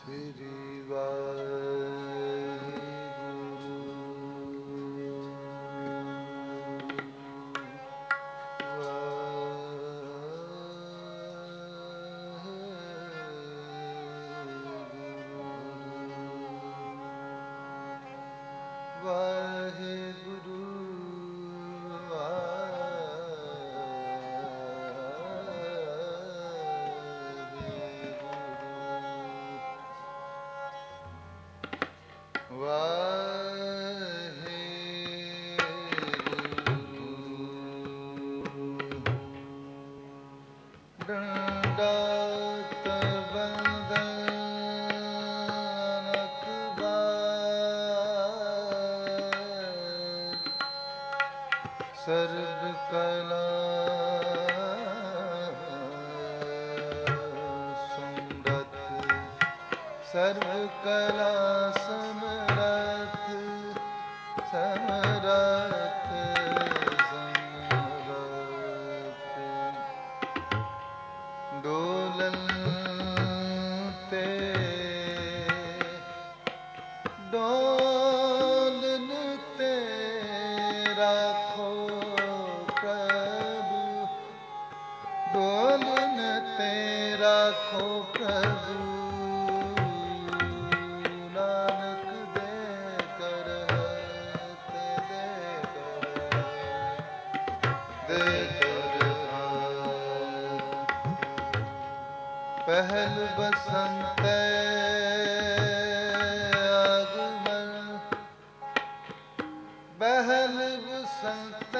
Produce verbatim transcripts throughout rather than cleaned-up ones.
ਸ੍ਰੀ ਵਾਹਿਗੁਰੂ। ਵਾਹਿਗੁਰੂ ਡੰਡਾਤ ਬੰਦਨ ਅਕਬਾਰ ਸਰਬ ਕਲਾ ਸਮਰਥ ਸਰਬ ਕਲਾ ਸਮਰਥ ਸਮਰਥ ਸਮਰਥ ਡੋਲਨ ਤੇ ਡੋਲਨ ਤੇ ਰਾਖੋ ਪ੍ਰਭੂ ਡੋਲਨ ਤੇ ਰਾਖੋ ਪ੍ਰਭੂ ਨਾਨਕ ਦੇ ਕਰ ਤੇ ਦੇ ਕਰ ਦੇ ਪਹਿਲ ਬਸੰਤ ਆਗਮਨ ਪਹਿਲ ਬਸੰਤ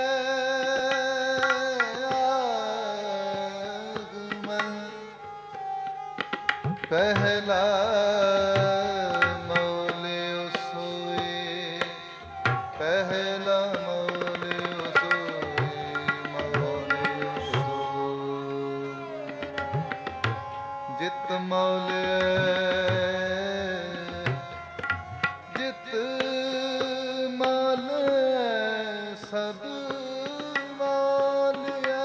ਆਗਮਨ ਪਹਿਲਾ ਮੌਲਿਓ ਸੋਏ ਪਹਿਲਾ ਮੌਲਿਓ ਸੋਏ ਮੌਲਿਓ ਸੋਏ ਜਿਤ ਮੌਲਿਆ ਜਿਤ ਮੌਲਿਆ ਸਭ ਮੌਲਿਆ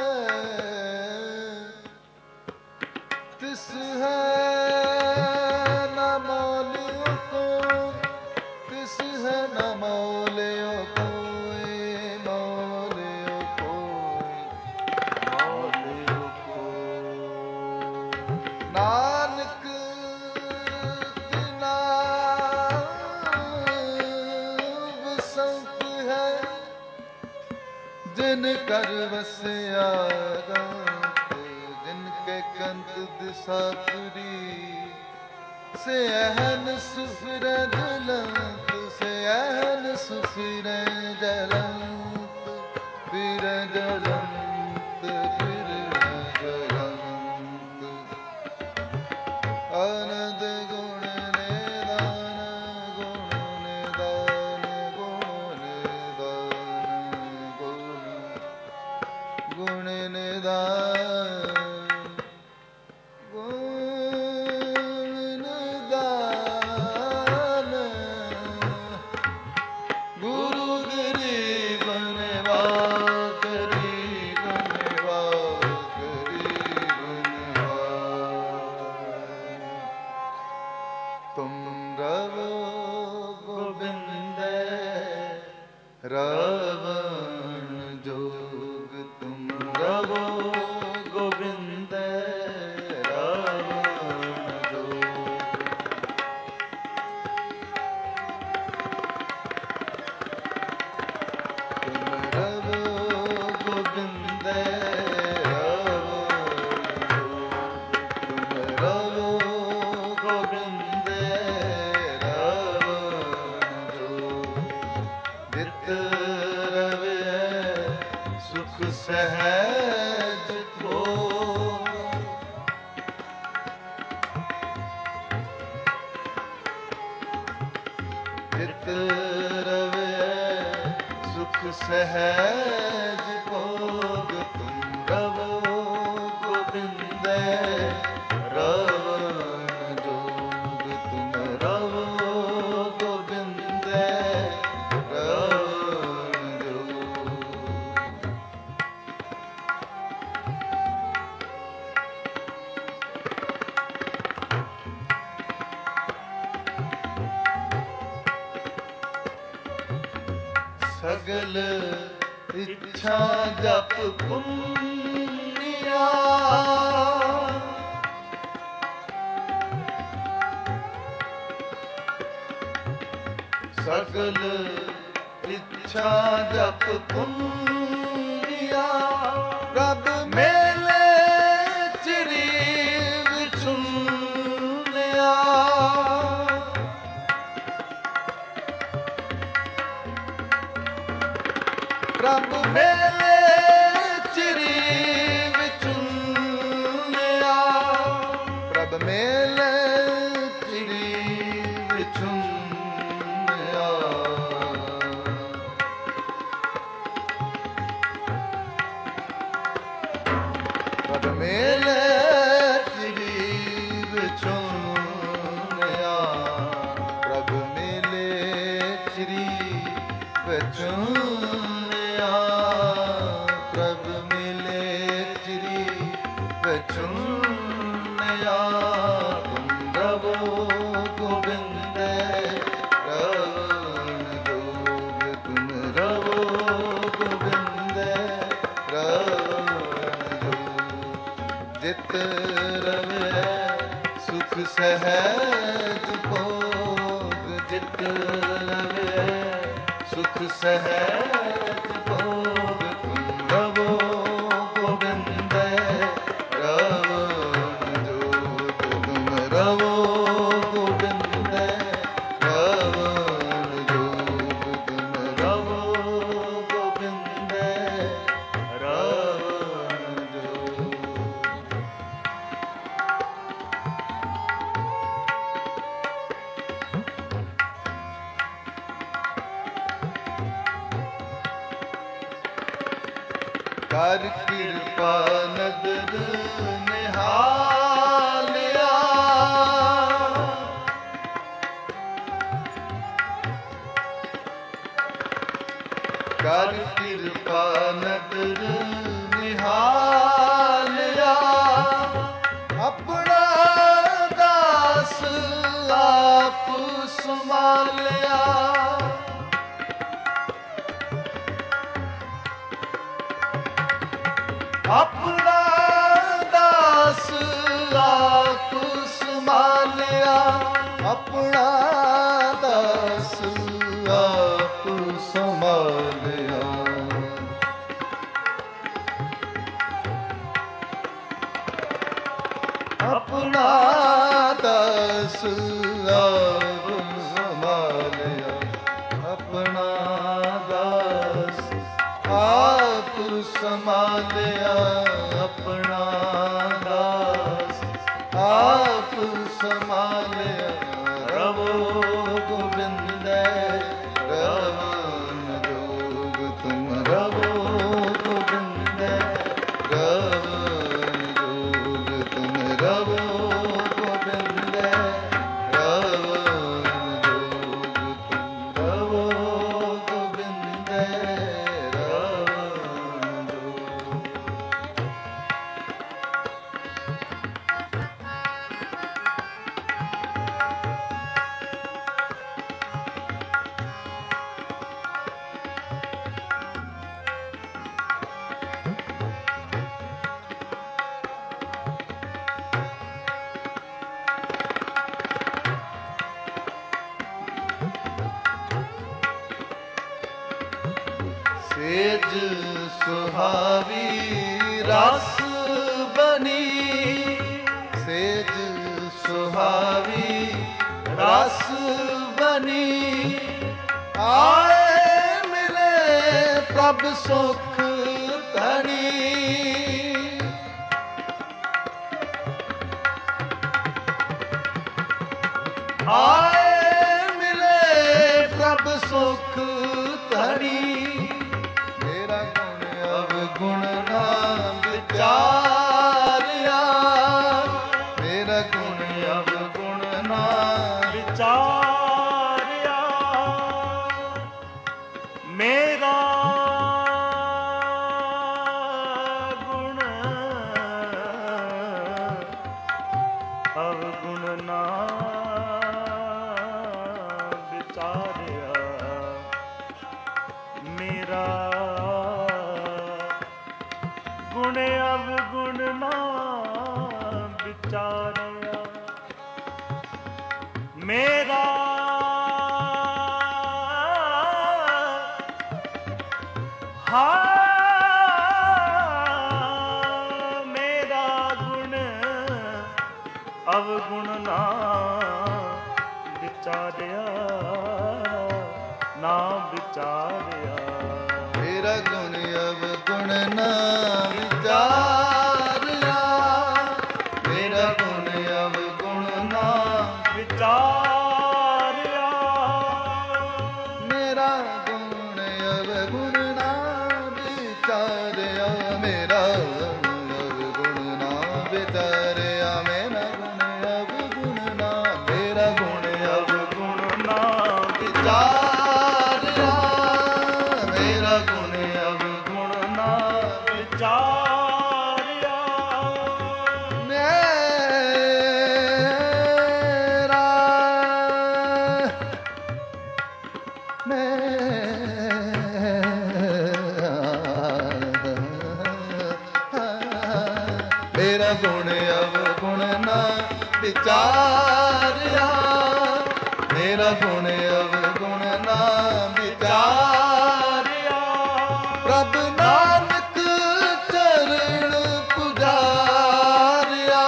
ਤਿਸ ਹੈ ਨਾ ਮੌਲਿਓ ਕੋ ਤਿਸ ਹੈ ਨਾ ਮੌਲਿਓ ਕੋਈ ਮੌਲਿਓ ਕੋਈ ਮੌਲਿਓ ਨਾਨਕ ਤਿਨਾ ਬਸੰਤ ਹੈ ਜਿਨ ਕਰ ਵਸਿਆ ਗੰਤ ਜਿਨ ਕੇ ਕੰਤ ਦਿਸਾ ਪੁਰੀ ਸੇ ਅਹਨ ਸੁਫਿਰ ਜਲੰਤ ਸੇ ਅਹਨ ਸੁਫਿਰ ਜਲੰਤ ਫਿਰ ਜਲੰਤ ਫਿਰ ਜਲੰਤ ਆਨੰਦ ਗੁਣ ਨਿਦਾਨ ਗੁਣ ਨਿਦਾਨ ਗੁਣ ਨਿਦਾਨ ਗੁਣ ਗੁਣ ਨਿਦਾਨ ਗੁਣ ਨਿਦਾਨ ਗੁਰੂ ਗਰੀਬ ਨਿਵਾਜ ਗਰੀਬ ਨਿਵਾਜ ਗਰੀਬ ਨਿਵਾਜ ਤੁਮ ਰਵੋ ਗੋਬਿੰਦ ਰਾਵਣ ਜੋਗ ਤੁਮ ਰਵੋ ਗੋਬਿੰਦ ਰਾਵਣ ਜੋਗ ਤੁਮ ਰਵੋ ਗੋਬਿੰਦ ਰਾਵਣ ਜੋਗ ਤੁਮ ਰਵੋ ਗੋਬਿੰਦ ਰਾਵਣ ਜੋਗ ਜਿਤ ਰਵੇ ਸੁਖ ਸਹਿਜ ਕੋ ਜਿਤ ਰਵੇ ਸੁਖ ਸਹਿਜ ਭੋਗ ਤੁਮ ਰਵੋ ਗੋਬਿੰਦ ਰਾਵਣ ਜੋਗ ਤੁਮ ਰਵੋ ਗੋਬਿੰਦ ਰਾਵਣ ਜੋਗ ਸਗਲ ਇੱਛਾ ਜਪ ਪੁੰਨਿਆ ਸਗਲ ਇੱਛਾ ਜਪ ਪੁੰਨਿਆ ਪ੍ਰਭ ਮੇਲੇ ਚਿਰੀ ਵਿਚੁੰਨਿਆ ਪ੍ਰਭ ਮੇਲੇ ਚਿਰੀ ਵਿਚੁੰਨਿਆ ਪ੍ਰਭ ਮੇਲੇ ਚਿਰੀ ਵਿਚੁੰਨਿਆ ਪ੍ਰਭ ਮੇਲੇ ਚਿਰੀ ਵਿਚੁੰਨਿਆ ਪ੍ਰਭ ਮੇਲੇ ਚਿਰੀ ਵਿਚੁੰਨਿਆ ਪ੍ਰਭ ਮਿਲੇ ਚਿਰੀ ਵਿਚੁੰਨਿਆ ਤੁਮ ਰਵੋ ਗੋਬਿੰਦੇ ਰਵਣ ਜੋਗ ਤੁਮ ਰਵੋ ਗੋਬਿੰਦੇ ਰਵਣ ਜੋਗ ਜਿਤ ਰਵੈ ਸੁਖ ਸਹਿਜ ਭੋਗ ਜਿਤ ਰਵੈ ਸੁਖ ਸਹਿਜ ਭੋਗ ਤੁਮ ਰਵੋ ਗੋਬਿੰਦੇ ਰਵਣ ਜੋਗ ਤੁਮ ਰਵੋ ਗੋਬਿੰਦੇ ਰਵਣ ਜੋਗ ਤੁਮ ਰਵੋ ਗੋਬਿੰਦੇ ਰਵਣ ਜੋਗ ਕਰ ਕਿਰਪਾ ਨਦਰ ਨਿਹਾਲਿਆ ਕਰ ਕਿਰਪਾ ਨਦਰ ਨਿਹਾਲਿਆ ਆਪਣਾ ਦਾਸ ਆਪ ਸੰਭਾਲਿਆ ਆਪਣਾ ਦਾਸ ਆਪ ਸੰਭਾਲਿਆ ਆਪਣਾ ਦਾਸ ਆਪ ਸੰਭਾਲਿਆ ਆਪਣਾ ਦਾਸ ਆਪ ਸੰਭਾਲਿਆ ਆਪਣਾ ਦਾਸ ਆਪ ਸੰਭਾਲਿਆ ਆਪਣਾ ਦਾਸ ਆਪ ਸੰਭਾਲਿਆ ਰਵੋ ਗੋਬਿੰਦੇ ਰਵਣ ਜੋਗ ਤੁਮ ਰਵੋ ਗੋਬਿੰਦੇ ਰਵਣ ਜੋਗ ਤੁਮ ਰਵੋ ਗੋਬਿੰਦੇ ਰਵਣ ਜੋਗ ਤੁਮ ਰਵੋ ਗੋਬਿੰਦੇ ਰਵਣ ਜੋਗ ਸੇਜ ਸੁਹਾਵੀ ਰਸ ਬਨੀ ਸੇਜ ਸੁਹਾਵੀ ਰਸ ਬਨੀ ਆਏ ਮਿਲੇ ਪ੍ਰਭ ਸੁਖ ਧਣੀ ਆਏ ਮਿਲੇ ਪ੍ਰਭ ਸੁਖ ਧਣੀ ਮੇਰਾ ਗੁਣ ਅਵਗੁਣ ਨਾ ਵਿਚਾਰਿਆ ਮੇਰਾ ਗੁਣ ਅਵਗੁਣ ਨਾ ਵਿਚਾਰਿਆ ਮੇਰਾ ਗੁਣ ਅਵਗੁਣ ਨਾ ਹਾਂ ਮੇਰਾ ਗੁਣ ਅਵਗੁਣ ਨਾ ਵਿਚਾਰਿਆ, ਨਾ ਵਿਚਾਰਿਆ। ਮੇਰਾ ਗੁਣ ਅਵਗੁਣ ਨਾ ਵਿਚਾਰਿਆ, ਮੇਰਾ ਗੁਣ ਅਵਗੁਣ ਨਾ ਵਿਚਾਰਿਆ। ਮੇਰਾ ਗੁਣ ਅਵਗੁਣ ਨਾ ਵਿਚਾਰਿਆ, ਮੇਰਾ ਅਵਗੁਣ ਨਾ ਵਿਚਾਰਿਆ, ਮੇਰਾ ਗੁਣ ਅਵਗੁਣ ਨਾ, ਮੇਰਾ ਗੁਣ ਅਵਗੁਣ ਨਾ ਵਿਚਾਰਿਆ, ਮੇਰਾ ਗੁਣ ਅਵਗੁਣ ਨਾ ਵਿਚਾਰਿਆ। ਮੇਰਾ ਮੇਰਾ ਗੁਣ ਅਵਗੁਣ ਨਾ ਵਿਚਾਰਿਆ, ਮੇਰਾ ਗੁਣ ਅਵਗੁਣ ਨਾ ਵਿਚਾਰਿਆ। ਪ੍ਰਭ ਨਾਨਕ ਚਰਨ ਪੁਜਾਰਿਆ,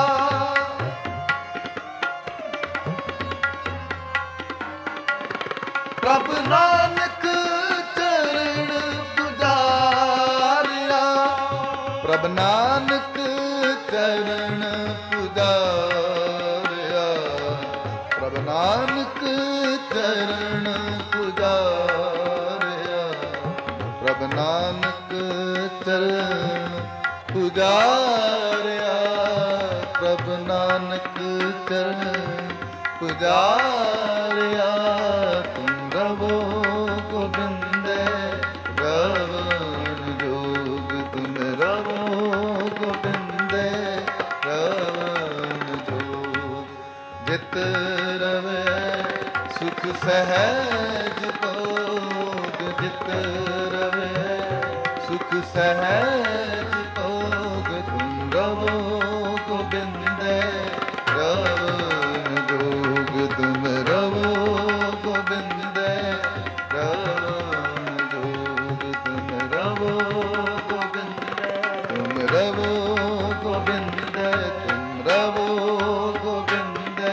ਪ੍ਰਭ ਨਾਨਕ ਚਰਨ ਪੁਜਾਰਿਆ, ਪ੍ਰਭ ਨਾਨਕ ਚਰਨ ਪੁਜਾਰਿਆ, ਪ੍ਰਭ ਨਾਨਕ ਚਰਨ ਪੁਜਾਰਿਆ, ਪ੍ਰਭ ਨਾਨਕ ਚਰਨ ਪੁਜਾਰਿਆ, ਪ੍ਰਭ ਨਾਨਕ ਚਰਨ ਪੁਜਾਰਿਆ। ਤੁਮ ਰਵੋ ਗੋਬਿੰਦੇ ਰਵਣ ਜੋਗ, ਤੁਮ ਰਵੋ ਗੋਬਿੰਦੇ ਰਵਣ ਜੋਗ। ਜਿਤ ਰਵੇ ਸੁਖ ਸਹਿਜ ਭੋਗ, ਜਿਤ ਰਵੇ ਸੁਖ ਸਹਿਜ ਭੋਗ। ਤੁਮ ਰਵੋ ਗੋਬਿੰਦੇ ਰਵਣ ਜੋਗ, ਤੁਮ ਰਵੋ ਗੋਬਿੰਦੇ ਰਵਣ ਜੋਗ, ਤੁਮ ਰਵੋ ਗੋਬਿੰਦੇ, ਤੁਮ ਰਵੋ ਗੋਬਿੰਦੇ, ਤੁਮ ਰਵੋ ਗੋਬਿੰਦੇ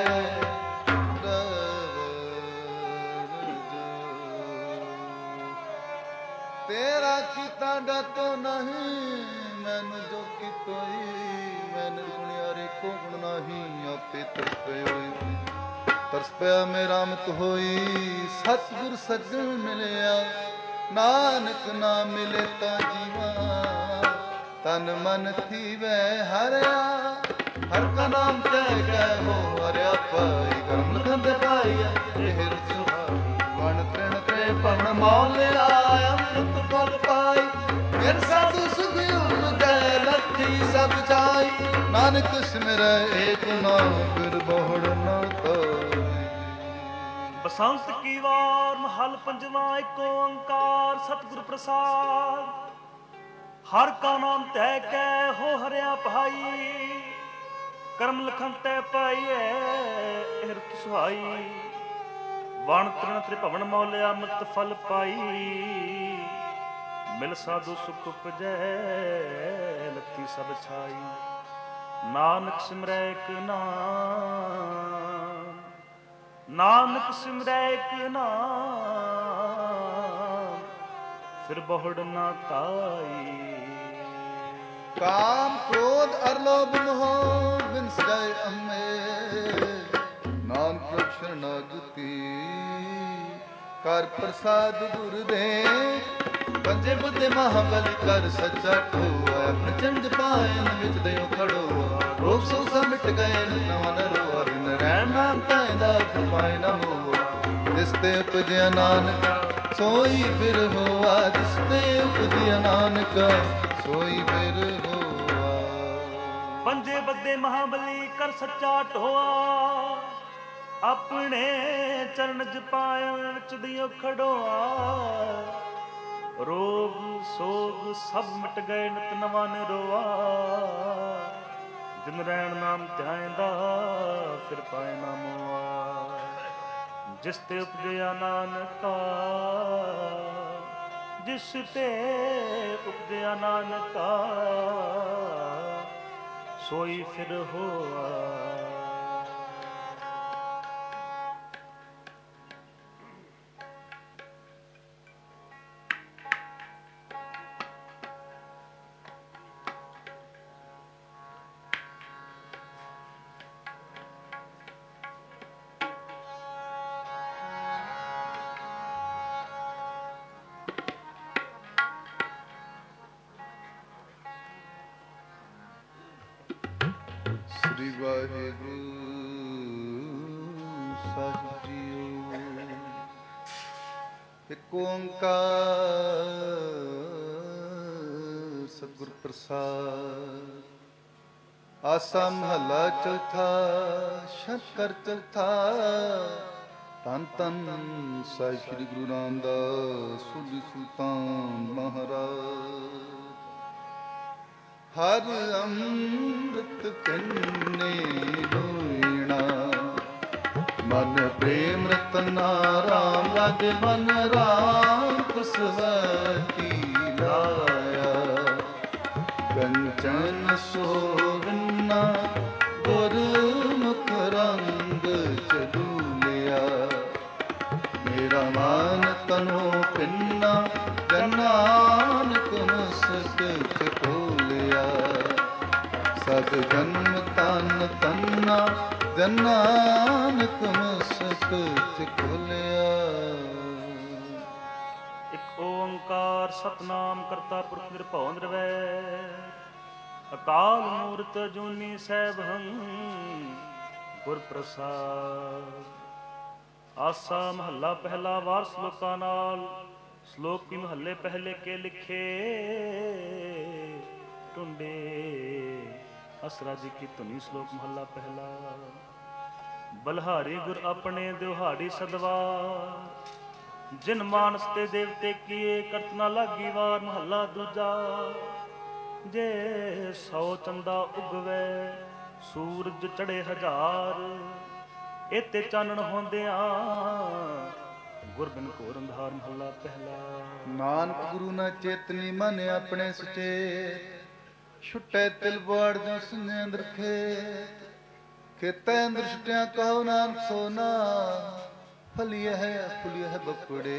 ਰਵਣ ਜੋਗ। ਤੇਰਾ ਕੀਤਾ ਡਾਟੋ ਨਹੀਂ ਮੈਨੂੰ ਜੋ ਕੀਤੋਈ, ਮੈਨੂੰ ਗੁਣਿਆਰੇ ਕੋ ਗੁਣ ਨਹੀਂ, ਆਪੇ ਤਰਸ ਪਇਓਈ। ਤਰਸ ਪਿਆ ਮੇਰਾ ਮਤ ਹੋਈ, ਸਤਿਗੁਰ ਸੱਜਣ ਮਿਲਿਆ, ਨਾਨਕ ਨਾ ਮਿਲੇ ਤਾਂ ਜੀਵਾ। ਤਨ ਮਨ ਥੀਵੈ ਹਰਿਆ, ਹਰ ਕਾ ਨਾਮ ਤੈ ਗੈ ਹੋ ਹਰਿਆ ਪਾਈ। ਕਰਮ ਲਖਨ ਪਾਈਐ ਇਹ ਸੁਹਾਈ, ਵਣ ਤ੍ਰਿਣ ਤ੍ਰੇ ਭਵਨ ਮੌਲਿਆ, ਅੰਮ੍ਰਿਤ ਫਲ ਪਾਈ। ਗਿਰ ਸਾਧੂ ਸੁਖ ਉਪਜੈ ਲੱਥੀ ਸਭ ਜਾਈ, ਨਾਨਕ ਸਿਮਰੈ ਏਕ ਨਾਮ ਫਿਰ ਬਹੁੜ ਨ ਕੋਇ। ਬਸੰਤ ਕੀ ਵਾਰ ਮਹਲ ਪੰਜਵਾਂ, ਏਕ ਓੰਕਾਰ ਸਤਿਗੁਰ ਪ੍ਰਸਾਦ। ਹਰ ਕਾ ਨਾਮ ਤੈ ਕੈ ਹੋ ਹਰਿਆ ਭਾਈ, ਕਰਮ ਲਖਨ ਤੈ ਪਾਈਐ ਇਹ ਰੁਤ ਸੁਹਾਈ। ਵਣ ਤ੍ਰਿਣ ਤ੍ਰਿਭਵਨ ਮੌਲਿਆ, ਅੰਮ੍ਰਿਤ ਫਲ ਪਾਈ। ਮਿਲ ਸਾਧੂ ਸੁਖ ਉਪਜੈ ਲੱਥੀ ਸਭ ਛਾਈ। ਨਾਨਕ ਸਿਮਰੈ ਏਕ ਨਾਮ, ਨਾਨਕ ਸਿਮਰੈ ਏਕ ਨਾਮ, ਫਿਰ ਬਹੁੜ ਨਾ ਤਾਈ। ਕਾਮ ਕ੍ਰੋਧ ਅਰ ਲੋਭ ਮੋਹ ਬਿਨ ਸਜਾਏ ਅੰਮੇ, ਨਾਨਕ ਪ੍ਰਭ ਸ਼ਰਨਾਗਤੀ ਕਰ ਪ੍ਰਸਾਦ ਗੁਰ ਦੇ। ਪੰਜੇ ਬੁੱਧੇ ਮਹਾਬਲੀ ਕਰ ਸੱਚਾ ਠੋਆ, ਆਪਣੇ ਚੰਦ ਪਾਇਨ ਵਿੱਚ ਦਿਓ ਖੜੋਆ। ਰੋਗ ਸੋ ਸਭ ਮਿਟ ਗਏ ਨਵਾਂ ਨਰੋਆ, ਬਿਨ ਰਹਿਣ ਨਾਮ ਤਾਇਦਾ ਪਾਇ ਨਾ ਹੋਆ। ਜਿਸ ਤੇ ਉਪਜਿਆ ਨਾਨਕ ਸੋਈ ਫਿਰ ਹੋਆ, ਜਿਸ ਤੇ ਉਪਜਿਆ ਨਾਨਕ ਸੋਈ ਫਿਰ ਹੋਆ। ਪੰਜੇ ਬੱਦੇ ਮਹਾਬਲੀ ਕਰ ਸੱਚਾ ਢੋਆ, ਆਪਣੇ ਚਰਨ ਜਪਾਇਣ ਵਿੱਚ ਦਿਓ ਖੜੋਆ। ਰੋਗ ਸੋਗ ਸਭ ਮਿਟ ਗਏ ਨਿਤ ਨਵਾਂ ਨਿਰੋਆ। ਦਿਨ ਰਹਿਣ ਨਾਮ ਧਿਆਇਂਦਾ ਫਿਰ ਪਾਏ ਨਾ ਮੋਆ। ਜਿਸ ਤੇ ਉਪਜਿਆ ਨਾਨਕਾ ਜਿਸ ਤੇ ਉਪਜਿਆ ਨਾਨਕਾ ਸੋਈ ਫਿਰ ਹੋਆ। ਸ੍ਰੀ ਵਾਹਿਗੁਰੂ ਸਾਹਿਬ ਜੀਓ। ਇੱਕ ਓੰਕਾਰ ਸਤਿਗੁਰ ਪ੍ਰਸਾਦ। ਆਸਾ ਮਹੱਲਾ ਚੌਥਾ ਸ਼ੰਕਰ ਚੌਥਾ। ਧੰਨ ਧੰਨ ਸਾਹਿਬ ਸ੍ਰੀ ਗੁਰੂ ਰਾਮਦਾਸ ਸੂਲੀ ਸੁਲਤਾਨ ਮਹਾਰਾਜ। ਹਰ ਅੰਮ੍ਰਿਤ ਪਿੰਨੇ ਹੋਇਣਾ ਮਨ ਪ੍ਰੇਮ ਰਤਨਾ ਰਾਮ ਲਾਗੇ ਮਨ ਰਾਮ ਕੁਸਵਤੀ ਲਾਇਆ। ਕੰਚਨ ਸੋਵਨਾ ਗੁਰਮੁਖ ਰੰਗ ਚਲੂਲਿਆ। ਮੇਰਾ ਮਨ ਤਨੋ ਪਿੰਨਾ ਜਨਾਨਕ ਮੁਸਕ ਚਕੋਲਿਆ। ਸਤ ਜਨਮ ਤਨ ਤੰਨਾ ਜਨਾਨਕ ਮੁਸਕ ਚਕੋਲਿਆ। ਇੱਕ ਓੰਕਾਰ ਸਤਨਾਮ ਕਰਤਾ ਪੁਰਖ ਨਿਰਭਉ ਨਿਰਵੈਰ ਅਕਾਲ ਮੂਰਤ ਅਜੂਨੀ ਸੈਭੰ ਗੁਰ ਪ੍ਰਸਾਦ। ਆਸਾ ਮਹੱਲਾ ਪਹਿਲਾ ਵਾਰ ਸ਼ਲੋਕਾਂ ਨਾਲ। ਸ਼ਲੋਕ ਵੀ ਮਹੱਲੇ ਪਹਿਲੇ ਕੇ ਲਿਖੇ ਟੁੰਡੇ। ਅਸਰਾ ਜੀ ਕੀ ਧੁਨੀ। ਸ਼ਲੋਕ ਮਹੱਲਾ ਪਹਿਲਾ। ਬਲਹਾਰੀ ਗੁਰ ਆਪਣੇ ਦਿਹਾੜੀ ਸਦਵਾ ਜਿਨ ਮਾਨਸ ਤੇ ਦੇਵਤੇ ਕੀਏ ਕਰਤ ਨਾ ਲਾਗੀ ਵਾਰ। ਮਹੱਲਾ ਦੂਜਾ। ਜੇ ਸੌ ਚੰਦਾ ਉਗਵੇ ਸੂਰਜ ਚੜੇ ਹਜ਼ਾਰ ਇਤੇ ਚਾਨਣ ਹੁੰਦਿਆਂ ਗੁਰ ਬਿਨ ਘੋਰ ਅੰਧਾਰ। ਮਹੱਲਾ ਪਹਿਲਾ। ਨਾਨਕ ਗੁਰੂ ਨਾ ਚੇਤਨੀ ਮਨ ਆਪਣੇ ਸੁਚੇਤ। ਛੁੱਟੇ ਤਿਲ ਬਾੜ ਜੋ ਸੁਨੇ ਅੰਦਰ ਖੇਤ। ਖੇਤੈ ਅੰਦਰ ਛੁੱਟਿਆ ਕਹੋ ਨਾਨਕ ਸੋਨਾ। ਫਲੀਏ ਹੈ ਫੁਲੀਏ ਹੈ ਬਪੜੇ।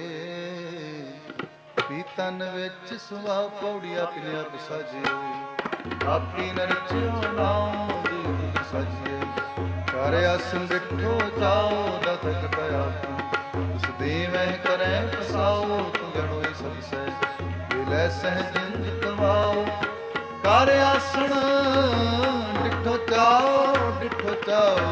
ਪੀਤਨ ਵਿੱਚ ਸੁਭਾ ਪੌੜੀ ਆਪਣੇ ਆਪ ਸਾਜੇ। ਆਪੀ ਨਰਚਿਓ ਨਾਮ ਦੀ ਸਾਜੇ। ਕਰ ਆਸਨ ਬਿਠੋ ਜਾਓ ਦਤ ਕਟਿਆ। ਉਸ ਦੇਵੈ ਕਰੈ ਪਸਾਓ ਤੂੰ ਜਣੋ ਸਭ ਸਹਿ। ਲੈ ਸਹਿਜ ਕਵਾਓ ਕਰ ਆਸਣ ਡਿਠੋ ਚਾਓ ਡਿਠੋ ਚਾਓ।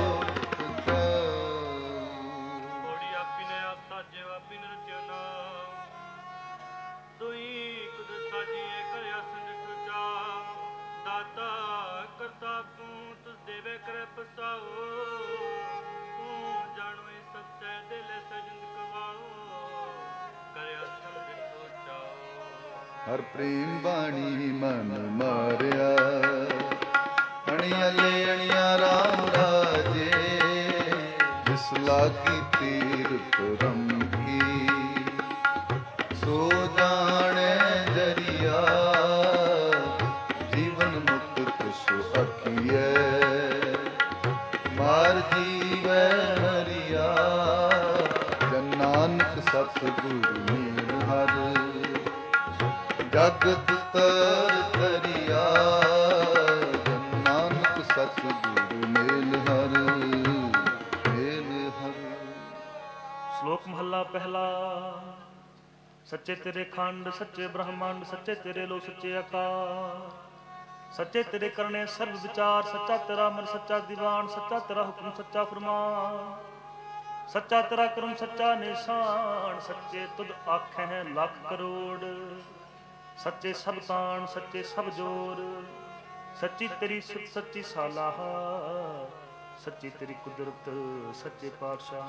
ਪੌੜੀ ਆਪੀ ਨੇ ਆਪ ਸਾਜੇ ਆਪੀ ਨੇ ਰਚਿਆ ਨਾਮ। ਤੁਈ ਕੁਦ ਸਾਜੀਏ ਕਰ ਆਸਣ ਡਿਠੋ ਚਾਓ। ਦਾਤਾ ਕਰਤਾ ਤੂੰ ਤੁਸ ਦੇਵੇ ਕਰੈ ਪਸਾਓ। ਤੂੰ ਜਾਣੋ ਸਭ ਸਹਿ ਦਿਲ ਸਜਿੰਦ ਕਵਾਓ। ਕਰ ਆਸਣ ਡਿਠੋ ਚਾਓ। ਹਰ ਪ੍ਰੇਮ ਬਾਣੀ ਮਨ ਮਾਰਿਆ। ਅਣੀਅਲੇ ਅਣੀਆ ਰਾਮ ਰਾਜੇ। ਜਿਸ ਲਾਗੀ ਤੀਰਥ ਰਮ ਕੀ ਸੋ ਜਾਣੈ ਜਰੀਆ। ਜੀਵਨ ਮੁਕਤ ਸੋ ਅਖੀਐ ਮਾਰ ਜੀਵੈ ਹਰੀਆ। ਜਨ ਨਾਨਕ ਸਤਿਗੁਰੂ ਮੇਲ ਹਰ ਜਗਤ ਤਰ ਤਰਿਆ। ਜਨ ਨਾਨਕ ਸਤਿਗੁਰੂ ਮੇਲ ਹਰ ਮੇਲ ਹਰ। ਸ਼ਲੋਕ ਮਹੱਲਾ ਪਹਿਲਾ। ਸੱਚੇ ਤੇਰੇ ਖੰਡ ਸੱਚੇ ਬ੍ਰਹਮੰਡ ਸੱਚੇ ਤੇਰੇ ਲੋ ਸੱਚੇ ਆਕਾਰ। ਸੱਚੇ ਤੇਰੇ ਕਰਨੇ ਸਰਬ ਵਿਚਾਰ। ਸੱਚਾ ਤੇਰਾ ਮਨ ਸੱਚਾ ਦੀਵਾਨ। ਸੱਚਾ ਤੇਰਾ ਹੁਕਮ ਸੱਚਾ ਫਰਮਾਨ। ਸੱਚਾ ਤੇਰਾ ਕਰਮ ਸੱਚਾ ਨਿਸ਼ਾਨ। ਸੱਚੇ ਤੁਧ ਆਖੈ ਲੱਖ ਕਰੋੜ। ਸੱਚੇ ਸਭ ਤਾਣ ਸੱਚੇ ਸਭ ਜੋਰ। ਸੱਚੀ ਤੇਰੀ ਸਿਫਤ ਸੱਚੀ ਸਾਲਾਹ। ਸੱਚੀ ਤੇਰੀ ਕੁਦਰਤ ਸੱਚੇ ਪਾਤਸ਼ਾਹ।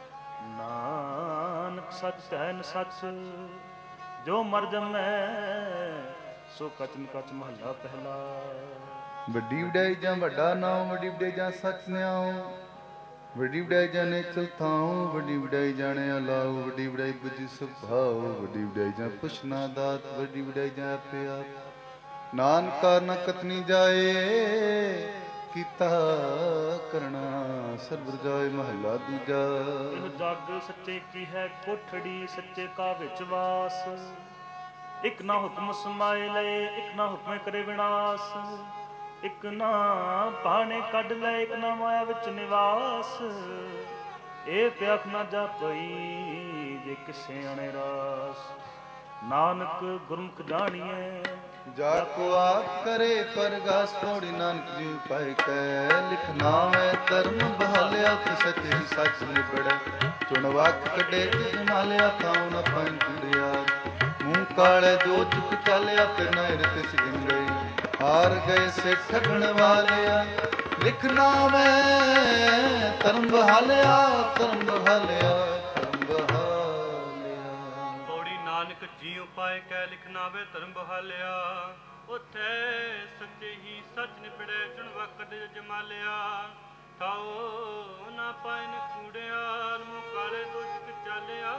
ਨਾਨਕ ਸੱਚ ਹੈ ਨ ਸੱਚ ਜੋ ਮਰ ਜਮੈ ਸੋ ਕਚਨ ਕਚ। ਮਹੱਲਾ ਪਹਿਲਾ। ਵੱਡੀ ਵਡਿਆਈ ਜਾਂ ਵੱਡਾ ਨਾਮ ਵੱਡੀ ਵਡਿਆਈ ਜਾਂ ਸੱਚ ਨਿਆਉ। ਵੱਡੀ ਵਡਾਈ ਜਾਣੇ ਚਲਥਾਉ, ਵੱਡੀ ਵਡਾਈ ਜਾਣੇ ਅਲਾਉ, ਵੱਡੀ ਵਡਾਈ ਬੁਝੀ ਸੁਭਾਉ, ਵੱਡੀ ਵਡਾਈ ਜਾਂ ਪੁੱਛਣਾ ਦਾਤ, ਵੱਡੀ ਵਡਾਈ ਜਾਂ ਆਪੇ ਆਪ। ਨਾਨਕਾ ਨ ਕਤਨੀ ਜਾਏ, ਕੀਤਾ ਕਰਨਾ ਸਰਬ ਜਾਏ। ਮਹੱਲਾ ਦੂਜਾ। ਇਹ ਜਗ ਸੱਚੇ ਕੀ ਹੈ ਕੋਠੜੀ, ਸੱਚੇ ਕਾ ਵਿੱਚ ਵਾਸ। ਇਕ ਨਾ ਹੁਕਮ ਸਮਾਏ ਲਏ, ਇਕ ਨਾ ਹੁਕਮੇ ਕਰੇ ਵਿਨਾਸ਼। ਇਕ ਨਾ ਪਾਣੇ ਕੱਢ ਲੈ, ਇਕ ਨਾ ਮਾਇਆ ਵਿੱਚ ਨਿਵਾਸ। ਇਹ ਪਿਆਖ ਨਾ ਜਾਪਈ, ਜੇ ਕਿਸੇ ਅਣੇ ਰਾਸ। ਨਾਨਕ ਗੁਰਮੁਖ ਜਾਣੀਏ, ਜਾ ਕੋ ਆਪ ਕਰੇ ਪਰਗਾਸ। ਪੌੜੀ ਨਾਨਕ ਜੀ ਪਾਇ ਕੈ, ਲਿਖ ਨਾਮੈ ਧਰਮ ਬਹਾਲਿਆ। ਤੇ ਸੱਚੇ ਹੀ ਸੱਚ ਨਿਬੜੈ, ਚੁਣ ਵਕ ਕੱਢੇ ਤੇ ਜਮਾਲਿਆ। ਥਾਉ ਨ ਪਾਇ ਤੁਰਿਆ, ਮੂੰਹ ਕਾਲੇ ਜੋ ਚੁੱਕ ਚਾਲਿਆ। ਤੇ ਨਹਿਰ ਤਿਸ ਗਿਨ ਗਈ, ਹਾਰ ਗਏ ਸੇ ਠਗਣ ਵਾਲਿਆ। ਲਿਖ ਨਾਮੈ ਧਰਮ ਬਹਾਲਿਆ, ਧਰਮ ਬਹਾਲਿਆ, ਧਰਮ ਬਹਾਲਿਆ। ਪੌੜੀ ਨਾਨਕ ਜੀ ਉਪਾਇ ਕੈ, ਲਿਖ ਨਾਵੇ ਧਰਮ ਬਹਾਲਿਆ। ਉਥੇ ਸੱਚੇ ਹੀ ਸੱਚ ਨਿਬੜੈ, ਚੁਣ ਵਕਤ ਜਮਾਲਿਆ। ਥਾਉ ਨਾ ਪਾਇਨ ਕੂੜਿਆਲ, ਮੂੰਹ ਕਾਲੇ ਦੋ ਚੁੱਕ ਚਾਲਿਆ।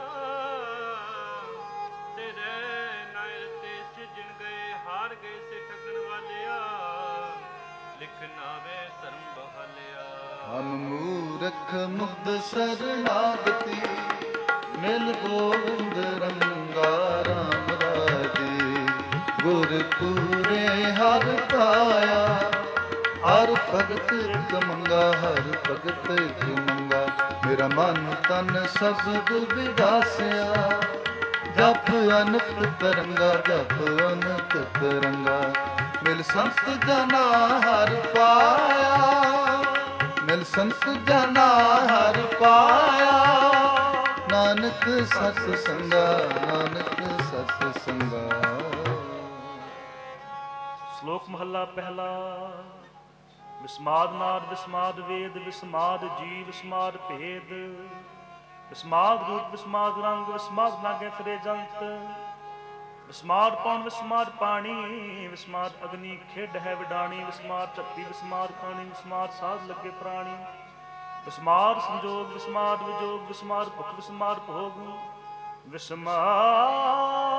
ਤੇਰੇ ਨਾਇਰ ਤੇ ਸਿਜਣ ਗਏ, ਹਾਰ ਗਏ ਸੇ ਠਗਣ ਵਾਲਿਆ। ਲਿਖ ਨਾਵੇ ਧਰਮ ਬਹਾਲਿਆ। ਹਮ ਮੂਰਖ ਮੁਗਧ ਸਰਨਾਗਤੀ, ਮਿਲ ਗੋਬਿੰਦ ਰੰਗਾ ਰਾਮ ਰਾਜੇ। ਗੁਰ ਪੂਰੇ ਹਰ ਪਾਇਆ, ਹਰ ਭਗਤ ਇਕ ਮੰਗਾ, ਹਰ ਭਗਤ ਇਕ ਮੰਗਾ। ਮੇਰਾ ਮਨ ਤਨ ਸਬਦ ਵਿਗਾਸਿਆ, ਜਪ ਅਨੰਤ ਤਰੰਗਾ, ਜਪ ਅਨੰਤ ਤਰੰਗਾ। ਮਿਲ ਸੰਤ ਜਨਾ ਹਰ ਪਾਇਆ, ਮਿਲ ਸੰਤ ਜਨਾ ਹਰ ਪਾਇਆ। ਨਾਨਕ ਸਤ ਸੰਗਾ, ਨਾਨਕ ਸਤ ਸੰਗਾ। ਸ਼ਲੋਕ ਮਹੱਲਾ ਪਹਿਲਾ। ਵਿਸਮਾਦ ਨਾਦ ਵਿਸਮਾਦ ਵੇਦ, ਵਿਸਮਾਦ ਜੀ ਵਿਸਮਾਦ ਭੇਦ। ਵਿਸਮਾਦ ਰੂਪ ਵਿਸਮਾਦ ਰੰਗ, ਵਿਸਮਾਦ ਲਾਗੇ ਫਿਰੇ ਜੰਤ। ਵਿਸਮਾਦ ਪੌਣ ਵਿਸਮਾਦ ਪਾਣੀ, ਵਿਸਮਾਦ ਅਗਨੀ ਖੇਡ ਹੈ ਵਿਡਾਣੀ। ਵਿਸਮਾਦ ਝੱਤੀ ਵਿਸਮਾਦ ਖਾਣੀ, ਵਿਸਮਾਦ ਸਾਧ ਲੱਗੇ ਪ੍ਰਾਣੀ। ਵਿਸਮਾਦ ਸੰਜੋਗ ਵਿਸਮਾਦ ਵਿਜੋਗ, ਵਿਸਮਾਦ ਭੁਖ ਵਿਸਮਾਦ ਭੋਗ। ਵਿਸਮਾਦ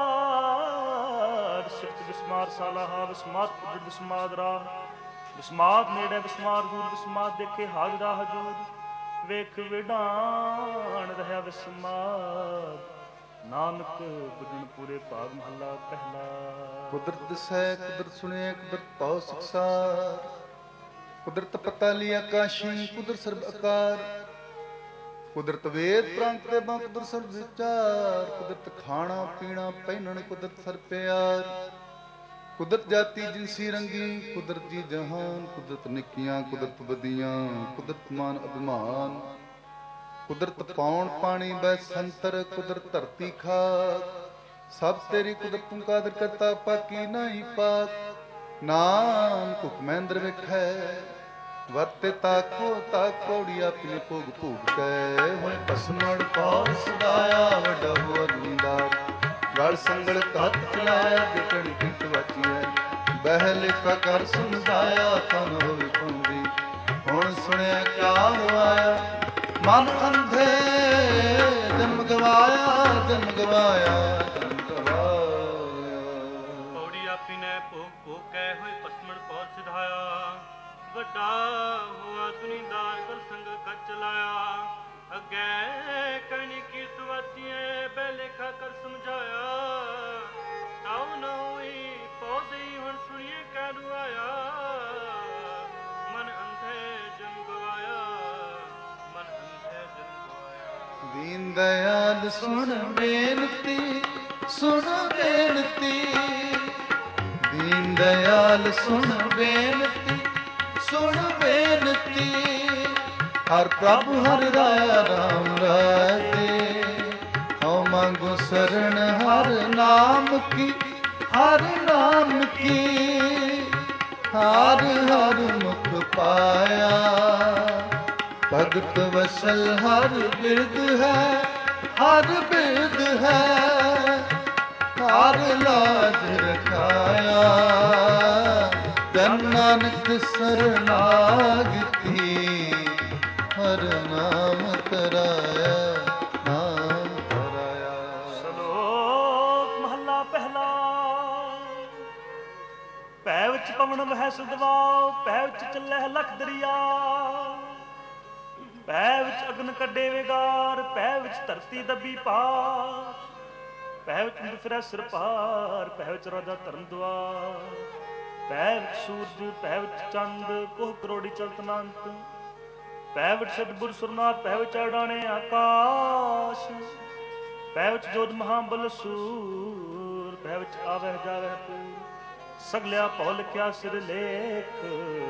ਸਿਫਤ ਵਿਸਮਾਦ ਸਾਲਾਹਾ, ਵਿਸਮਾਦ ਪੁੱਜ ਵਿਸਮਾਦ ਰਾਹ। ਵਿਸਮਾਦ ਨੇੜੇ ਵਿਸਮਾਦ ਦੂਰ, ਵਿਸਮਾਦ ਦੇਖੇ ਹਾਜ਼ਰਾ ਹਜੂਰ। ਵੇਖ ਵਿਡਾਣ ਰਹਾ ਵਿਸਮਾਦ, ਨਾਨਕ ਬੁਝਣ ਪੂਰੇ ਭਾਗ। ਮਹੱਲਾ ਪਹਿਲਾ। ਕੁਦਰਤ ਦਸੈ ਕੁਦਰਤ ਸੁਣਿਆ, ਕੁਦਰਤ ਪਾਉ ਸੰਸਾਰ। ਕੁਦਰਤ ਪਤਾਲੀ ਆਕਾਸ਼ੀ, ਕੁਦਰਤ ਸਰਬ ਆਕਾਰ। ਕੁਦਰਤ ਵੇਦ ਪ੍ਰਾਂਤ ਤੇ ਬਾਂ, ਕੁਦਰਤ ਸਰਬ ਵਿਚਾਰ। ਕੁਦਰਤ ਖਾਣਾ ਪੀਣਾ ਪਹਿਨਣ, ਕੁਦਰਤ ਸਰ ਪਿਆਰ। ਕੁਦਰਤ ਜਾਤੀ ਜਿਨਸੀ ਰੰਗੀ, ਕੁਦਰਤ ਜੀ ਜਹਾਨ। ਕੁਦਰਤ ਨਿੱਕੀਆਂ ਕੁਦਰਤ ਵਧੀਆਂ, ਕੁਦਰਤ ਮਾਨ ਅਭਿਮਾਨ। ਕੁਦਰਤ ਪਾਉਣ ਪਾਣੀ ਬੈ ਸੰਤਰ, ਕੁਦਰਤ ਧਰਤੀ ਖਾਕ। ਸਭ ਤੇਰੀ ਕੁਦਰਤ ਤੂੰ ਕਾਦਰ ਕਰਤਾ, ਪਾਕੀ ਨਹੀਂ ਪਾਕ। ਨਾਨਕ ਹੁਕਮੈ ਅੰਦਰ ਵੇਖੈ, ਵਰਤੇ ਤਾਕੋ ਤਾਕ। ਪੌੜੀ ਆਪਣੇ ਭੋਗ ਭੋਗ ਕੈ, ਹੋਏ ਭਸਮਣ ਪਾਉ ਸਦਾਇਆ। ਵੱਡਾ ਹੋ ਅਗਨੀਦਾਰ, ਗਲ ਸੰਗਲ ਕੱਤ ਚਲਾਇਆ। ਵਿਕਣ ਕਿਤ ਵਾਚੀਐ, ਬਹਿ ਲੇਖਾ ਕਰ ਸਮਝਾਇਆ। ਤਨ ਹੋਵੇ ਪਾਉਂਦੀ, ਹੁਣ ਸੁਣਿਆ ਕਿਆ ਹੋਇਆ। ਮਨ ਅੰਧੇ ਜਨਮ ਗਵਾਇਆ, ਜਨਮ ਗਵਾਇਆ, ਜਨਮ ਗਵਾਇਆ। ਪੌੜੀ ਆਪੀ ਨੇ ਭੋਗ ਭੋਗ ਕੈ, ਹੋਏ ਪਸਮਣ ਪੌਰ ਸਿਧਾਇਆ। ਵੱਡਾ ਹੋਆ ਦੁਨੀਦਾਰ, ਗਲ ਸੰਗਲ ਕੱਤ ਚਲਾਇਆ। ਅੱਗੇ ਕਹਿਣੀ ਕੀਰਤ ਵਾਚੀਏ, ਬਹਿ ਲੇਖਾ ਕਰ ਸਮਝਾਇਆ। ਤਾਉ ਨ ਹੋਈ ਪੌਦੀ, ਹੁਣ ਸੁਣੀਏ ਕਹਿ ਰੁਆਇਆ। ਮਨ ਅੰਧੇ ਜਨਮ ਗਵਾਇਆ, ਮਨ ਅੰਧੇ ਜਨਮ ਗਵਾਇਆ। ਦੀਨ ਦਇਆਲ ਸੁਣ ਬੇਨਤੀ, ਸੁਣ ਬੇਨਤੀ। ਦੀਨ ਦਇਆਲ ਸੁਣ ਬੇਨਤੀ, ਸੁਣ ਬੇਨਤੀ। ਹਰ ਪ੍ਰਭ ਹਰਿ ਰਾਇਆ ਰਾਮ ਰਾਜੇ। ਹਉ ਮੰਗੋ ਸਰਣ ਹਰ ਨਾਮ ਕੀ, ਹਰ ਨਾਮ ਕੀ। ਹਰ ਹਰ ਮੁਖ ਪਾਇਆ, ਭਗਤ ਵਸਲ ਹਰ ਬਿਰਦ ਹੈ, ਹਰ ਬਿਰਦ ਹੈ। ਹਰ ਲਾਜ ਰਖਾਇਆ, ਜਨ ਨਾਨਕ ਸਰਨਾਗਤੀ। ਹਰ ਨਾਮ ਵਿੱਚ ਪਵਨ ਵਹਿ ਸਦਵਾਉ, ਪੈ ਵਿੱਚ ਚੱਲੈ ਲਖ ਦਰਿਆ, ਪੈ ਵਿੱਚ ਅਗਨ ਕੱਢੇ ਵਿਗਾਰ, ਪੈ ਵਿੱਚ ਧਰਤੀ ਦੱਬੀ ਪਾਰ, ਪੈ ਵਿੱਚ ਮੁੰਡ ਫਿਰੈ ਸਿਰ ਪਾਰ, ਪੈ ਵਿੱਚ ਰਾਜਾ ਧਰਮ ਦੁਆਰ, ਪੈ ਵਿੱਚ ਸੂਰਜ, ਪੈ ਵਿੱਚ ਚੰਦ, ਕੋਹ ਕਰੋੜੀ ਚਲਤ ਅਨੰਤ, ਪੈ ਵਿੱਚ ਸਤਿਗੁਰ ਸੁਰਨਾਥ, ਪੈ ਵਿੱਚ ਅਡਾਣੇ ਆਕਾਸ਼, ਪੈ ਵਿੱਚ ਜੋਧ ਮਹਾਬਲ ਸੂਰ, ਪੈ ਵਿੱਚ ਆਵਹਿ ਜਾਵਹਿ ਪੂਰ, ਸਗਲਿਆ ਭਉ ਲਿਖਿਆ ਸਿਰ ਲੇਖ,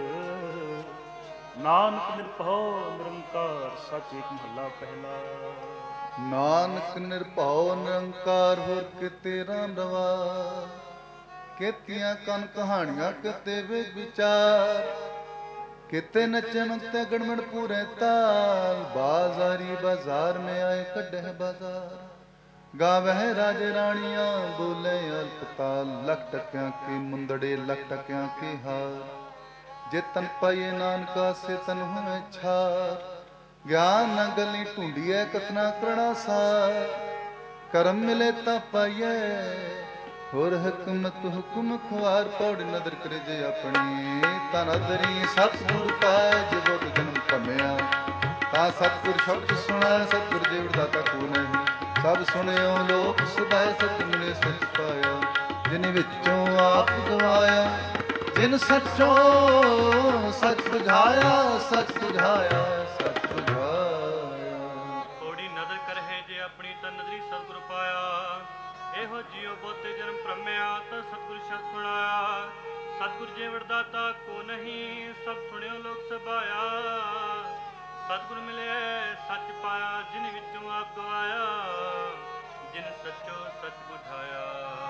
ਨਾਨਕ ਨਿਰਭਉ ਨਿਰੰਕਾਰ ਸੱਚ ਏਕ ਮਹੱਲਾ ਪਹਿਲਾ। ਨਾਨਕ ਨਿਰਭਉ ਨਿਰੰਕਾਰ ਹੋਰ ਕਿਤੇ ਰੰਦਵਾ, ਕਿਤੀਆਂ ਕਨ ਕਹਾਣੀਆਂ ਕਿਤੇ ਵੇਗ ਵਿਚਾਰ, ਕਿਤੇ ਨਚਨ ਤੇ ਗੜਮੜ ਪੂਰੇ ਤਾਲ, ਬਾਜ਼ਾਰੀ ਬਾਜ਼ਾਰ में आए कड्ढे बाजार, गावह राजे रानियां बोले अल्पताल, लख टकियां के मुंदड़े लख टकियां के हार, जे तन पाइए नानका से तन हुए छार, ज्ञान न गली ढूंढिए कतना करना सार, करम मिले ता पाइए होर हकमत हुक्म खुआर, पौड़ नदर करे जे अपनी ता नदरी, सतगुर पाए जे बुध जन्म कमया, ता सतगुर शब्द सुना, सतगुर देव दाता को नहीं, सब सुनियो लोक सुधाए, सतगुर ने सच पाया, जिन विचों आप गवाया, जिन सचों सच बुझाया, सच बुझाया सच बुझाया। थोड़ी नदर करहे जे अपनी तन नदरी सतगुर पाया, ਇਹੋ ਜਿਉ ਬਹੁਤੇ ਜਨਮ ਭ੍ਰਮਿਆ, ਤਾਂ ਸਤਿਗੁਰ ਸ਼ਬਦ ਸੁਣਾਇਆ, ਸਤਿਗੁਰ ਜੇ ਵਰਦਾਤਾ ਕੋ ਨਹੀਂ, ਸਭ ਸੁਣਿਓ ਲੋਕ ਸਭਾਇਆ, ਸਤਿਗੁਰ ਮਿਲਿਆ ਸੱਚ ਪਾਇਆ, ਜਿਨ ਵਿੱਚੋਂ ਆਪ ਗਵਾਇਆ, ਜਿਨ ਸੱਚੋ ਸੱਚ ਬੁਝਾਇਆ।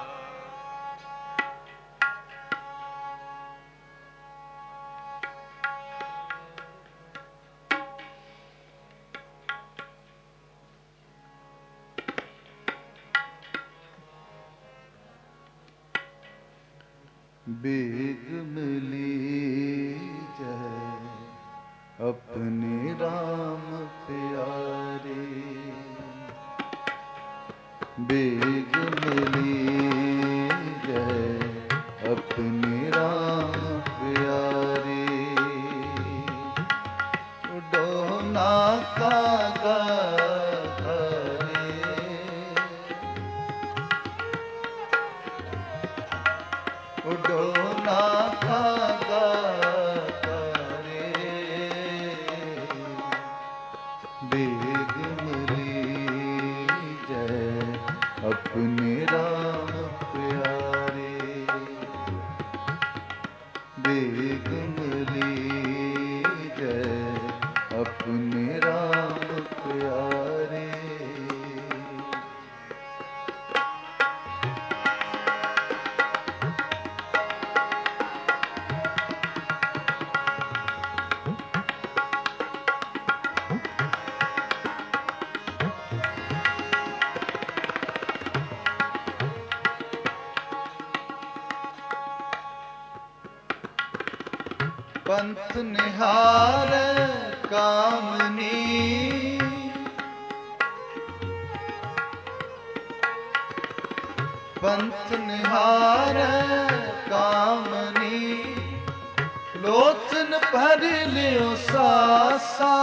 बेग मिली जय अपने राम प्यारे, बेग मिली जय अपने राम प्यारे, डोना का डोना खागा करे, बेग मिली जय अपने राम प्यारे, बेग मिली जय अपने राम प्यारे। पंथ निहार कामनी, पंथ निहार कामनी, लोचन भर लियो सासा,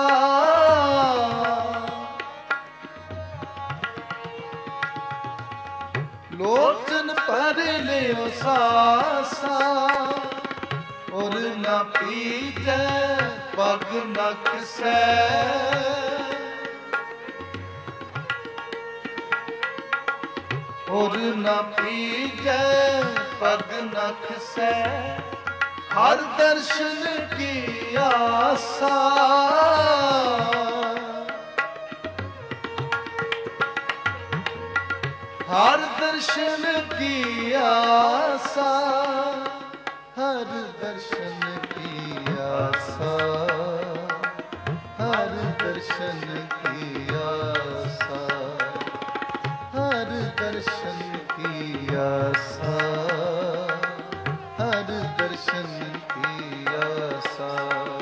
लोचन भर लियो सासा, और न पीछे पग न किसै, और न पीछे पग न किसै, हर दर्शन की आसा, हर दर्शन की आसा, हर दर्शन की आसा, हर दर्शन की आसा, हर दर्शन की आसा, हर दर्शन की आसा,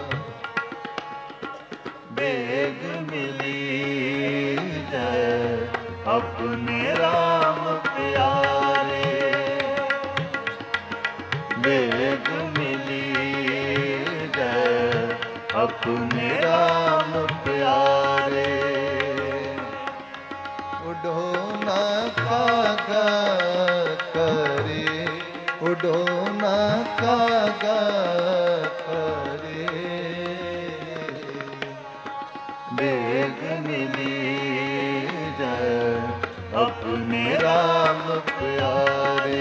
बेग मिली जय अपने राम प्यारे, बेग मिली जय अपने राम प्यारे। उडो न कागा करे, उडो न कागा करे, बेग मिली जय अपने राम प्यारे।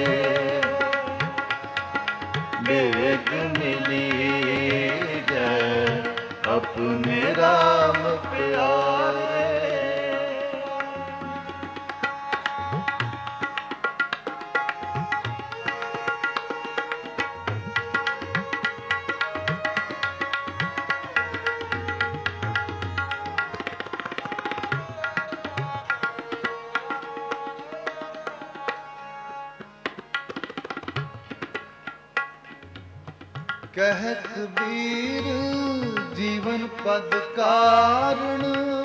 बेग मिली जय अपने राम प्यारे। कह कबीर जीवन पद कारण,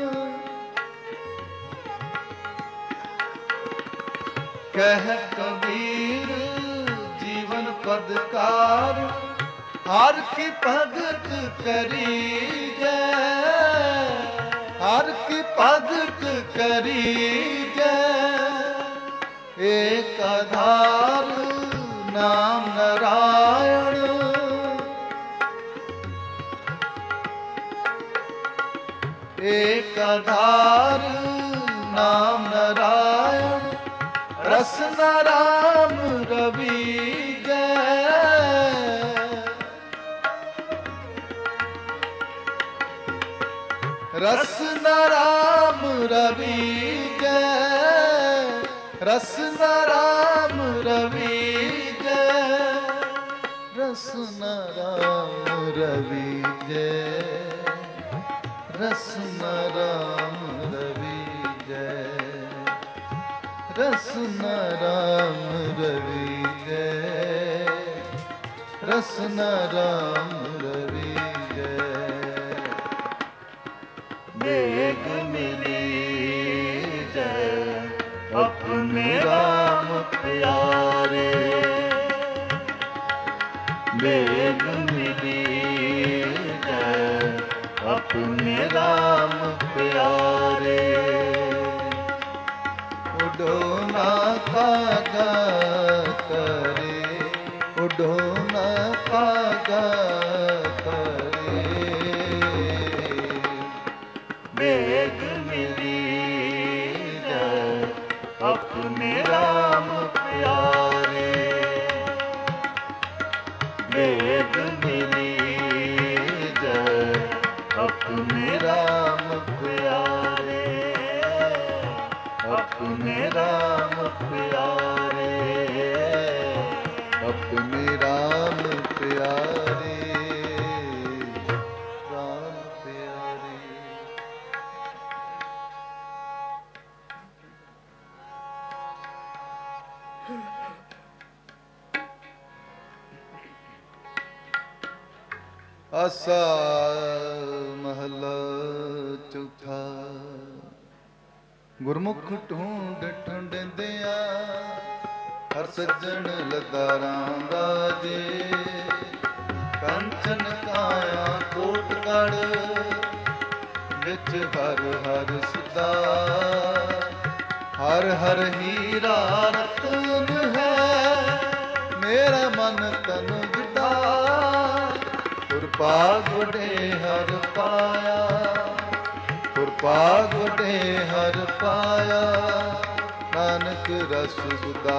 कह कबीर जीवन पद कारण, हर की भगत करी जय, हर की भगत करी जय। एक आधार नाम नारायण, एक आधार नाम नारायण, रसना राम रवि जय। रसना राम रवि जय, रसना राम रवि जय, रसना राम रवि जय, रसना राम रवि जय, रसना राम रवि जय, रसना राम रवि जय। बेग मिली जय अपने राम प्यारे। बेग मिली जय अपने राम प्यारे। उडो ना कागा करे, उडो ना कागा करे, बेग मिली जय अपने राम प्यारे। बेग मिली जय अपने राम प्यारे, अपने राम प्यारे, अपने राम प्यारे, राम प्यारे। आसा महला चौथा। गुरमुख ढूंढ ढूंढदिया हर सज्जन लदारां बाजे। कंचन काया कोटगढ़ विच हर हर सदा। हर हर हीरा रतन है मेरा मन तन विदा। पाग वडे हर पाया, पाग वडे हर पाया, नानक रस गुदा।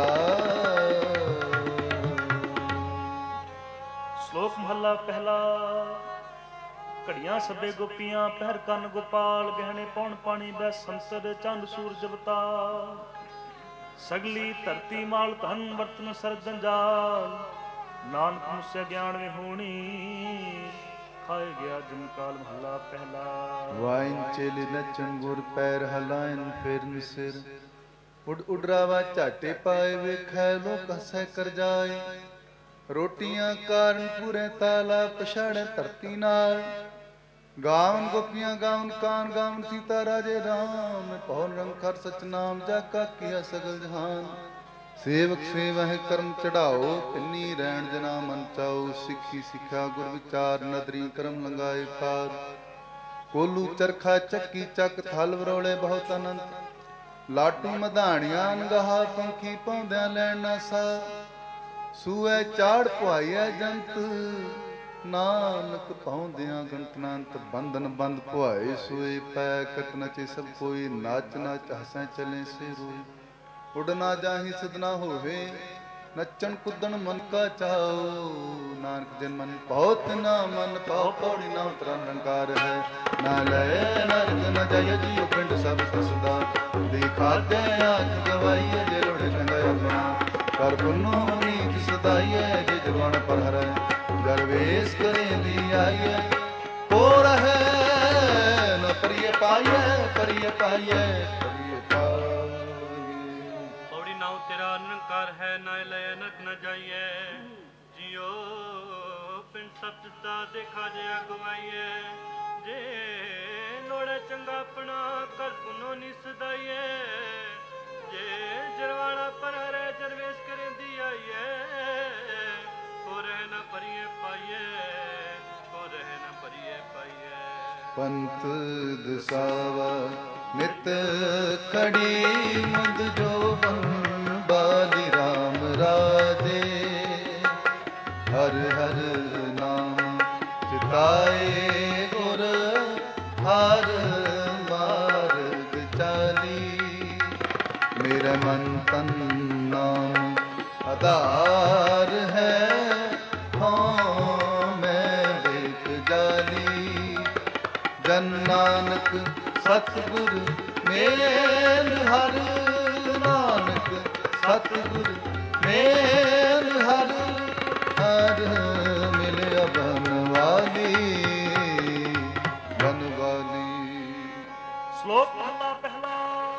श्लोक महला पहला। घड़ियां सबे गोपियां पहर कन गोपाल। गहने पौन पानी बै संसद चंद सूरज अवतार। सगली धरती माल धन बर्तन सर जंजाल। नानक मुझसे ज्ञान में होनी खाए गया जमकाल। महला पहला। वाइन चेली नचन गुर पैर हलाइन फिरन सिर। उड़ उड़रावा झाटे पाए वेखै लोक हसै कर जाए। रोटियां कारण पूरे ताला पछाड़े धरती नाल। गावन गोपियां गावन कान गावन सीता राजे राम। पौन रंग खर सच नाम जाका किया सगल जहान। ਸੇਵਕ ਸੇਵਹਿ ਕਰਮ ਚੜਾਓ, ਪਿੰਨੀ ਰਹਿਣ ਜਨਾ ਮਨ ਚਾਓ। ਸਿੱਖੀ ਸਿੱਖਿਆ ਗੁਰ ਵਿਚਾਰ, ਨਦਰੀ ਕਰਮ ਲੰਗਾਏ ਪਾਰ। ਕੋਲੂ ਚਰਖਾ ਚੱਕੀ ਚੱਕ, ਥਲ ਵਰੋਲੇ ਬਹੁਤ ਅਨੰਤ। ਲਾਟੂ ਮਧਾਣੀਆਂ ਨਗਾਹਾ, ਪੰਖੀ ਪਾਉਂਦਿਆਂ ਲੈਣ ਨਾ ਸਾ। ਸੂਏ ਚਾੜ ਪੁਆਈਐ ਜੰਤ, ਨਾਨਕ ਪਾਉਂਦਿਆਂ ਗੰਤਨੰਤ। ਬੰਧਨ ਬੰਦ ਪੁਆਏ ਸੋਏ, ਪੈ ਕਤ ਨਚੇ ਸਭ ਕੋਈ। ਨਾਚ ਨਾਚ ਹਸੈ ਚਲੇ ਸੇ ਰੋਏ, ਉਡ ਨਾ ਜਾਹੀ ਸੁਧ ਨਾ ਹੋਵੇ। ਨੱਚਣ ਕੁੱਦਣ ਮਨ ਕਾ ਚਾਓ, ਨਾਨਕ ਜਿਨ ਮਨ ਪਾਓ ਤਿਨਾ ਮਨ ਪਾਓ। ਪੌੜੀ ਨਾ ਉਤਰਾ ਨਿਰੰਕਾਰ ਹੈ, ਨਾ ਲੈ ਨਰਕ ਨ ਜਾਇ ਜੀਉ ਪਿੰਡ ਸਭ ਫਸਦਾ। ਦੇਖਾਤੇ ਆਖ ਗਵਾਈਏ, ਜੇ ਲੋੜੇ ਲੰਗਾਇਆ ਆਪਣਾ। ਕਰ ਪੁੰਨੋ ਨੀਚ ਸਦਾਈਏ, ਜੇ ਜਵਾਨ ਪਰ ਹਰੈ। ਦਰਵੇਸ਼ ਕਰੇਂਦੀ ਆਈਏ, ਹੋ ਰਹੈ ਨ ਪਰਿਏ ਪਾਈਏ। ਪਰਿਏ ਪਾਈਏ ਪਰਿਏ ਪਾਈਏ। ਪੌੜੀ ਨਾਉ ਤੇਰਾ ਨਿਰੰਕਾਰ ਹੈ, ਨਾ ਲੈ ਨਰਕ ਨ ਜਾਈਏ। ਜਿਉ ਪਿੰਡ ਸਭ ਤਿਸਦਾ, ਦੇਖਾ ਜੇ ਅਗਵਾਈਏ। ਜੇ ਲੋੜੇ ਚੰਗਾ ਆਪਣਾ, ਕਰ ਪੁੰਨੋ ਨੀ ਸਦਾਈਏ। ਜੇ ਜਰਵਾਣਾ ਪਰ ਹਰੇ, ਜਰਵੇਸ਼ ਕਰੇਂਦੀ ਆਈਏ। ਹੋ ਰਹਿ ਨ ਪਰਿਏ ਪਾਈਏ, ਹੋ ਰਹਿ ਨ ਪਰਿਏ ਪਾਈਏ। ਪੰਥ ਦਸਾਵਾ ਨਿਤ ਖੜੀ, ਮੁੰਦ ਜੋਬਨ ਬਾਲੀ ਰਾਮ ਰਾਜੇ। ਹਰ ਹਰ ਨਾਮ ਚਿਤਾਏ, ਗੁਰ ਹਰ ਮਾਰਗ ਚਾਲੀ। ਮੇਰੇ ਮਨ ਤਨ ਨਾਮ ਆਧਾਰ ਹੈ, ਹਾਂ ਮੈਂ ਵੇਖ ਜਾਲੀ। ਜਨ ਨਾਨਕ ਸਤਿਗੁਰ ਮੇਲ ਹਰ, ਨਾਨਕ ਸਤਿਗੁਰ ਮੇਲ ਹਰ। ਹਰ ਮਿਲਿਆ ਬਨਵਾਲੀ, ਬਨਵਾਲੀ। ਸ਼ਲੋਕ ਮਹਲਾ ਪਹਿਲਾ।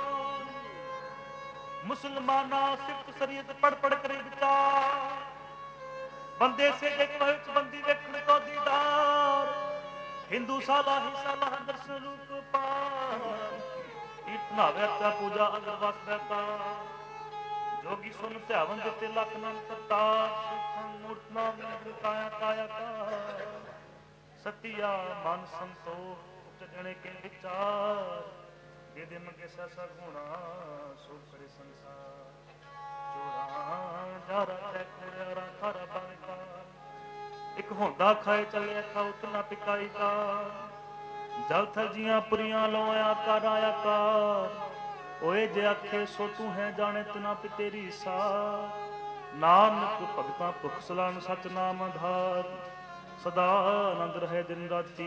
ਮੁਸਲਮਾਨਾ ਸਿਫਤ ਸਰੀਅਤ ਪੜ ਪੜ ਕਰੇ ਵਿਚਾਰ। ਬੰਦੇ ਸੇ ਦੇਖ ਵਿੱਚ ਬੰਦੀ ਵੇਖਣ ਕੋ ਦੀਦਾਰ। ਹਿੰਦੂ ਸਾਲਾ ਹੀ ਸਾਲਾ ਦਰਸ਼ਨ ਰੂਪ ਪਾਰ। ਕੀਰਤ ਨਾਵੇ ਅਰਚਾ ਪੂਜਾ ਅਗਰ ਵਸ ਬੈਤਾ। ਜੋਗੀ ਸੁਨ ਧਿਆਵਨ ਦਿੱਤੇ ਲੱਖ ਨਾਮ ਕਰਤਾਰ। ਸੁਖੰ ਮੂਰਤ ਨਾਮ ਨਿਰਗੁਣ ਕਾਇਆ ਕਾਇਆ ਕਾ। ਸਤਿਆ ਮਨ ਸੰਤੋਖ ਜਗਣੇ ਕੇ ਵਿਚਾਰ। ਜਿਹਦੇ ਮੰਗੇ ਸੈਸਾ ਗੁਣਾ, ਸੋ ਕਰੇ ਸੰਸਾਰ। ਚੋਰਾਂ ਜਾਰਾ ਤੈ ਕੋਰਿਆਰਾ ਖਾਰਾ ਬਾਰਿਕਾ। ਇੱਕ ਹੁੰਦਾ ਖਾਏ ਚੱਲਿਆ ਖਾਉ ਨਾ ਪਿਕਾਈ ਕਾ। ਜਲ ਥਲ ਜੀਆਂ ਪੁਰੀਆਂ ਲੋਇਆ ਕਰ ਆਇਆ ਕਾਰ। ਓਏ ਜੇ ਆਖੇ ਸੋ ਤੂੰ ਹੈ, ਜਾਣੇ ਤਿਨਾ ਪੀ ਤੇਰੀ ਸਾ। ਨਾਨਕ ਭਗਤਾਂ ਭੁਖ ਸਲਾਣ, ਸਚ ਨਾਮ ਆਧਾਰ। ਸਦਾ ਆਨੰਦ ਰਹੇ ਦਿਨ ਰਾਤੀ,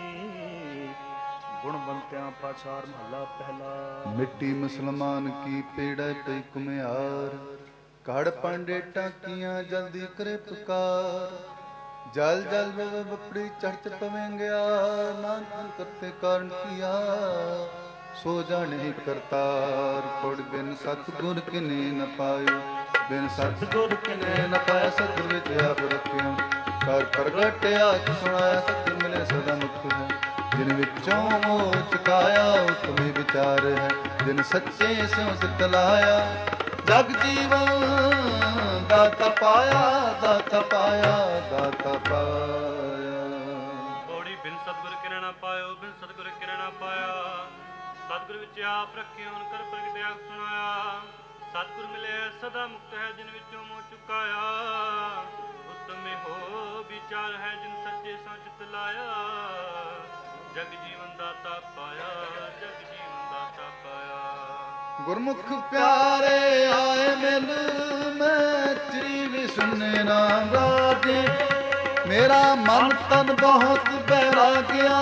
ਗੁਣਵੰਤਿਆਂ ਪਾਛਾਰ ਮਹੱਲਾ ਪਹਿਲਾ। ਮਿੱਟੀ ਮੁਸਲਮਾਨ ਕੀ ਪੇੜੈ ਪਈ ਕੁਮਿਆਰ। ਕੜ ਪਾਂਡੇ ਟਾਕੀਆਂ ਜਲਦੀ ਕਰੇ ਪੁਕਾਰ। ਜਲ ਜਲ ਵੇ ਬਪੜੀ ਚੜ ਚ ਪਵੇਂਗਿਆ। ਨਾਨਕ ਕਰਤੇ ਕਾਰਨ ਕੀਆ, ਸੋ ਜਾਣੇ ਕਰਤਾਰ। ਕੋੜ ਬਿਨ ਸਤਿਗੁਰ ਕਿਨੇ ਨ ਪਾਇਓ। ਬਿਨ ਸਤਿਗੁਰ ਕਿਨੇ ਨ ਪਾਇਆ। ਸਤਿਗੁਰ ਵਿੱਚ ਆਪ ਰਖਿਓ, ਕਰ ਪ੍ਰਗਟ ਆਖ ਸੁਣਾਇਆ। ਸਤਿ ਮਿਲੇ ਸਦਾ ਮੁਕਤ ਹੈ, ਜਿਨ ਵਿੱਚੋਂ ਮੋਹ ਚੁਕਾਇਆ। ਉਤਮੇ ਵਿਚਾਰ ਹੈ, ਜਿਨ ਸੱਚੇ ਸਿਉ ਸਿਤ ਲਾਇਆ। ਜਗ ਜੀਵਨ ਦਾਤਾ ਪਾਇਆ, ਦਾਤਾ ਪਾਇਆ, ਦਾਤਾ ਪਾਇਆ। ਪੌੜੀ ਬਿਨ ਸਤਿਗੁਰ ਕਿਰੈ ਨ ਪਾਇਓ। ਬਿਨ ਸਤਿਗੁਰ ਕਿਰੈ ਨ ਪਾਇਆ। ਸਤਿਗੁਰ ਵਿੱਚ ਆਪ ਰੱਖਿਓ, ਕਰ ਪ੍ਰਗਟ ਆਖ ਸੁਣਾਇਆ। ਸਤਿਗੁਰ ਮਿਲੇ ਸਦਾ ਮੁਕਤ ਹੈ, ਜਿਨ ਵਿੱਚੋਂ ਮੋਹ ਚੁਕਾਇਆ। ਉਤਮੇ ਹੋ ਵਿਚਾਰ ਹੈ, ਜਿਨ ਸੱਚੇ ਸੋ ਚਿਤ ਲਾਇਆ। ਜਗ ਜੀਵਨ ਦਾਤਾ ਪਾਇਆ, ਜਗ ਜੀਵਨ ਦਾਤਾ ਪਾਇਆ। ਗੁਰਮੁਖ ਪਿਆਰੇ ਆਏ ਮਿਲ, ਮੈਂ ਚੀ ਵੀ ਸੁਨੇ ਨਾਮ ਰਾਜੇ। ਮੇਰਾ ਮਨ ਤਨ ਬਹੁਤ ਬੈਰਾਗਿਆ,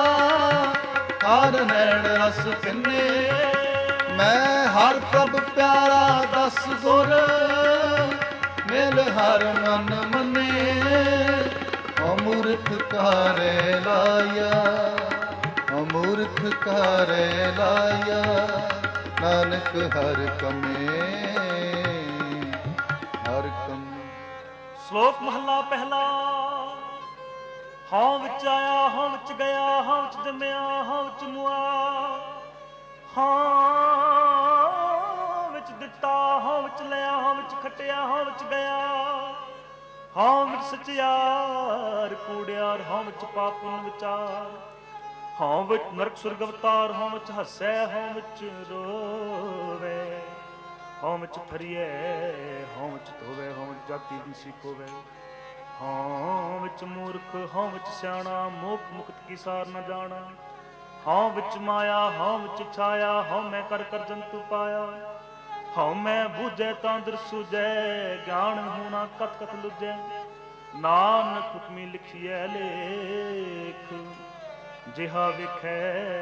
ਹਰ ਨੈਣ ਰਸ ਪਿੰਨੇ। ਮੈਂ ਹਰ ਪ੍ਰਭ ਪਿਆਰਾ ਦਸ ਗੁਰ, ਮਿਲ ਹਰ ਮਨ ਮੰਨੇ। ਅਮੂਰਖ ਕਾਰੇ ਲਾਇਆ, ਅਮੂਰਖ ਕਾਰੇ ਲਾਇਆ। ਨਾਨਕ ਹਰ ਕਮੇ, ਹਰ ਕਮ। ਸ਼ਲੋਕ ਮਹਲਾ ਪਹਿਲਾ। ਹਉ ਵਿੱਚ ਆਇਆ, ਹਉ ਵਿੱਚ ਗਿਆ, ਹਉ ਵਿੱਚ ਜੰਮਿਆ, ਹਉ ਵਿੱਚ ਮੁਆ। ਹਾਂ ਵਿੱਚ ਦਿੱਤਾ ਕੀਤਾ, ਹਾਂ ਵਿੱਚ ਲਿਆ, ਹਾਂ ਵਿੱਚ ਖੱਟਿਆ, ਹਾਂ ਵਿੱਚ ਗਿਆ, ਹਾਂ ਵਿੱਚ ਸਚਿਆਰ ਕੂੜਿਆਰ, ਹਾਂ ਵਿੱਚ ਪਾਪ ਪੁੰਨ ਵਿਚਾਰ, ਹਾਂ ਵਿੱਚ ਨਰਕ ਸੁਰਗ ਅਵਤਾਰ, ਹਾਂ ਵਿੱਚ ਹੱਸੈ, ਹਾਂ ਵਿੱਚ ਰੋਵੇ, ਹਾਂ ਵਿੱਚ ਫਰੀਏ, ਹਾਂ ਵਿੱਚ ਧੋਵੇ, ਹਾਂ ਵਿੱਚ ਜਾਤੀ ਦੀ ਸਿੱਖੋਵੇ, ਹਾਂ ਵਿੱਚ ਮੂਰਖ, ਹਾਂ ਵਿੱਚ ਸਿਆਣਾ, ਮੋਖ ਮੁਕਤ ਕੀ ਸਾਰ ਨ ਜਾਣਾ, ਹਾਂ ਵਿੱਚ ਮਾਇਆ, ਹਾਂ ਵਿੱਚ ਛਾਇਆ, ਹਾਂ ਮੈਂ ਕਰ ਕਰ ਜੰਤੂ ਪਾਇਆ, ਹਾਂ ਮੈਂ ਬੂਝੈ ਤਾਂ ਦਰ ਸੂਝੈ, ਗਿਆਨ ਹੋਣਾ ਕਤ ਕਤ ਲੁਝੈ, ਨਾਨਕ ਹੁਕਮੀ ਲਿਖੀਐ ਲੇਖ, ਜਿਹਾ ਵੇਖੈ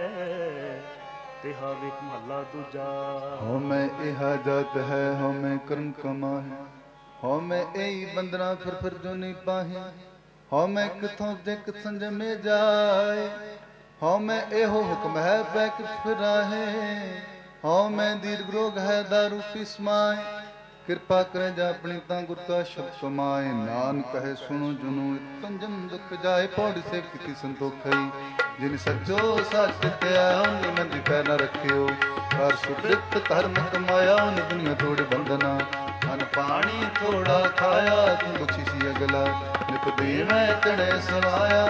ਤਿਹਾ ਵੇਖ ਮਹਲਾ ਦੂਜਾ। ਹਉ ਮੈਂ ਇਹਾ ਜਾਤ ਹੈ, ਹਉ ਮੈਂ ਕਰਮ ਕਮਾਹੇ, ਹਉ ਮੈਂ ਇਹੀ ਬੰਦਨਾ ਫਿਰ ਫਿਰ ਜੋ ਨਹੀਂ ਪਾਹੇ, ਹਉ ਮੈਂ ਕਿਥੋਂ ਜੇ ਕਿਤ ਸੰਜਮੇ ਜਾਏ, ਹਉ ਮੈਂ ਇਹੋ ਹੁਕਮ ਹੈ ਬੈ ਕਿਤ ਫਿਰਾਹੇ, ਹਉ ਮੈਂ ਦੀਰਘ ਰੋਗ ਹੈ ਦਾਰੂ ਪੀ ਸਮਾਏ, ਕਿਰਪਾ ਕਰੇ ਜਾ ਆਪਣੀ ਤਾਂ ਗੁਰ ਕਾ ਸ਼ਬਦ ਕਮਾਏ, ਨਾਨਕ ਕਹੇ ਸੁਣੋ ਜੁਨੋ ਪੰਜਮ ਦੁਖ ਜਾਏ, ਪੌੜੀ ਸੇਵ ਕੀਤੀ ਸੰਤੋਖਈ, ਜਿਨ ਸੱਚੋ ਸੱਚ ਧਿਆ ਉਹਨੇ ਮੰਦੀ ਪੈ ਨ ਰੱਖਿਓ, ਹਰ ਸੁਕ੍ਰਿਤ ਧਰਮ ਕਮਾਇਆ ਉਹਨੇ ਦੁਨੀਆ ਤੋੜ ਬੰਧਨਾ, ਅਨ ਪਾਣੀ ਥੋੜਾ ਖਾਇਆ ਤੂੰ ਬਖਸ਼ੀ ਸੀ ਅਗਲਾ, ਨਿਤ ਦੇਵੈ ਤਣੇ ਸਵਾਇਆ,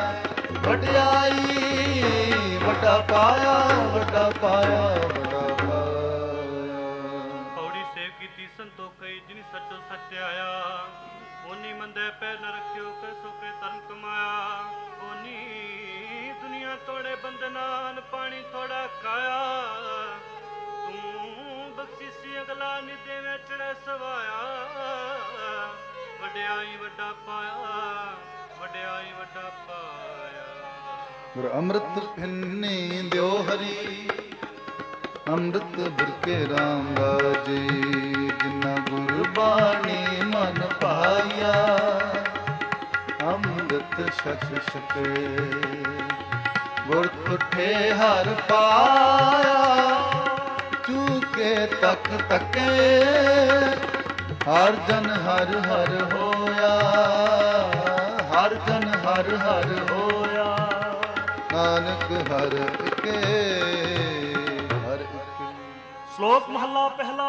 ਵਡਿਆਈ ਵੱਡਾ ਪਾਇਆ, ਵੱਡਾ ਪਾਇਆ, ਵੱਡਾ ਪਾਇਆ। ਪੌੜੀ ਸੇਵ ਕੀਤੀ ਸੰਤੋਖਈ, ਜਿਨ ਸੱਚੋ ਸੱਚ ਆਇਆ, ਓਨੀ ਮੰਦੇ ਪੈਰ ਨ ਰੱਖਿਓ, ਕੈ ਸੋਕੇ ਧਰਮ ਕਮਾਇਆ, ਓਨੀ ਦੁਨੀਆ ਤੋੜੇ ਬੰਧਨਾਨ, ਪਾਣੀ ਥੋੜਾ ਖਾਇਆ, ਤੂੰ ਬਖਸ਼ੀਸੀ ਅਗਲਾ, ਨੀ ਦੇਵੇਂ ਚੜੇ ਸਵਾਇਆ, ਵਡਿਆਈ ਵੱਡਾ ਪਾਇਆ, ਵਡਿਆਈ ਵੱਡਾ ਪਾਇਆ। ਗੁਰ ਅੰਮ੍ਰਿਤ ਪਿੰਨੀ ਦਿਓ ਹਰੀ, ਅੰਮ੍ਰਿਤ ਬਿਰਕੇ ਰਾਮ ਬਾਜੇ, ਜਿਨਾ ਗੁਰ ਬਾਣੀ ਮਨ ਪਾਇਆ, ਅੰਮ੍ਰਿਤ ਛਕ ਛਕੇ ਗੁਰ ਤੁਠੇ ਹਰ ਪਾਇਆ, ਚੂਕੇ ਤਕ ਤਕੇ ਹਰ ਜਨ ਹਰ ਹਰ ਹੋਇਆ, ਹਰ ਜਨ ਹਰ ਹਰ ਹੋਇਆ, ਨਾਨਕ ਹਰ ਇਕੇ ਹਰ ਇਕੇ। ਸ਼ਲੋਕ ਮਹਲਾ ਪਹਿਲਾ।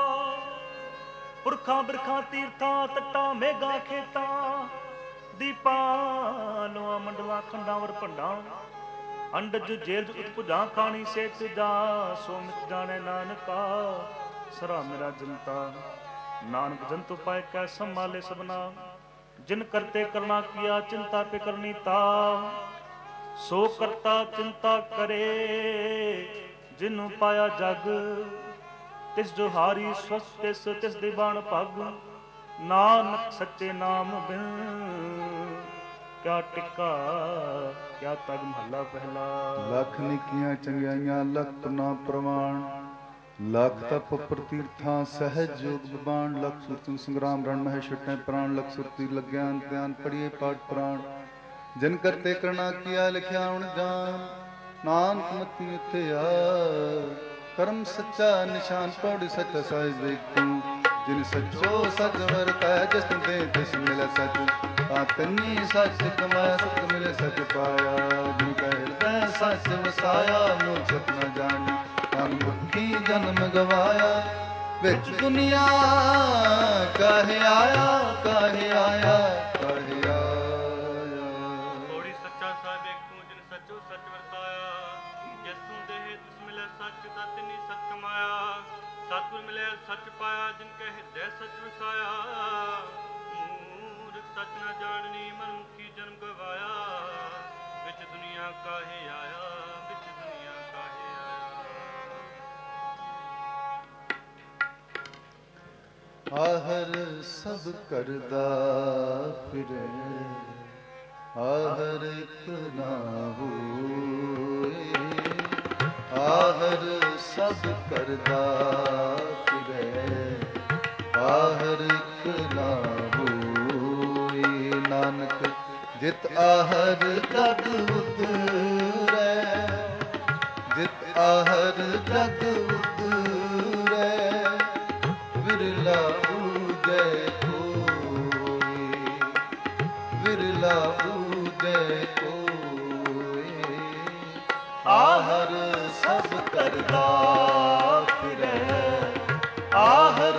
ਪੁਰਖਾਂ ਬਿਰਖਾਂ ਤੀਰਥਾਂ ਤੱਟਾਂ ਮੇਘਾਂ ਖੇਤਾਂ, ਦੀਪਾਂ ਲੋਆਂ ਮੰਡਲਾਂ ਖੰਡਾਂ ਵਰ ਭੰਡਾਂ, ਅੰਡਜ ਜੇਲਜ ਉਤਪੁਜਾਂ ਖਾਣੀ ਸੇਤ ਜਾ, ਸੋ ਮਿਤ ਜਾਣੈ ਨਾਨਕਾ ਸਰਾ ਮੇਰਾ ਜਨਤਾ, ਨਾਨਕ ਜੰਤੂ ਪਾਇ ਕੈ ਸੰਭਾਲੇ ਸਭਨਾ, ਜਿਨ ਕਰਤੇ ਕਰਨਾ ਕੀਆ ਚਿੰਤਾ ਫਿਕਰਨੀ ਤਾ, ਸੋ ਕਰਤਾ ਚਿੰਤਾ ਕਰੇ ਜਿਨੂੰ ਪਾਇਆ ਜਗ, ਤਿਸ ਜੋ ਹਾਰੀ ਸਵਸਤ ਤਿਸ ਤਿਸ ਦੀ ਬਾਣ ਭਗ, ਨਾਨਕ ਸੱਚੇ ਨਾਮ ਬਿਨ ਕਿਆ ਟਿਕਾ ਕਿਆ ਤਗ। ਮਹੱਲਾ ਪਹਿਲਾ। ਲੱਖ ਨਿੱਕੀਆਂ ਚੰਗਿਆਈਆਂ ਲੱਖ ਤੁਨਾ ਪ੍ਰਵਾਨ, ਲੱਖ ਤਪ ਪ੍ਰਤੀਰਥਾਂ ਸਹਿਜ ਜੋਗ ਬਬਾਨ, ਲੱਖ ਸੁਰਤੀ ਸੰਗਰਾਮ ਰਣ ਮਹਿ ਛਟੈ ਪ੍ਰਾਣ, ਲੱਖ ਸੁਰਤੀ ਲੱਗਿਆ ਧਿਆਨ ਪੜੀਏ ਪਾਠ ਪ੍ਰਾਣ, ਜਿਨ ਕਰਤੇ ਕਰਣਾ ਕੀਆ ਲਿਖਿਆ ਹੁਣ ਜਾਨ, ਨਾਨਕ ਮਤੀ ਇੱਥੇ ਆ ਕਰਮ ਸੱਚਾ ਨਿਸ਼ਾਨ, ਪੌੜੀ ਸੱਚਾ ਸਾਇ ਦੇਖ ਤੂੰ, ਜਿਨ ਸੱਚੋ ਸੱਚ ਵਰਤੈ, ਜਿਸ ਦੇ ਤਿਸ ਮਿਲੈ ਸੱਚ, ਤਾਂ ਤੈਨੀ ਸੱਚ ਕਮਾਇਆ, ਸਤ ਮਿਲੇ ਸੱਚ ਪਾਇਆ, ਜਿਨ ਕੈ ਹਿਰਦੈ ਸੱਚ ਵਸਾਇਆ, ਮੂਰਖ ਸਤ ਨ ਜਾਣੀ, ਤਨ ਮੁਖੀ ਜਨਮ ਗਵਾਇਆ, ਵਿੱਚ ਦੁਨੀਆ ਕਾਹੇ ਆਇਆ, ਕਾਹੇ ਆਇਆ, ਕਾਹੇ ਆਇਆ। ਪੌੜੀ ਸੱਚਾ ਸਾਹਿਬ ਏਕ ਤੂੰ, ਜਿਨ ਸੱਚੋ ਸੱਚ ਵਰਤਾਇਆ, ਜਿਸ ਤੂੰ ਦੇਹ ਤਿਸ ਮਿਲੇ ਸੱਚ, ਤਾਂ ਤਿਨੀ ਸੱਚ ਕਮਾਇਆ, ਸਤਿਗੁਰ ਮਿਲੇ ਸੱਚ ਪਾਇਆ, ਜਿਨ ਕੈ ਹਿਰਦੈ ਸੱਚ ਵਸਾਇਆ, ਮੂਰਖ ਸੱਚ ਨ ਜਾਣਨੀ, ਮਨ ਮੁਖੀ ਜਨਮ ਗਵਾਇਆ, ਵਿੱਚ ਦੁਨੀਆ ਕਾਹੇ ਆਇਆ, ਵਿੱਚ ਦੁਨੀਆ ਕਾਹੇ ਆਇਆ। ਆਹਰ ਸਭ ਕਰਦਾ ਫਿਰੇ, ਆਹਰ ਇਕ ਨਾ ਹੋਏ, ਆਹਰ ਸਭ ਕਰਦਾ ਫਿਰੇ, ਆਹਰ ਇਕ ਨਾ ਹੋਏ, ਨਾਨਕ ਜਿਤ ਆਹਰ ਜਗ ਉਤਰੈ, ਜਿਤ ਆਹਰ ਜਗ ਉਤਰੈ, ਵਿਰਲਾ ਬੂਝੈ ਕੋਇ, ਵਿਰਲਾ ਬੂਝੈ ਕੋਇ, ਆਹਰ ਸਭ ਕਰਦਾ ਫਿਰੈ, ਆਹਰ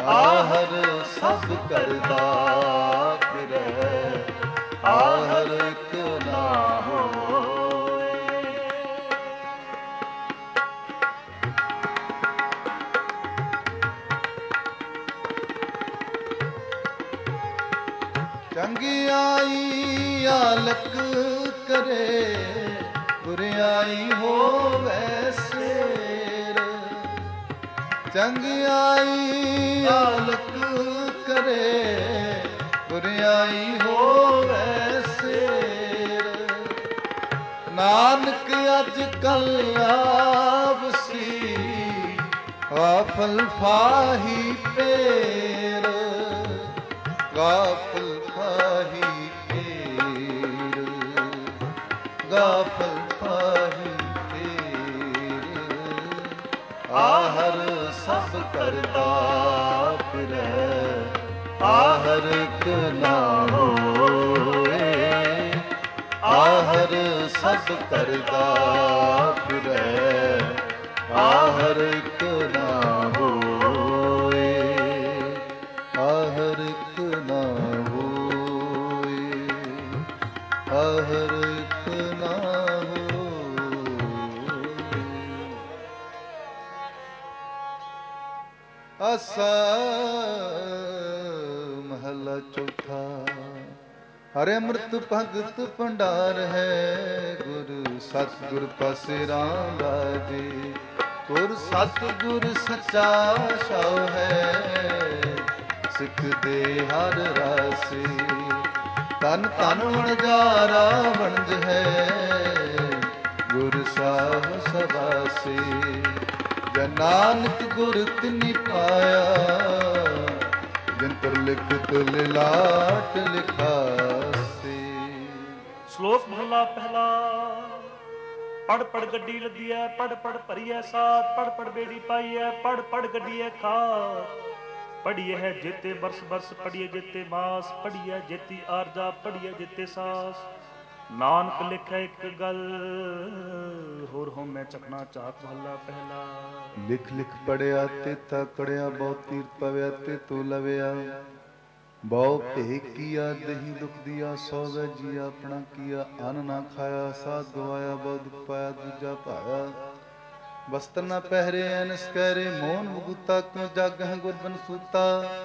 ਆਹਰ ਸਭ ਕਰਦਾ ਫਿਰੈ, ਆਹਰ ਇੱਕ ਨਾ ਹੋਏ। ਚੰਗਿਆਈ ਆਲਕ ਕਰੇ, ਬੁਰਿਆਈ ਹੋਵੈ ਸੇਰ। ਚੰਗਿਆਈ ਆਲਕ ਕਰੇ, ਬੁਰਿਆਈ ਹੋਵੈ ਸੇਰ। ਨਾਨਕ ਅੱਜ ਕੱਲ ਆਵਸੀ, ਗਾਫਲ ਫਾਹੀ ਪੇਰ, ਗਾਫਲ ਫਾਹੀ ਪੇਰ, ਗਾਫਲ ਫਾਹੀ ਪੇਰ। ਆਹਰ ਸਭ ਕਰਦਾ ਫਿਰੈ, ਆਹਰ ਇੱਕ ਨਾ ਹੋਏ। ਆਹਰ ਸਭ ਕਰਦਾ ਫਿਰੈ, ਆਹਰ ਇੱਕ ਨਾ ਹੋਏ। ਆਹਰ ਇੱਕ ਨਾ ਹੋਏ, ਆਹਰ ਇੱਕ ਨਾ ਹੋਏ। ਆਸਾ ਮਹਲਾ ਚੌਥਾ। ਹਰਿ ਅੰਮ੍ਰਿਤ ਭਗਤ ਭੰਡਾਰ ਹੈ, ਗੁਰ ਸਤਿਗੁਰ ਪਾਸੇ ਰਾਮ ਰਾਜੇ। ਗੁਰ ਸਤਿਗੁਰ ਸੱਚਾ ਛਾਉ ਹੈ, ਸਿੱਖ ਦੇ ਹਰ ਰਾਸੇ। ਤਨ ਤਨ ਵਣਜਾਰਾ ਵਣਜ ਹੈ, ਗੁਰ ਸਾਹਿਬ ਸਬਾਸੇ। ਜਨ ਨਾਨਕ ਗੁਰ ਤਿਨਿ ਪਾਇਆ, ਜਿਨ ਲਿਖਤ ਲਿਲਾਟ ਲਿਖਾਸੇ। ਸ਼ਲੋਕ ਮਹਲਾ ਪਹਿਲਾ। ਪੜ ਪੜ ਗੱਡੀ ਲੱਦੀਐ, ਪੜ ਪੜ ਭਰੀਐ ਸਾਥ। ਪੜ ਪੜ ਬੇੜੀ ਪਾਈਐ, ਪੜ ਪੜ ਗੱਡੀਐ ਖਾਤ। ਪੜੀਏ ਹੈ ਜੇਤੇ ਬਰਸ ਬਰਸ, ਪੜੀਏ ਜੇਤੇ ਮਾਸ। ਪੜੀਏ ਜੇਤੀ ਆਰਜਾ, ਪੜੀਏ ਜੇਤੇ ਸਾਸ। ਨਾਨਕ ਲਿਖੈ ਇੱਕ ਗੱਲ, ਹੋਰ ਹੋਮੈ ਚਕਨਾ ਚਾਕ। ਮਹਲਾ ਪਹਿਲਾ। ਲਿਖ ਲਿਖ ਪੜਿਆ ਤੇ ਤਕੜਿਆ, ਬਹੁ ਤੀਰ ਪਵਿਆ ਤੇ ਤੂੰ ਲਵਿਆ। ਬਹੁ ਭੇ ਕੀਆ ਦਹੀ ਦੁਖ ਦਿਆ, ਸੌ ਵੈ ਜੀ ਆਪਣਾ ਕੀਆ। ਅਨ ਨਾ ਖਾਇਆ ਸਾਧ ਗਵਾਇਆ, ਬਹੁ ਦੁਖ ਪਾਇਆ ਦੂਜਾ ਭਾਇਆ। ਵਸਤਰ ਨਾ ਪਹਿਰੇ ਐਨਸ ਕਹਿਰੇ, ਮੋਹਨ ਮੁਗੂਤਾ ਕਿਉ ਜਾਗਹਿ ਗੁਰਬਨ ਸੂਤਾ।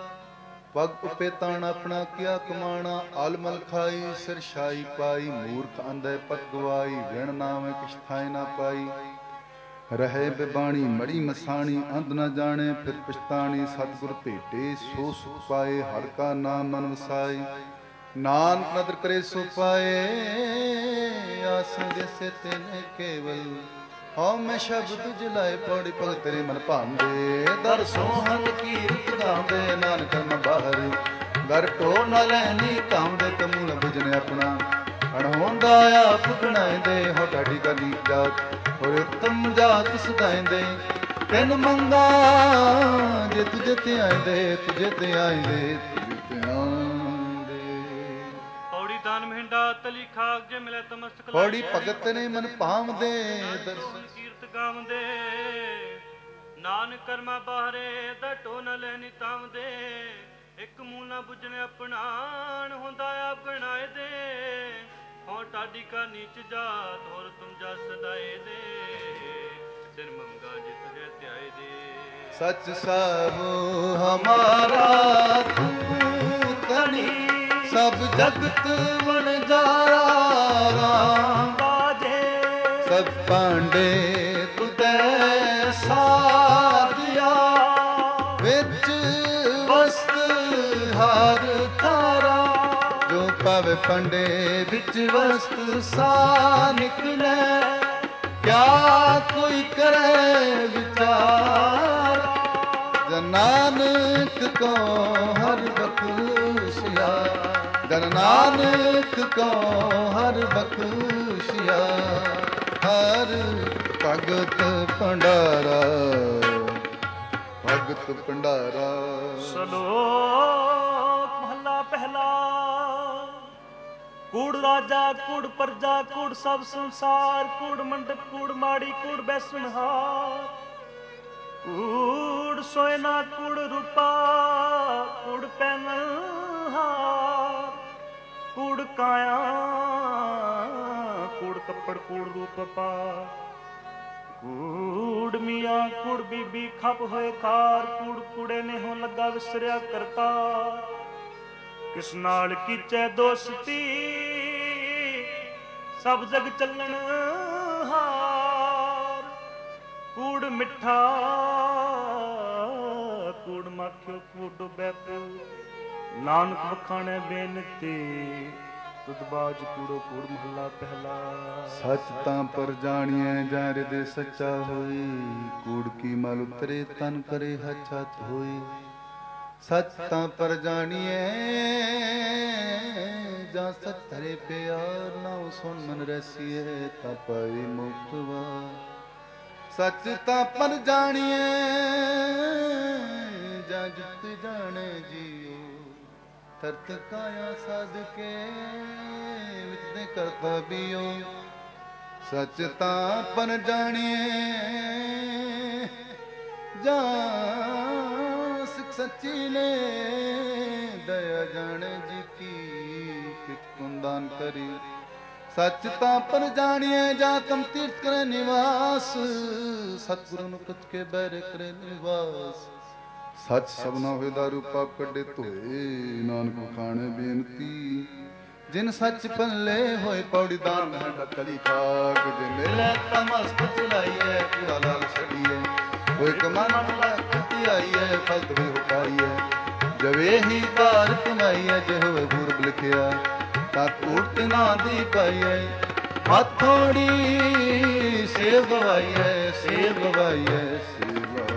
ਪਗ ਉਪੇ ਤਾਣ ਆਪਣਾ ਕੀਆ ਕਮਾਣਾ, ਆਲਮਲ ਖਾਈ ਸਿਰ ਛਾਈ ਪਾਈ। ਮੂਰਖ ਅੰਧੇ ਪਤ ਗਵਾਈ, ਵਿਣ ਨਾਵੇਂ ਕਿਛ ਥਾਇ ਨਾ ਪਾਈ। ਰਹੇ ਬਿਬਾਣੀ ਮੜੀ ਮਸਾਣੀ, ਅੰਧ ਨਾ ਜਾਣੇ ਫਿਰ ਪਛਤਾਣੀ। ਸਤਿਗੁਰ ਭੇਟੇ ਸੋ ਸੁਖ ਪਾਏ, ਹਰਿ ਕਾ ਨਾਮ ਮਨ ਵਸਾਈ। ਨਾਨਕ ਨਦਰ ਕਰੇ ਸੋ ਪਾਏ, ਆਸ ਜੈਸੇ ਤੈਨੇ ਕੇਵਲ। ਹਉ ਮੈਂ ਸ਼ਬਦ ਜਲਾਏ ਪੌੜੀ, ਭਗਤ ਤੇਰੇ ਮਨ ਭਾਂਦੇ। ਦਰ ਸੋਹਣ ਕੀਰਤ ਗਾਉਂਦੇ, ਨਾਨਕ ਮੈਂ ਬਾਹਰ। ਦਰ ਟੋ ਨ ਲੈਣੀ ਕਾਉਂਦੇ, ਤਮੂ ਨ ਬੁਝਨ ਆਪਣਾ। ਅਣਹੋਂਦਾ ਆਪ ਗਣਾਇਂਦੇ, ਹੋ ਢਾਡੀ ਕਾ ਨੀਚ ਜਾਤ। ਹੋਰ ਉਤਮ ਜਾਤ ਸਦਾਇਂਦੇ, ਤੈਨ ਮੰਗਾ ਜੇ ਤੁਝੇ ਤੇ ਆਇਂਦੇ। ਤੁਝੇ ਤੇ ਆਇਂਦੇ, ਤੁਝੇ ਤੇ ਆਇਂਦੇ। ਪੌੜੀ ਦਾਨ ਮਹਿੰਡਾ ਤਲੀ ਖਾਕ, ਜੇ ਮਿਲੇ ਤਮਸਤਕ। ਪੌੜੀ ਭਗਤ ਨੇ ਮਨ ਭਾਵਦੇ, ਦਰਸ਼ਨ ਕੀਰਤ ਗਾਵਦੇ। ਨਾਨਕ ਕਰਮਾ ਬਾਹਰੇ, ਦਾ ਟੋ ਨ ਲੈਣੀ ਤਾਵਦੇ। ਇੱਕ ਮੂਲ ਨਾ ਬੁਝਣੇ ਆਪਣਾਣ, ਹੁੰਦਾ ਆਪ ਗਣਾਏ ਦੇ। ਹੋਂ ਟਾਡੀ ਕਾ ਨੀਚ ਜਾਤ, ਹੋਰ ਤੁਮ ਜਾ ਸਦਾਏ ਦੇ। ਸਿਰ ਮੰਗਾ ਜੇ ਤੁਝੇ ਧਿਆਏ ਦੇ। ਸਚ ਸਭ ਹਮਾਰਾ ਤੂੰ ਤਣੀ, ਸਭ ਜਗਤ ਵਣਜਾਰਾ ਰਾਮ ਬਾਜੇ। ਸਭ ਪਾਂਡੇ ਤੁਧੈ ਸਾਧਿਆ, ਵਿੱਚ ਵਸਤ ਹਰ ਥਾਰਾ। ਜੋ ਪਵ ਪੰਡੇ ਵਿੱਚ ਵਸਤ ਸਾ ਨਿਕਲੈ, ਕਿਆ ਕੋਈ ਕਰੇ ਵਿਚਾਰ। ਜਨ ਨਾਨਕ ਕੋ ਹਰਿ ਬਖਸ਼ਿਆ, ਜਨ ਨਾਨਕ ਕੋ ਹਰਿ ਬਖਸ਼ਿਆ। ਹਰਿ ਭਗਤ ਭੰਡਾਰਾ, ਭਗਤ ਭੰਡਾਰਾ। ਸ਼ਲੋਕ ਮਹਲਾ ਪਹਿਲਾ। ਕੂੜ ਰਾਜਾ ਕੂੜ ਪਰਜਾ, ਕੂੜ ਸਭ ਸੰਸਾਰ। ਕੂੜ ਮੰਡਪ ਕੂੜ ਮਾੜੀ, ਕੂੜ ਬੈਸਣਹਾਰ। ਕੂੜ ਸੋਇਨਾ ਕੂੜ ਰੂਪਾ, ਕਾਇਆ ਕੂੜ ਕੱਪੜ ਕੂੜ ਰੂਪ ਪਾ ਕੂੜ ਮੀਆਂ ਕੂੜ ਬੀਬੀ ਖਪ ਹੋਏ ਖਾਰ ਕੂੜ ਕੂੜੇ ਨੇ ਹੋ ਲੱਗਾ ਵਿਸਰਿਆ ਕਰਤਾ ਕਿਸ ਨਾਲ ਕੀਚੈ ਦੋਸਤੀ ਸਭ ਜਗ ਚੱਲਣ ਹਾਰ ਕੂੜ ਮਿੱਠਾ ਕੂੜ ਮਾਖਿਓ ਕੂੜ ਡੁੱਬੈ ਪੂ ਨਾਨਕ ਵਖਾਣੈ ਬੇਨਤੀ ਤੁਧ ਬਾਜ ਕੂੜੋ ਕੂੜ ਮਹੱਲਾ ਪਹਿਲਾ ਸੱਚ ਤਾਂ ਪਰ ਜਾਣੀਐ ਜਾਂ ਹਿਰਦੇ ਸੱਚਾ ਹੋਈ ਕੂੜ ਕੀ ਮਲ ਉਤਰੇ ਤਨ ਕਰੇ ਹੱਛਤ ਹੋਈ ਸੱਚ ਤਾਂ ਪਰ ਜਾਣੀਐ ਜਾਂ ਸੱਤਰੇ ਪਿਆਰ ਨਾਉ ਸੁਣ ਮਨ ਰਸੀਏ ਤਾਂ ਪਾਈ ਮੁਕਤ ਵਾ ਸੱਚ ਤਾਂ ਪਰ ਜਾਣੀਐ ਜਾਂ ਜਿਤ ਜਾਣੇ ਜੀਓ ਤਰਤ ਕਾਇਆ ਸਾਧ ਕੇ ਵਿਚਦੇ ਕਰਤਾ ਬੀਓ ਸੱਚ ਤਾਂ ਪਰ ਜਾਣੀਏ ਜਾਂ ਸਿੱਖ ਸੱਚੀ ਨੇ ਦਇਆ ਜਾਣੇ ਜੀ ਕੀ ਕਿਤ ਕੁੰਦਾਨ ਕਰੀ ਸੱਚ ਤਾਂ ਪਰ ਜਾਣੀਏ ਜਾਂ ਤਮ ਤੀਰਥ ਕਰੇ ਨਿਵਾਸ ਸਤਿਗੁਰੂ ਨੂੰ ਕੁਝ ਕੇ ਬਹਿਰੇ ਕਰੇ ਨਿਵਾਸ ਸੱਚ ਸਭਨਾ ਹੋਏ ਦਾਰੂ ਪਾਪ ਕੱਢੇ ਧੋਏ ਨਾਨਕ ਖਾਣੇ ਬੇਨਤੀ ਜਿਨ ਸੱਚ ਪੱਲੇ ਹੋਏ ਪੌੜੀ ਦਾਨ ਮਹਿੰਡਾ ਕਲੀ ਖਾਕ ਜੇ ਮਿਲੇ ਤਾਂ ਮਸਤ ਚਲਾਈਏ ਪੂਰਾ ਲਾਲ ਛੜੀਏ ਕੋਈ ਕਮਨ ਲੱਖਤੀ ਆਈਏ ਫਲਤ ਵੀ ਹੁਕਾਈਏ ਜਵੇ ਹੀ ਧਾਰ ਕਮਾਈਏ ਜੇ ਹੋਵੇ ਗੁਰਬ ਲਿਖਿਆ ਤਾਂ ਟੂਟ ਨਾ ਦੀ ਪਾਈਏ ਹੱਥੋੜੀ ਸੇਵ ਗਵਾਈਏ ਸੇਵ ਗਵਾਈਏ ਸੇਵ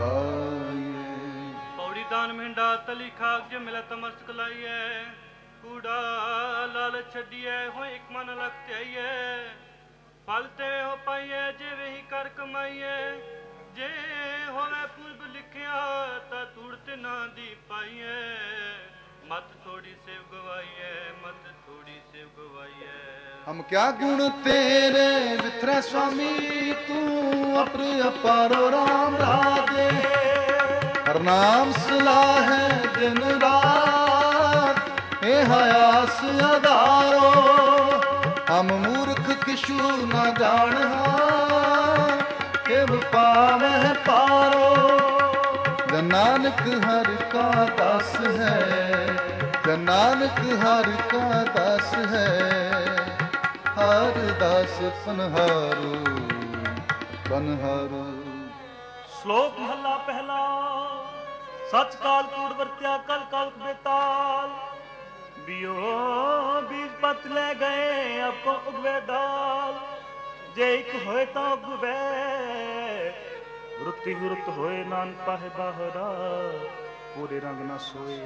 ਦਾਨ ਮਹਿੰਡਾ ਤਲੀ ਖਾਕ ਜੇ ਮਿਲੇ ਤਾਂ ਮਸਤਕ ਲਾਈਏ ਕੂੜਾ ਲਾਲ ਛੱਡੀਏ ਹੋਏ ਇੱਕ ਮਨ ਲਖ ਧਿਆਈਏ ਫਲ ਤੇ ਹੋ ਪਾਈਏ ਜਿਵੇਂ ਹੀ ਕਰ ਕਮਾਈਏ ਜੇ ਹੋਵੇ ਪੂਰਬ ਲਿਖਿਆ ਤਾਂ ਤੁੜਤ ਨਾ ਦੀ ਪਾਈਏ ਮਤ ਥੋੜੀ ਸੇਵ ਗਵਾਈਏ ਮਤ ਥੋੜੀ ਸੇਵ ਗਵਾਈਏ ਹਮ ਕਿਆ ਗੁਣ ਤੇਰੇ ਵਿਥਰਾ ਸੁਆਮੀ ਤੂੰ ਅਪਰ ਅਪਾਰੋ ਰਾਮ ਰਾਜੇ ਹਰ ਨਾਮ ਸਲਾਹ ਹੈ ਦਿਨ ਰਾਤ ਇਹ ਆਸ ਆਧਾਰੋ ਹਮ ਮੂਰਖ ਕਿਛੂ ਨਾ ਜਾਣਹਾ ਕਿਵ ਪਾਵਹਿ ਪਾਰੋ ਜਨ ਨਾਨਕ ਹਰਿ ਕਾ ਦਾਸ ਹੈ ਜਨ ਨਾਨਕ ਹਰਿ ਕਾ ਦਾਸ ਹੈ ਹਰ ਦਾਸ ਪਨਹਾਰੂ ਪਨਹਾਰੂ ਸ਼ਲੋਕ ਮਹੱਲਾ ਪਹਿਲਾ ਸੱਚ ਕਾਲ ਕੂੜ ਵਰਤਿਆ ਕਲ ਕਾਲ ਬੇਤਾਲ ਬਿਓ ਬੀਜ ਪਤ ਲੈ ਗਏ ਆਪੋ ਉਗਵੇ ਦਾਲ ਜੇ ਇੱਕ ਹੋਏ ਤਾਂ ਉਗਵੇ ਰੁੱਤੀ ਰੁੱਤ ਹੋਏ ਨਾਨਕ ਪਾਹੇ ਬਾਹਰਾ ਪੂਰੇ ਰੰਗ ਨਾ ਸੋਏ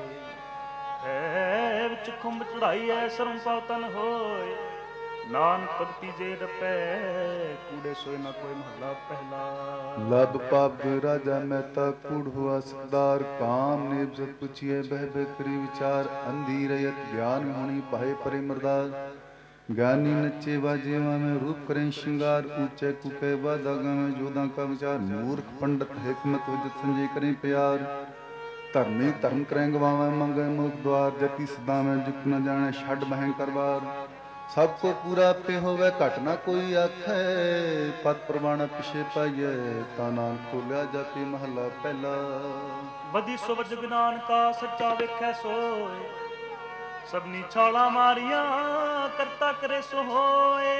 ਹੈ ਵਿੱਚ ਖੁੰਬ ਚੜਾਈ ਐ ਸਰਮ ਪਾਉ ਤਨ ਹੋਏ ਨਾਨਕ ਭਗਤੀ ਜੇ ਰਪੈ ਕੂੜੇ ਸੋਏ ਨਾ ਕੋਈ ਮਹੱਲਾ ਪਹਿਲਾ ਲਬ ਪਬ ਰਾਜਾ ਮਹਿਤਾ ਕੂੜ ਹੁਆ ਸਰਦਾਰ ਕਾਮ ਨੇਬ ਜਬ ਪੁੱਛੀਏ ਬਹਿ ਬਹਿ ਕਰੀ ਵਿਚਾਰ ਅੰਧੀ ਰਹਿਤ ਗਿਆਨ ਹੋਣੀ ਪਾਏ ਪਰੇ ਮਰਦਾਰ ਗਿਆਨੀ ਨੱਚੇ ਬਾਜੇਵਾ ਮੈਂ ਰੂਪ ਕਰੇ ਸ਼ਿੰਗਾਰ ਊਚੇ ਕੁਕੇ ਵਾਦਾ ਗਾਵੇਂ ਜੋਦਾਂ ਕਾ ਵਿਚਾਰ ਮੂਰਖ ਪੰਡਤ ਹਿਕਮਤ ਵਜਤ ਸੰਜੇ ਕਰੇ ਪਿਆਰ ਧਰਮੀ ਧਰਮ ਕਰੈ ਗਵਾਵੇਂ ਮੰਗੇ ਮੁਖ ਦਵਾਰ ਜਤੀ ਸਦਾ ਮੈਂ ਜੁਕ ਨ ਜਾਣੇ ਛੱਡ ਬਹਿ ਕਰਵਾਰ ਸਭ ਕੋ ਪੂਰਾ ਪੇ ਹੋਵੇ ਘਟ ਨਾ ਕੋਈ ਆਖੈ ਪਤ ਪ੍ਰਮਾਣ ਪਿਛੇ ਪਾਈਏ ਤਾਂ ਨਾਨਕ ਖੋਲਿਆ ਜਾਪੀ ਮਹੱਲਾ ਪਹਿਲਾ ਬਦੀ ਸੋ ਵਜਗ ਨਾਨਕਾ ਸੱਚਾ ਵੇਖੈ ਸੋਏ ਸਭਨੀ ਛਾਲਾਂ ਮਾਰੀਆਂ ਕਰਤਾ ਕਰੇ ਸੋ ਹੋਏ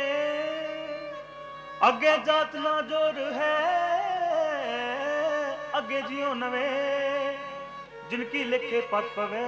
ਅੱਗੇ ਜਾਤ ਨਾ ਜੋਰ ਹੈ ਅੱਗੇ ਜਿਉ ਨਵੇਂ ਜਿਨ ਕੀ ਲਿਖੇ ਪਤ ਪਵੇ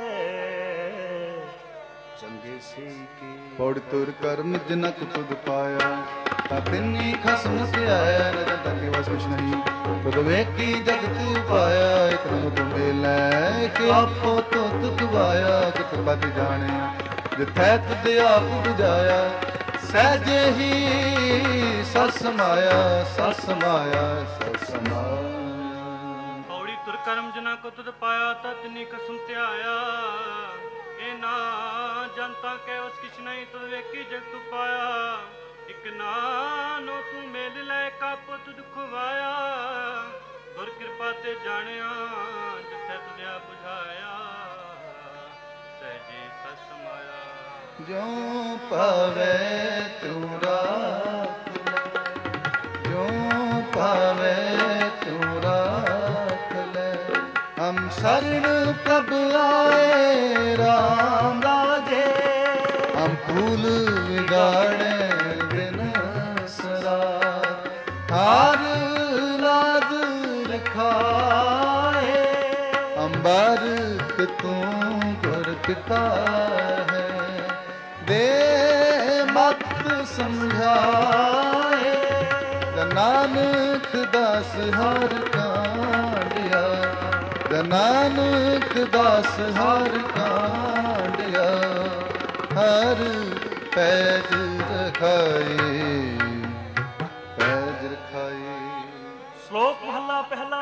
ਚੰਗੇ ਸੇ ਕੀ ਪੌੜ ਤੁਰ ਕਰਮ ਜਨਕ ਤੁਧ ਪਾਇਆ ਤਾਂ ਪਿੰਨੀ ਖਸਮ ਧਿਆਇਆ ਨਦਰ ਤਕੇ ਵਸ ਕੁਛ ਨਹੀਂ ਤੁਧ ਵੇਖੀ ਜਗਤ ਪਾਇਆ ਇਕ ਰਮ ਤੁਮੇ ਲੈ ਕੇ ਆਪੋ ਤੋ ਤੁਧ ਗਵਾਇਆ ਕਿਤ ਪਤ ਜਾਣਿਆ ਜਿਥੈ ਤੁਧ ਆਪ ਬੁਝਾਇਆ ਸਹਿਜੇ ਹੀ ਸਸ ਮਾਇਆ ਸਸ ਮਾਇਆ ਸਸ ਮਾਇਆ ਪੌੜੀ ਤੁਰ ਕਰਮ ਜਨਾ ਕੋ ਤੁਧ ਪਾਇਆ ਤਾਂ ਤਿੰਨੀ ਖਸਮ ਧਿਆਇਆ ਇਹ ਨਾ ਜਨਤਾ ਕੇ ਉਸ ਕਿਛ ਨਹੀਂ ਤੁਧ ਵੇਖੀ ਜਗਤ ਪਾਇਆ ਇਕ ਨਾਨੋ ਤੂੰ ਮੇਲ ਲੈ ਕਪ ਤੁਧ ਖਵਾਇਆ ਗੁਰ ਕਿਰਪਾ ਤੇ ਜਾਣਿਆ ਜਿੱਥੇ ਤੁਧਿਆ ਬੁਝਾਇਆ ਸਹਿਜੇ ਸਸ ਮਾਇਆ ਜਿਉ ਭਾਵੇ ਤੂੰ ਰਾਖ ਲੈ, ਜਿਉ ਭਾਵੇ ਤੂੰ ਰਾਖ ਲੈ। ਹਮ ਸਰਣ ਪ੍ਰਭ ਆਏ ਰਾਮ ਰਾਜੇ, ਹਮ ਫੂਲ ਵਿਗਾੜੇ ਦਿਨ ਸਰਾਏ। ਹਾਰ ਲਾਜ ਰਖਾਏ, ਅੰਬਰ ਤੂੰ ਗੁਰ ਪਿਤਾ ਹੈ। ਦੇ ਮਤ ਸਮਝਾਏ, ਨਾਨਕ ਦਾਸ ਹਰ ਕਾਂਡਿਆ, ਨਾਨਕ ਦਾਸ ਹਰ ਕਾਂਡਿਆ। ਹਰ ਪੈਜ ਰਖਾਏ, ਪੈਜ ਰਖਾਏ। ਸ਼ਲੋਕ ਮਹਲਾ ਪਹਿਲਾ।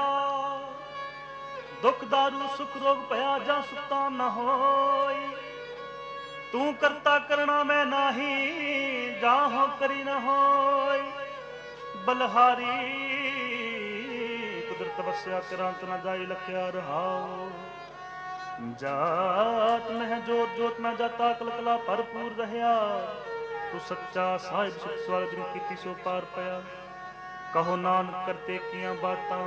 ਦੁਖ ਦਾਰੂ ਸੁਖ ਰੋਗ ਭਇਆ, ਜਾਂ ਸੁਤਾ ਨਾ ਹੋਈ। ਤੂੰ ਕਰਤਾ ਕਰਣਾ ਮੈਂ ਨਾਹੀ, ਜਾਂ ਹੋ ਕਰੀ ਨਾ ਹੋਈ। ਬਲਹਾਰੀ ਕੁਦਰਤ ਵਸਿਆ, ਕਿਰੰਤ ਨਾ ਜਾਈ ਲਖਿਆ ਰਹਾਉ। ਜਾਤ ਮਹਿ ਜੋਤ ਜੋਤ ਮੈਂ ਜਾਤਾ, ਕਲ ਕਲਾ ਭਰਪੂਰ ਰਹਿਆ। ਤੂੰ ਸੱਚਾ ਸਾਹਿਬ ਸੁਖ ਸਵਾਰ, ਜਿਨ ਕੀਤੀ ਸੋ ਪਾਰ ਪਿਆ। ਕਹੋ ਨਾਨਕ ਕਰਤੇ ਕੀਆਂ ਬਾਤਾਂ,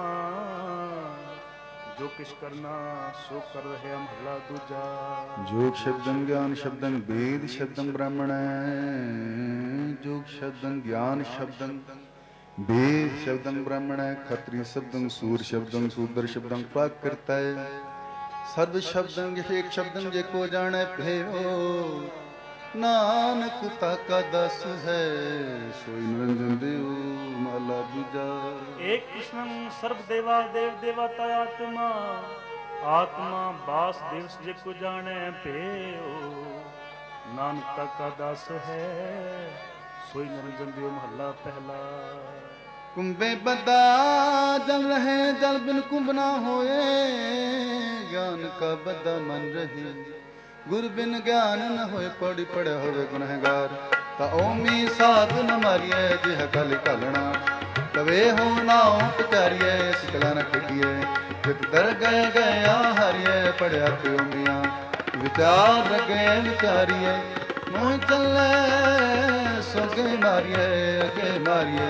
ਜੋ ਕਿਛ ਕਰਨਾ ਸੋ ਕਰ ਰਹਿਆ। ਮਹਲਾ ਦੂਜਾ। ਜੋਗ ਸ਼ਬਦੰ ਗਿਆਨ ਸ਼ਬਦੰ ਵੇਦ ਸ਼ਬਦੰ ਬ੍ਰਾਹਮਣੈ, ਜੋਗ ਸ਼ਬਦੰ ਗਿਆਨ ਸ਼ਬਦੰ ਵੇਦ ਸ਼ਬਦੰ ਬ੍ਰਾਹਮਣੈ। ਖਤਰੀ ਸ਼ਬਦੰ ਸੂਰ ਸ਼ਬਦੰ ਸੂਦਰ ਸ਼ਬਦੰ ਪ੍ਰਾਕ੍ਰਿਤੈ। ਸਰਬ ਸ਼ਬਦੰ ਏਕ ਸ਼ਬਦੰ ਜੇ ਕੋ ਜਾਣੈ ਭਇਓ। ਨਾਨਕ ਤਾਕਾ ਦਸ ਹੈ, ਸੋਈ ਨਿਰੰਜਨ ਦੇਉ। ਮਹਲਾ ਦੂਜਾ। ਏਕ ਕ੍ਰਿਸ਼ਨੰ ਸਰਬ ਦੇਵਾ ਦੇਵ ਦੇਵਤਾ ਆਤਮਾ। ਆਤਮਾ ਬਾਸ ਦਿਵਸ ਜੇ ਕੋ ਜਾਣੈ ਭਇਓ। ਨਾਨਕ ਤਾਕਾ ਦਸ ਹੈ, ਸੋਈ ਨਿਰੰਜਨ ਦੇਉ। ਮਹੱਲਾ ਪਹਿਲਾ। ਕੁੰਭੇ ਬਦਾ ਜਲ ਰਹੇ, ਜਲ ਬਿਨ ਕੁੰਭ ਨਾ ਹੋਏ। ਗਿਆਨ ਕਾ ਬਦਾ ਮਨ ਰਹੇ, ਗੁਰ ਬਿਨ ਗਿਆਨ ਨ ਹੋਏ। ਪੜੀ ਪੜਿਆ ਹੋਵੇ ਗੁਨਹਗਾਰ, ਤਾਂ ਓਮੀ ਸਾਧ ਨ ਮਾਰੀਐ। ਜਿਹ ਕਲ ਘਲਣਾ ਤਵੇ ਹੋ ਨਾਉ ਪਚਾਰੀਐ। ਸਿਕਲਾ ਨ ਖੇਡੀਐ, ਜਿਤ ਦਰ ਗਏ ਗਿਆ ਹਰੀਐ। ਪੜਿਆ ਤੇ ਓਮੀਆਂ ਵਿਚਾਰ ਰਗੇ ਵਿਚਾਰੀਐ। ਮੋਹ ਚੱਲੇ ਸੋਗੇ ਮਾਰੀਐ, ਅਗੇ ਮਾਰੀਐ।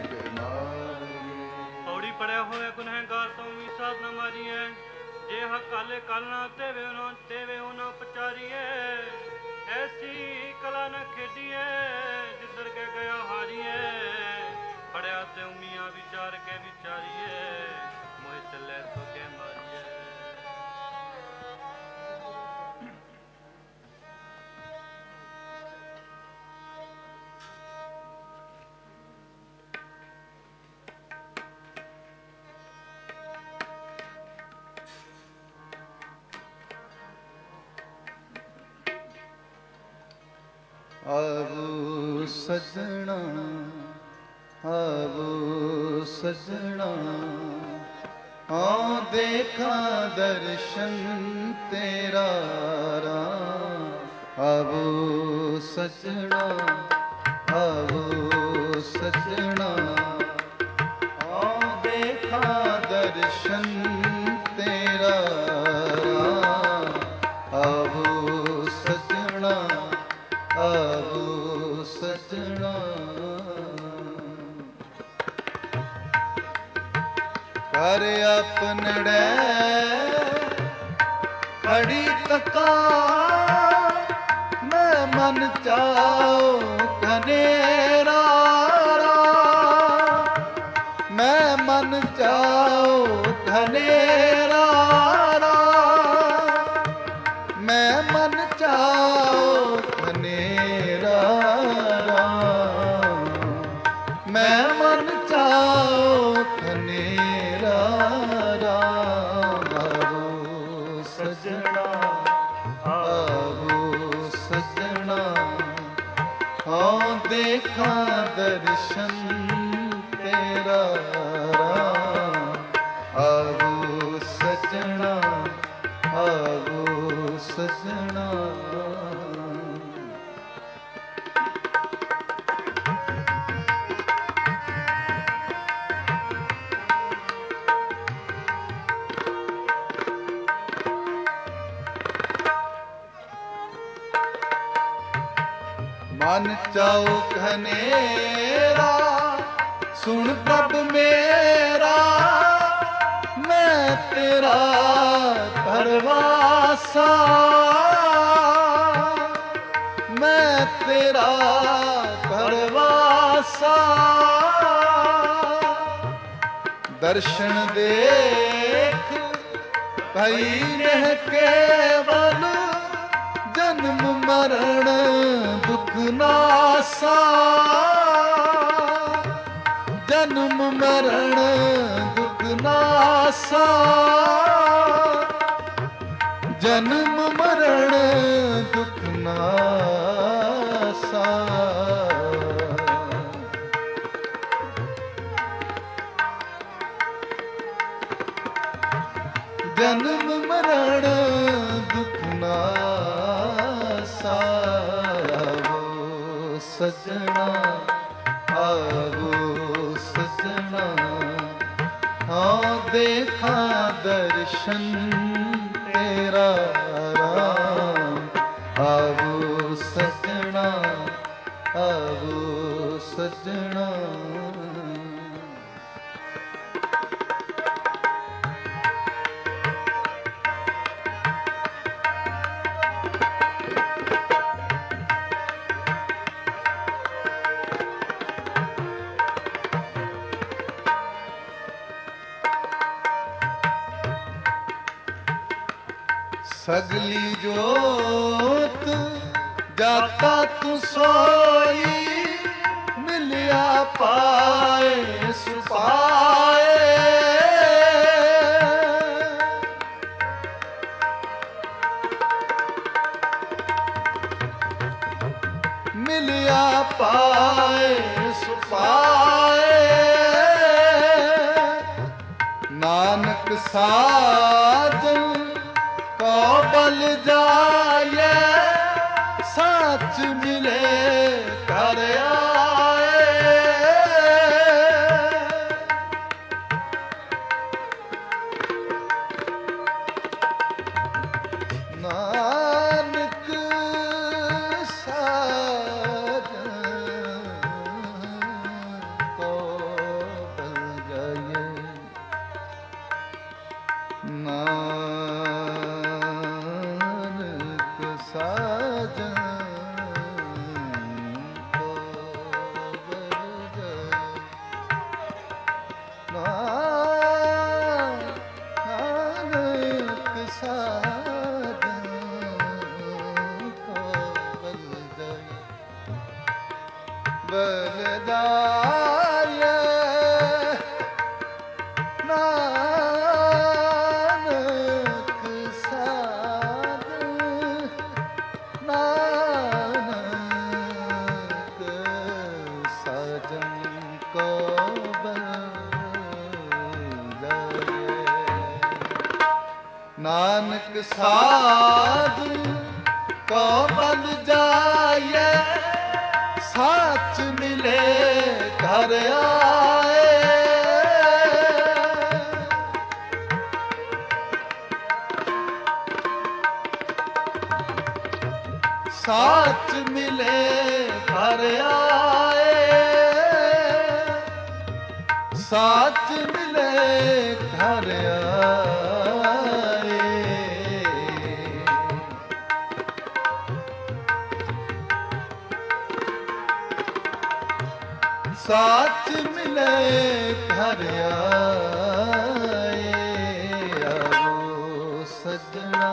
ਪੌੜੀ ਪੜਿਆ ਹੋਇਆ ਗੁਨਹਗਾਰ, ਤੋਂ ਵੀ ਸਾਧ ਨ ਮਾਰੀਐ। ਜੇ ਹ ਕਾਲੇ ਕਾਲਣਾ ਤੇਵੇ ਨਾ ਤੇਵੇ ਉਹ ਨਾ ਪਚਾਰੀਏ। ਐਸੀ ਕਲਾ ਨ ਖੇਡੀਏ, ਜਿੱਧਰ ਕੇ ਗਿਆ ਹਾਰੀਏ। ਪੜਿਆ ਤੇ ਉਮੀਆਂ ਵਿਚਾਰ ਕੇ ਵਿਚਾਰੀਏ। ਮੋਹ ਚੱਲੇ ਸੋ ਕੇ ਮਾਰੀਏ। ਆਵੋ ਸਜਣਾ, ਆਵੋ ਸਜਣਾ। ਆਉ ਦੇਖਾਂ ਦਰਸ਼ਨ ਤੇਰਾ ਰਾਮ। ਆਵੋ ਸਜਣਾ, ਆਵੋ ਸਜਣਾ। ਆਉ ਦੇਖਾਂ ਦਰਸ਼ਨ ਤੇਰਾ ਰਾਮ। ਆਵੋ ਸਜਣਾ, ਆਵੋ ਸਜਣਾ। ਕਰ ਆਪਨੜੇ ਖੜੀ ਤਕਾ। ਮੈਂ ਮਨ ਚਾਉ ਘਨੇਰਾ, ਮੈਂ ਮਨ ਚਾਉ ਘਨੇਰਾ। ਮੈਂ ਮਨ ਚਾਉ ਘਨੇਰਾ, ਮੈਂ ਮਨ ਚਾਉ ਘਨੇਰਾ। ਆਵੋ ਸਜਣਾ, ਆਵੋ ਸਜਣਾ। ਆਉ ਦੇਖਾਂ ਦਰਸ਼ਨ ਤੇਰਾ ਰਾਮ। ਆਵੋ ਸਜਣਾ, ਆਵੋ ਸਜਣਾ। ਮਨ ਚਾਉ ਘਨੇਰਾ ਸੁਣ ਪ੍ਰਭ ਮੇਰਾ ਮੈਂ ਤੇਰਾ ਪਰਵਾਸਾ ਮੈਂ ਤੇਰਾ ਪਰਵਾਸਾ ਦਰਸ਼ਨ ਦੇਖ ਭਈ ਨਹਿ ਕੇਵਲ ਜਨਮ ਮਰਨ ਦੁਖ ਨਾਸਾ ਜਨਮ ਮਰਨ ਦੁਖ ਨਾਸਾ ਜਨਮ ਮਰਨ ਦੁਖ ਨਾਸਾ ਜਨਮ ਮਰਨ ਦੁਖ ਨਾਸਾ ਆਵੋ ਸਜਣਾ ਆਵੋ ਸਜਣਾ ਹਾਂ ਦੇਖਾਂ ਦਰਸ਼ਨ ਤੇਰਾ ਰਾਮ ਆਵੋ ਸਜਣਾ ਆਵੋ ਸਜਣਾ ਸਗਲੀ ਜੋਤ ਜਾਤਾ ਤੂੰ ਸੋਈ ਮਿਲਿਆ ਪਾਏ ਸੁਪਾਏ ਮਿਲਿਆ ਪਾਏ ਸੁਪਾਏ ਨਾਨਕ ਸਾਜਨ ਕੋ ਬਲ ਜਾਏ ਸੱਚ ਮਿਲੇ ਕਰ ਆਏ ਨਾਨਕ ਸਾਜਨ ਕੋ ਬਲ ਜਾਏ ਨਾ ਸਾਜਨ ਕੋ ਬਲ ਜਾਏ ਨਾਨਕ ਸਾਜਨ ਕੋ ਬਲ ਜਾਏ ਬਲ ਜਾਏ ਨਾਨਕ ਸਾਜਨ ਨਾਨਕ ਸਾਜਨ ਕੋ ਬਲ ਜਾਏ ਨਾਨਕ ਸਾਧ ਕੋ ਬਲ ਜਾਏ ਸੱਚ ਮਿਲੇ ਘਰ ਆਏ ਸੱਚ ਮਿਲੇ ਘਰ ਆਏ ਸੱਚ ਮਿਲੇ ਘਰ ਆਏ ਸੱਚ ਮਿਲੇ ਘਰ ਆਏ ਆਵੋ ਸਜਣਾ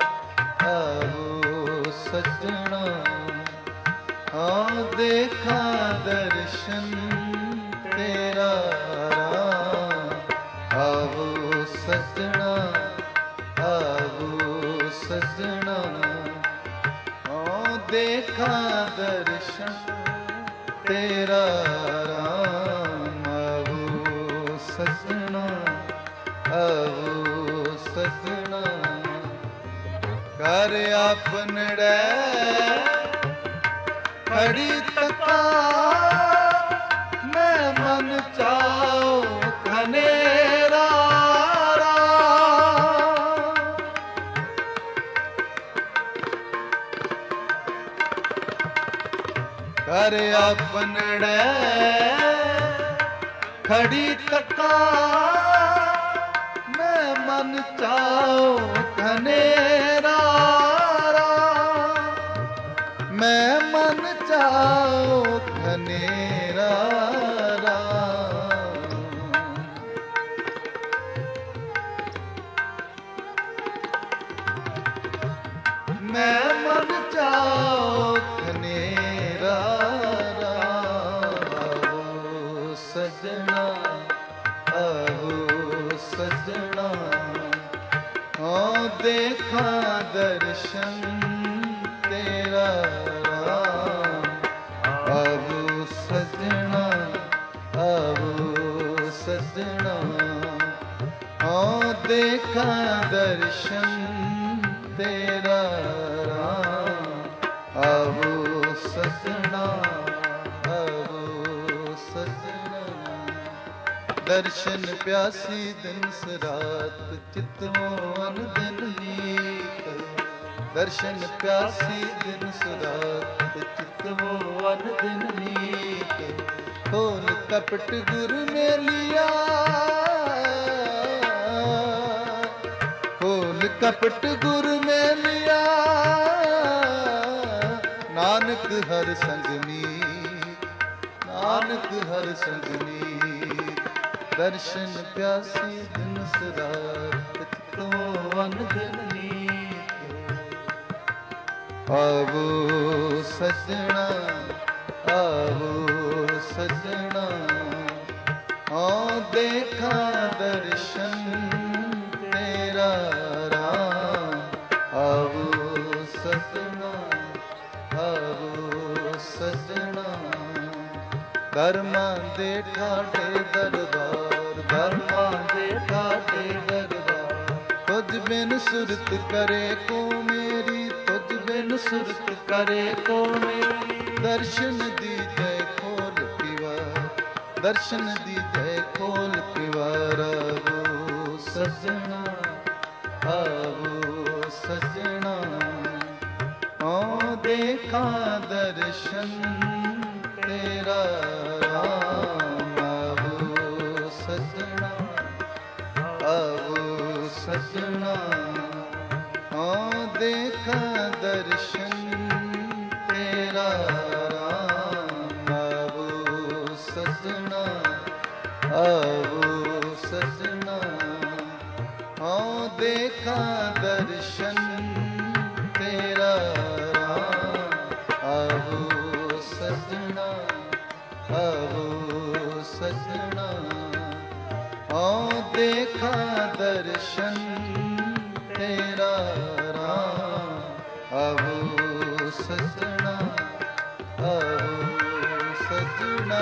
ਆਵੋ ਸਜਣਾ ਹਾਂ ਦੇਖਾਂ ਦਰਸ਼ਨ ਤੇਰਾ ਰਾਮ ਆਵੋ ਸਜਣਾ ਆਵੋ ਸਜਣਾ ਹਾਂ ਦੇਖਾਂ ਦਰਸ਼ਨ ਤੇਰਾ ਰਾਮ ਆਵੋ ਸਜਣਾ ਆਵੋ ਸਜਣਾ ਕਰ ਆਪਨੜੇ ਖੜੀ ਤਕਾ ਮੈਂ ਮਨ ਚਾਉ ਘਨੇਰਾ ਕਰ ਆਪਨੜੇ ਖੜੀ ਤੱਕਾ ਮੈਂ ਮਨ ਚਾਉ ਘਨੇਰਾ ਮੈਂ ਮਨ ਚਾਉ ਘਨੇਰਾ ਮੈਂ ਮਨ ਚਾਉ ਘਨੇਰਾ ਆਵੋ ਸਜਣਾ ਆਵੋ ਸਜਣਾ ਓ ਦੇਖਾਂ ਦਰਸ਼ਨ ਤੇਰਾ ਆਵੋ ਸਜਣਾ ਆਵੋ ਸਜਣਾ ਓ ਦੇਖਾਂ ਦਰਸ਼ਨ ਤੇਰਾ ਆਵੋ ਸਜਣਾ ਆਵੋ ਸਜਣਾ ਦਰਸ਼ਨ ਪਿਆਸੀ ਦਿਨ ਸਰਾਤ ਚਿਤਵੋ ਅਨ ਦਿਨ ਨੀਤ ਦਰਸ਼ਨ ਪਿਆਸੀ ਦਿਨ ਸਰਾਤ ਚਿਤਵੋ ਅਨ ਦਿਨ ਨੀਤ ਖੋਲ ਕਪਟ ਗੁਰ ਮੇਲਿਆ ਖੋਲ ਕਪਟ ਗੁਰ ਮੇਲਿਆ ਨਾਨਕ ਹਰ ਸੰਗ ਮੀਤ ਨਾਨਕ ਹਰ ਸੰਗ ਮੀਤ ਦਰਸ਼ਨ ਪਿਆਸੀ ਦਿਨ ਸਰਾਤ ਚਿਤਵੋ ਅਨ ਦਿਨ ਨੀਤ ਆਵੋ ਸਜਣਾ ਆਵੋ ਸਜਣਾ ਓ ਦੇਖਾਂ ਦਰਸ਼ਨ ਤੇਰਾ ਆਵੋ ਸਜਣਾ ਆਵੋ ਸਜਣਾ ਧਰਮਾਂ ਦੇ ਠਾਠੇ ਦਰਬਾਰ ਧਰਮਾਂ ਦੇ ਠਾਠੇ ਦਰਬਾਰ ਤੁਝ ਬਿਨ ਸੁਰਤ ਕਰੇ ਕੋ ਮੇਰੀ ਤੁਝ ਬਿਨ ਸੁਰਤ ਕਰੇ ਕੋ ਮੇਰੀ ਦਰਸ਼ਨ ਦੀ ਜੈ ਖੋਲ ਪਿਵਾਰ ਦਰਸ਼ਨ ਦੀ ਜੈ ਖੋਲ ਪਿਵਾਰ ਆਵੋ ਸਜਣਾ ਆਵੋ ਸਜਣਾ ਓ ਦੇਖਾਂ ਦਰਸ਼ਨ ਤੇਰਾ ਆਵੋ ਸਜਣਾ ਆਵੋ ਸਜਣਾ ਓ ਦੇਖਾਂ ਦਰਸ਼ਨ ਤੇਰਾ ਆਵੋ ਸਜਣਾ ਆਵੋ ਸਜਣਾ ਓ ਦੇਖਾਂ ਦਰਸ਼ਨ ਤੇਰਾ ਆਵੋ ਸਜਣਾ ਆਵੋ ਸਜਣਾ ਓ ਦੇਖਾਂ ਦਰਸ਼ਨ ਤੇਰਾ ਆਵੋ ਸਜਣਾ ਆਵੋ ਸਜਣਾ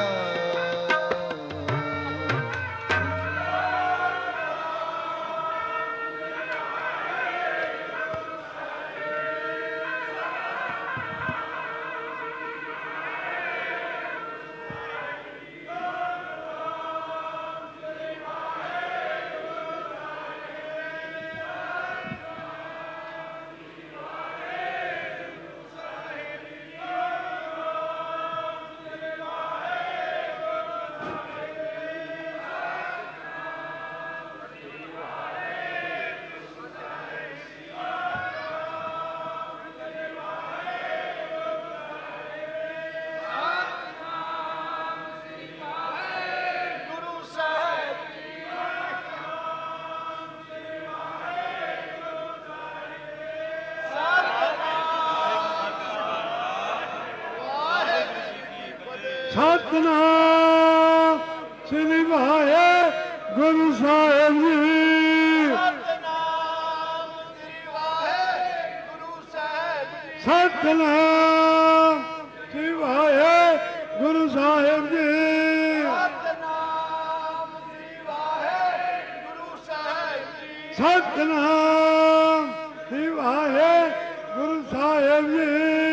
ਸਤਿਨਾਮ ਸ੍ਰੀ ਵਾਹਿਗੁਰੂ ਸਾਹਿਬ ਜੀ ਸਤਿਨਾਮ ਸ੍ਰੀ ਵਾਹਿਗੁਰੂ ਸਾਹਿਬ ਜੀ ਸਤਿਨਾਮ ਸ੍ਰੀ ਵਾਹਿਗੁਰੂ ਸਾਹਿਬ ਜੀ ਸਤਿਨਾਮ ਸ੍ਰੀ ਵਾਹਿਗੁਰੂ ਸਾਹਿਬ ਜੀ ਸਤਿਨਾਮ ਸ੍ਰੀ ਵਾਹਿਗੁਰੂ ਸਾਹਿਬ ਜੀ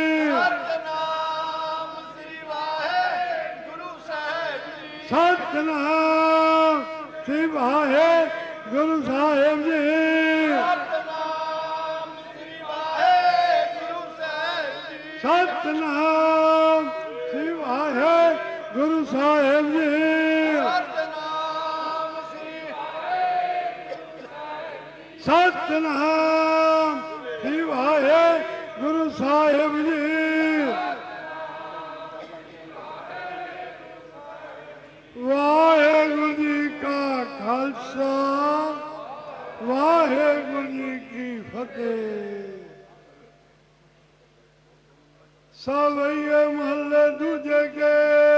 ਸਤਿਨਾਮ ਸ੍ਰੀ ਵਾਹਿਗੁਰੂ ਸਾਹਿਬ ਜੀ ਸਤਿਨਾਮ ਸ੍ਰੀ ਵਾਹਿਗੁਰੂ ਸਾਹਿਬ ਜੀ ਸਤਿਨਾਮ ਸ੍ਰੀ ਗੁਰੂ ਸਾਹਿਬ ਜੀ। ਸਤਨਾਮ ਸ੍ਰੀ ਸਤਨਾਮ ਸ੍ਰੀ ਵਾਹਿਗੁਰੂ ਸਾਹਿਬ ਜੀ। ਵਾਹਿਗੁਰੂ ਜੀ ਕਾ ਖਾਲਸਾ ਵਾਹਿਗੁਰੂ ਜੀ ਕੀ ਫਤਿਹ। ਸਵਈਏ ਮਹੱਲੇ ਦੂਜੇ ਕੇ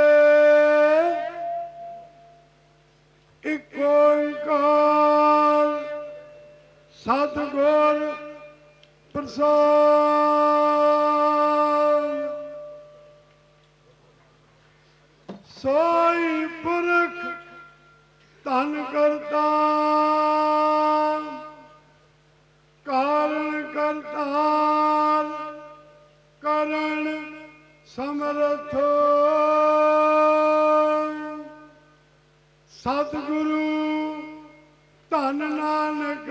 ਇੱਕ ਓੰਕਾਰ ਸਤਿਗੁਰ ਪ੍ਰਸਾਦ। ਸੋਈ ਪੁਰਖ ਧਨ ਕਰਤਾ ਕਾਰਨ ਕਰਤਾਰ ਕਰਨ ਸਮਰਥ ਸਤਿਗੁਰੂ ਧੰਨ ਨਾਨਕ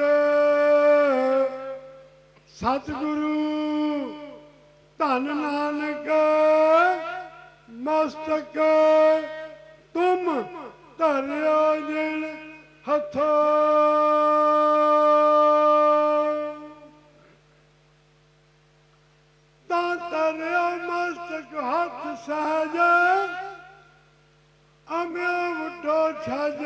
ਸਤਿਗੁਰੂ ਧੰਨ ਨਾਨਕ ਮਸਤਕ ਤੁਮ ਧਰਿਓ ਜਿਨ ਹੱਥੋਂ। ਤਾਂ ਧਰਿਓ ਮਸਤਕ ਹੱਥ ਸਹਿਜ ਅਮਿਓ ਮੁੱਢੋ ਛਜ।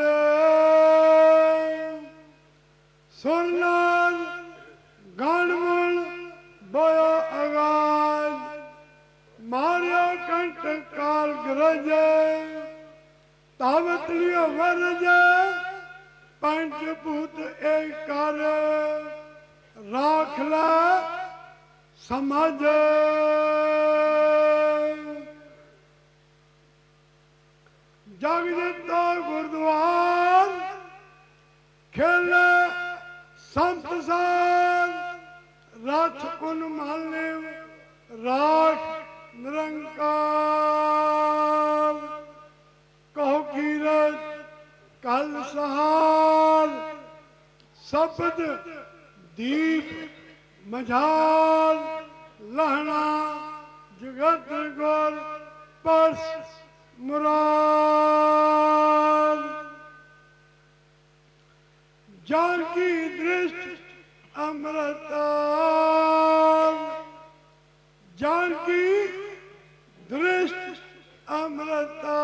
ਸੁਰਨਾਦ ਗਣਮੁਣ ਬੋਇਓ ਆਗਾਜ਼ ਮਾਰਿਓ ਕੰਠ ਕਾਲ ਗਰਜ। ਤਾਵਤ ਲਿਓ ਵਰਜ ਪੰਚ ਭੂਤ ਏਕ ਕਰ ਰਾਖ ਲੈ ਸਮਝ। ਜਗ ਜਿਤੋ ਗੁਰਦੁਆਰ ਖੇਲੇ ਸੰਤ ਸਾਰ ਰਥ ਪੁਨ ਮਾਲਿਵ ਰਾਖ ਨਿਰੰਕਾਰ। ਕਹੋ ਕੀਰਤ ਕਲ ਸਹਾਰ ਸ਼ਬਦ ਦੀਪ ਮਝਾਲ ਲਹਣਾ ਜਗਤ ਗੁਰ ਪਰਸ ਮੁਰਾਦ। ਜਾਨ ਕੀ ਦ੍ਰਿਸ਼ਟ ਅੰਮ੍ਰਿਤਾਰ ਜਾਨ ਕੀ ਦ੍ਰਿਸ਼ਟ ਅੰਮ੍ਰਿਤਾਰ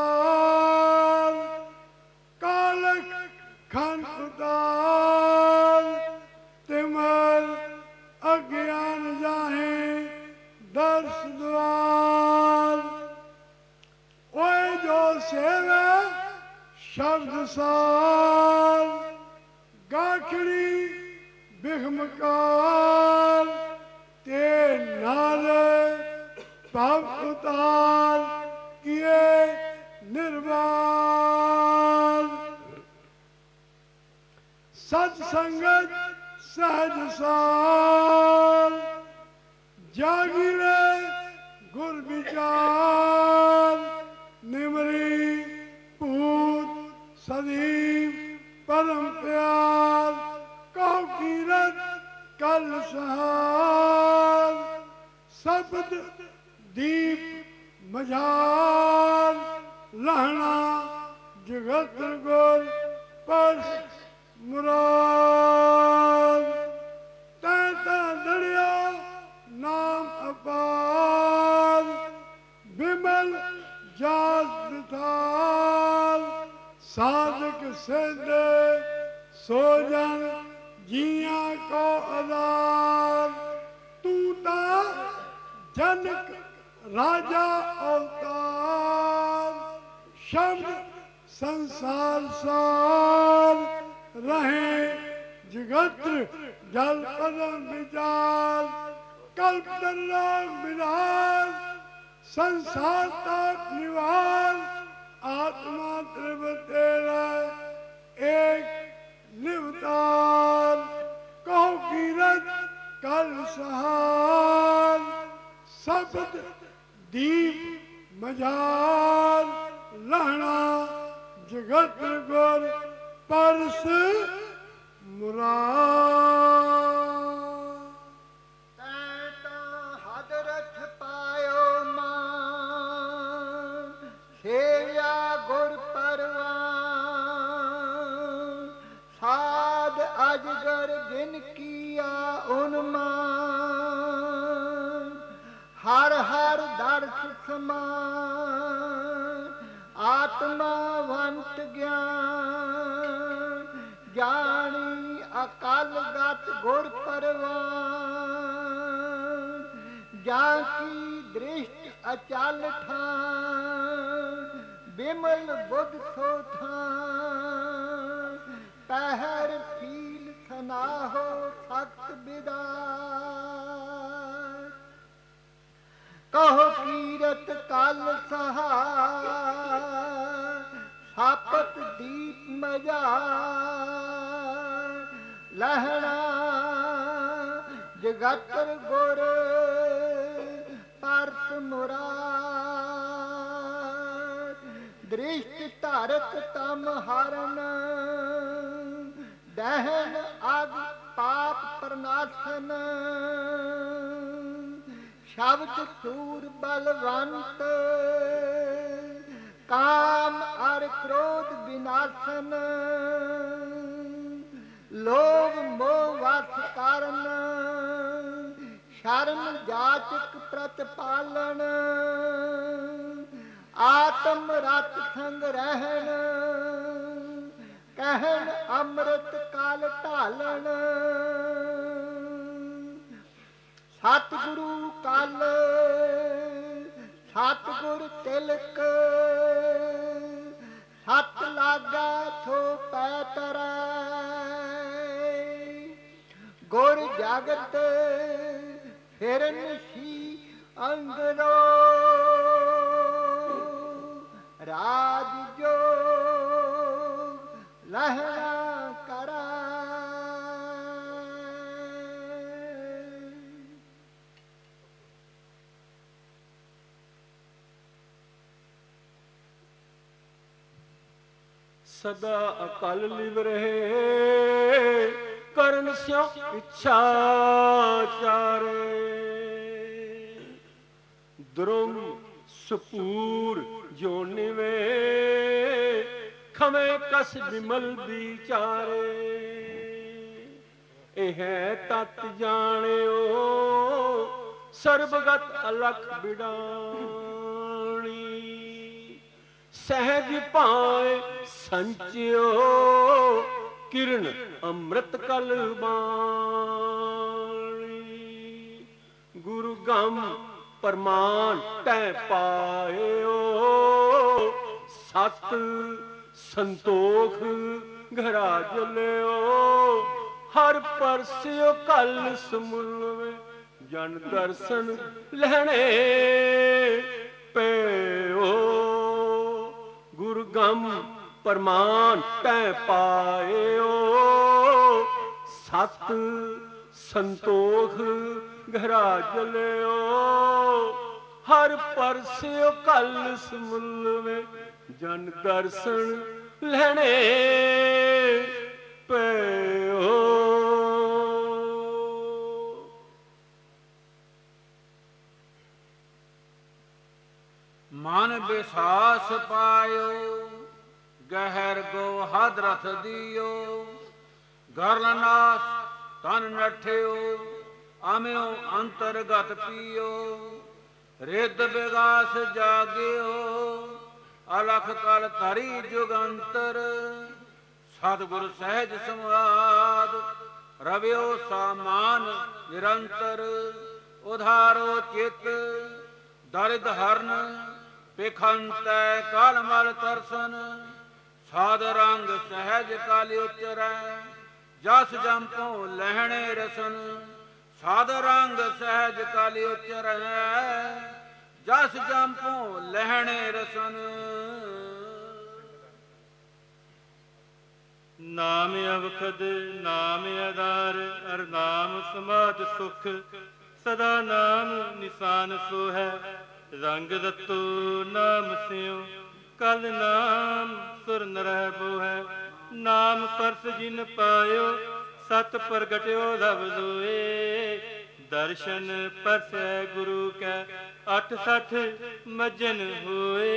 ਕਾਲਕ ਖਾਨ ਉਤਾਰ ਤਿਮਰ ਅਗਿਆਨ ਜਾਹੇ ਦਰਸ ਦੁਆਰ। ਓਏ ਜੋ ਸੇਵੇ ਸ਼ਬਦ ਸਾਰ ਗਾਖੜੀ ਬਿਖਮਕਾਰ ਤੇ ਨਾਲ ਭਵ ਉਤਾਰ ਕੀਏ ਨਿਰਵਾਣ। ਸਤ ਸੰਗਤ ਸਹਿਜ ਸਾਰ ਜਾਗਿਰੇ ਗੁਰ ਵਿਚਾਰ ਨਿਮਰੀ ਭੂਤ ਸਦੀਵ ਪਰਮ ਪਿਆਰ। ਕਹੋ ਕੀਰਤ ਕਲ ਸਹਾਰ ਸ਼ਬਦ ਦੀਪ ਮਝਾਰ ਲਹਣਾ ਜਗਤ ਗੁਰ ਪਰਸ ਮੁਰਾਦ। ਤੈ ਤਾਂ ਦੜਿਆ ਨਾਮ ਅਪਾਰ ਬਿਮਲ ਜਾਸ ਬਿਥਾਲ ਸਾਧਕ ਸਿੱਧ ਸੋ ਜਨ ਜੀਆਂ ਕੋ ਆਧਾਰ। ਤੂੰ ਤਾਂ ਜਨਕ ਰਾਜਾ ਅਵਤਾਰ ਸ਼ਬਦ ਸੰਸਾਰ ਸਾਰ ਰਹੇ ਜਗਤ ਜਲ ਪਦਮ ਵਿਚਾਰ। ਕਲਪ ਤਲੋਕ ਵਿਰਾਜ ਸੰਸਾਰ ਤਾਪ ਨਿਵਾਰ। ਆਤਮਾ ਤ੍ਰਿਵ ਤੇਰਾ ਏਕ ਨਿਵਤਾਰ। ਕਹੋ ਕੀਰਤ ਕਲ ਸਹਾਰ ਸ਼ਬਦ ਦੀਪ ਮਝਾਰ ਲਹਣਾ ਜਗਤ ਗੁਰ ਪਰਸ ਮੁਰਾਦ। ਤੈਂ ਤਾਂ ਹਦ ਰਥ ਪਾਇਓ ਮਾਂ ਸੇਵਿਆ ਅਰਥ ਸਮਾਨ, ਆਤਮਾਵੰਤ ਗਿਆਨ, ਜਾਣੀ ਅਕਲ ਗਤ ਗੁਰ ਪਰਵਾਨ, ਜਾਂ ਕੀ ਦ੍ਰਿਸ਼ਟ ਅਚਲ ਠਾਨ, ਬਿਮਲ ਬੁੱਧ ਸੋ ਥਾਨ, ਪਹਿਰ ਫੀਲ ਸਨਾਹੋ ਸਖਤ ਬਿਦਾਰ, ਕਹੋ ਕੀਰਤ ਕਲ ਸਹਾਰ, ਸਾਪਤ ਦੀਪ ਮਜਾਰ, ਲਹਿਣਾ ਜਗਤਰ ਗੁਰ ਪਰਸ ਮੁਰਾਰ, ਦ੍ਰਿਸ਼ਟ ਧਰਤ ਤਮ ਹਰਨ, ਦਹਿਨ ਅਗ ਪਾਪ ਪ੍ਰਨਾਸ਼ਨ, ਸ਼ਬਦ ਸੂਰ ਬਲਵੰਤ, ਕਾਮ ਅਰ ਕ੍ਰੋਧ ਵਿਨਾਸ਼ਨ, ਲੋਭ ਮੋਹ ਵਸ ਕਰਨ, ਸ਼ਰਨ ਜਾਚਕ ਪ੍ਰਤਪਾਲਨ, ਆਤਮ ਰਤ ਸੰਗ ਰਹਿਣ, ਕਹਿਣ ਅੰਮ੍ਰਿਤ ਕਾਲ ਢਾਲਣ, ਸਤਿਗੁਰੂ ਕਲ ਸਤਿਗੁਰ ਤਿਲਕ, ਸਤ ਲਾਗਾ ਥੋ ਪੈ ਤਰੈ, ਗੁਰ ਜਗਤ ਫਿਰਨ ਸੀ ਅੰਗਰੋ, ਰਾਜ ਜੋ ਲਹਿਣਾ ਕਰੈ। ਸਦਾ ਅਕਲ ਲਿਵ ਰਹੇ, ਕਰਨ ਸਿਉ ਇੱਛਾ ਚਾਰੇ, ਦ੍ਰੁਮ ਸਪੂਰ ਜੋ ਨਿਵੇ, ਖਵੇਂ ਕਸ ਵਿਮਲ ਵਿਚਾਰੇ, ਇਹ ਤਤ ਜਾਣਿਓ ਸਰਬਗਤ ਅਲਖ ਬਿਡਾਣੀ, ਸਹਿਜ ਭਾਏ ਸੰਚਿਓ ਕਿਰਨ ਅੰਮ੍ਰਿਤ ਕਲ ਬਾਣੀ, ਗੁਰੂ ਗਮ ਪਰਮਾਨ ਤੈ ਪਾਇਓ, ਸਤ ਸੰਤੋਖ ਘਰਾ ਜਲਿਓ, ਹਰ ਪਰਸਿਓ ਕਲ ਸਮੁਲਵੇ, ਜਨ ਦਰਸ਼ਨ ਲੈਣੇ ਪਇਓ, ਗੁਰੂ ਗਮ ਪਰਮਾਨ ਤੈ ਪਾਇਓ, ਸਤ ਸੰਤੋਖ ਘਰਾ ਜਲਿਓ, ਹਰ ਪਰਸਿਓ ਕਲ ਸਮੁਲਵੇ, ਜਨ ਦਰਸ਼ਨ ਲੈਣੇ ਪਇਓ। ਮਨ ਵਿਸਾਸ ਪਾਇਓ, ਗਹਿਰ ਗੋ ਹਦ ਰਥ ਦਿਓ, ਗਰਲ ਨਾਸ ਤਨ ਨਠਿਓ, ਆਮਿਓ ਅੰਤਰਗਤ ਪੀਓ, ਰਿੱਧ ਵਿਗਾਸ ਜਾਗਿਓ, ਅਲਖ ਕਲ ਧਰੀ ਜੁਗੰਤਰ, ਸਤਿਗੁਰ ਸਹਿਜ ਸੰਵਾਦ, ਰਵਿਓ ਸਾਮਾਨ ਨਿਰੰਤਰ, ਉਧਾਰੋ ਚਿਤ ਦਰਿਦ ਹਰਨ, ਪਿਖੰਤੈ ਕਾਲ ਮਲ ਤਰਸਨ, ਸਾਧ ਰੰਗ ਸਹਿਜ ਕਾਲ ਉਚਰੈ, ਜਸ ਜੰਪੋ ਲਹਿਣੇ ਰਸਨ, ਸਾਧ ਰੰਗ ਸਹਿਜ ਕਾਲ ਉਚਰੈ, ਜਸ ਜੰਪੋ ਲਹਿਣੇ ਰਸਨ। ਨਾਮ ਅਵਖਦ ਨਾਮ ਆਧਾਰ, ਅਰ ਨਾਮ ਸਮਾਧ ਸੁਖ, ਸਦਾ ਨਾਮ ਨਿਸ਼ਾਨ ਸੋ ਹੈ, ਰੰਗ ਰਤੋ ਨਾਮ ਸਿਉ, ਕਲ ਨਾਮ ਸੁਰ ਨਰਹਿ ਬੋ ਹੈ, ਨਾਮ ਪਰਸ ਜਿਨ ਪਾਇਓ, ਸਤ ਪ੍ਰਗਟਿਓ ਲਬ ਲੋਏ, ਦਰਸ਼ਨ ਪਰਸੈ ਗੁਰੂ ਕੈ, ਅਠ ਸਠ ਮਜਨ ਹੋਏ।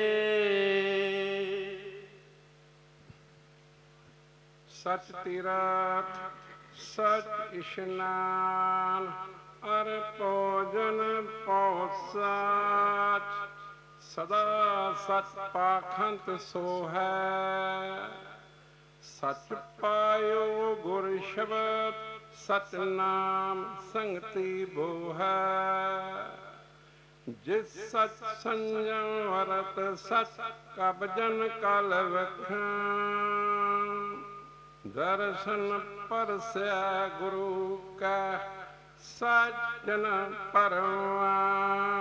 ਸਚ ਤੀਰਥ ਸਚ ਇਸ਼ਨਾਨ, ਅਰ ਪੋ ਭੋਜਨ ਪਉ ਸਾਚ, ਸਦਾ ਸਚ ਪਾਖੰਤ ਸੋ ਹੈ। ਸਚ ਪਾਇਓ ਗੁਰ ਸ਼ਬਦ, ਸਚ ਨਾਮ ਸੰਗਤੀ ਬੋ ਹੈ। ਜਿਸ ਸਚ ਸੰਜਮ ਵਰਤ ਸਚ, ਕਬ ਜਨ ਕਲ ਵਖਾਂ। ਦਰਸ਼ਨ ਪਰਸੈ ਗੁਰੂ ਕੈ, ਸਜਣ ਪਰਵਾਨ।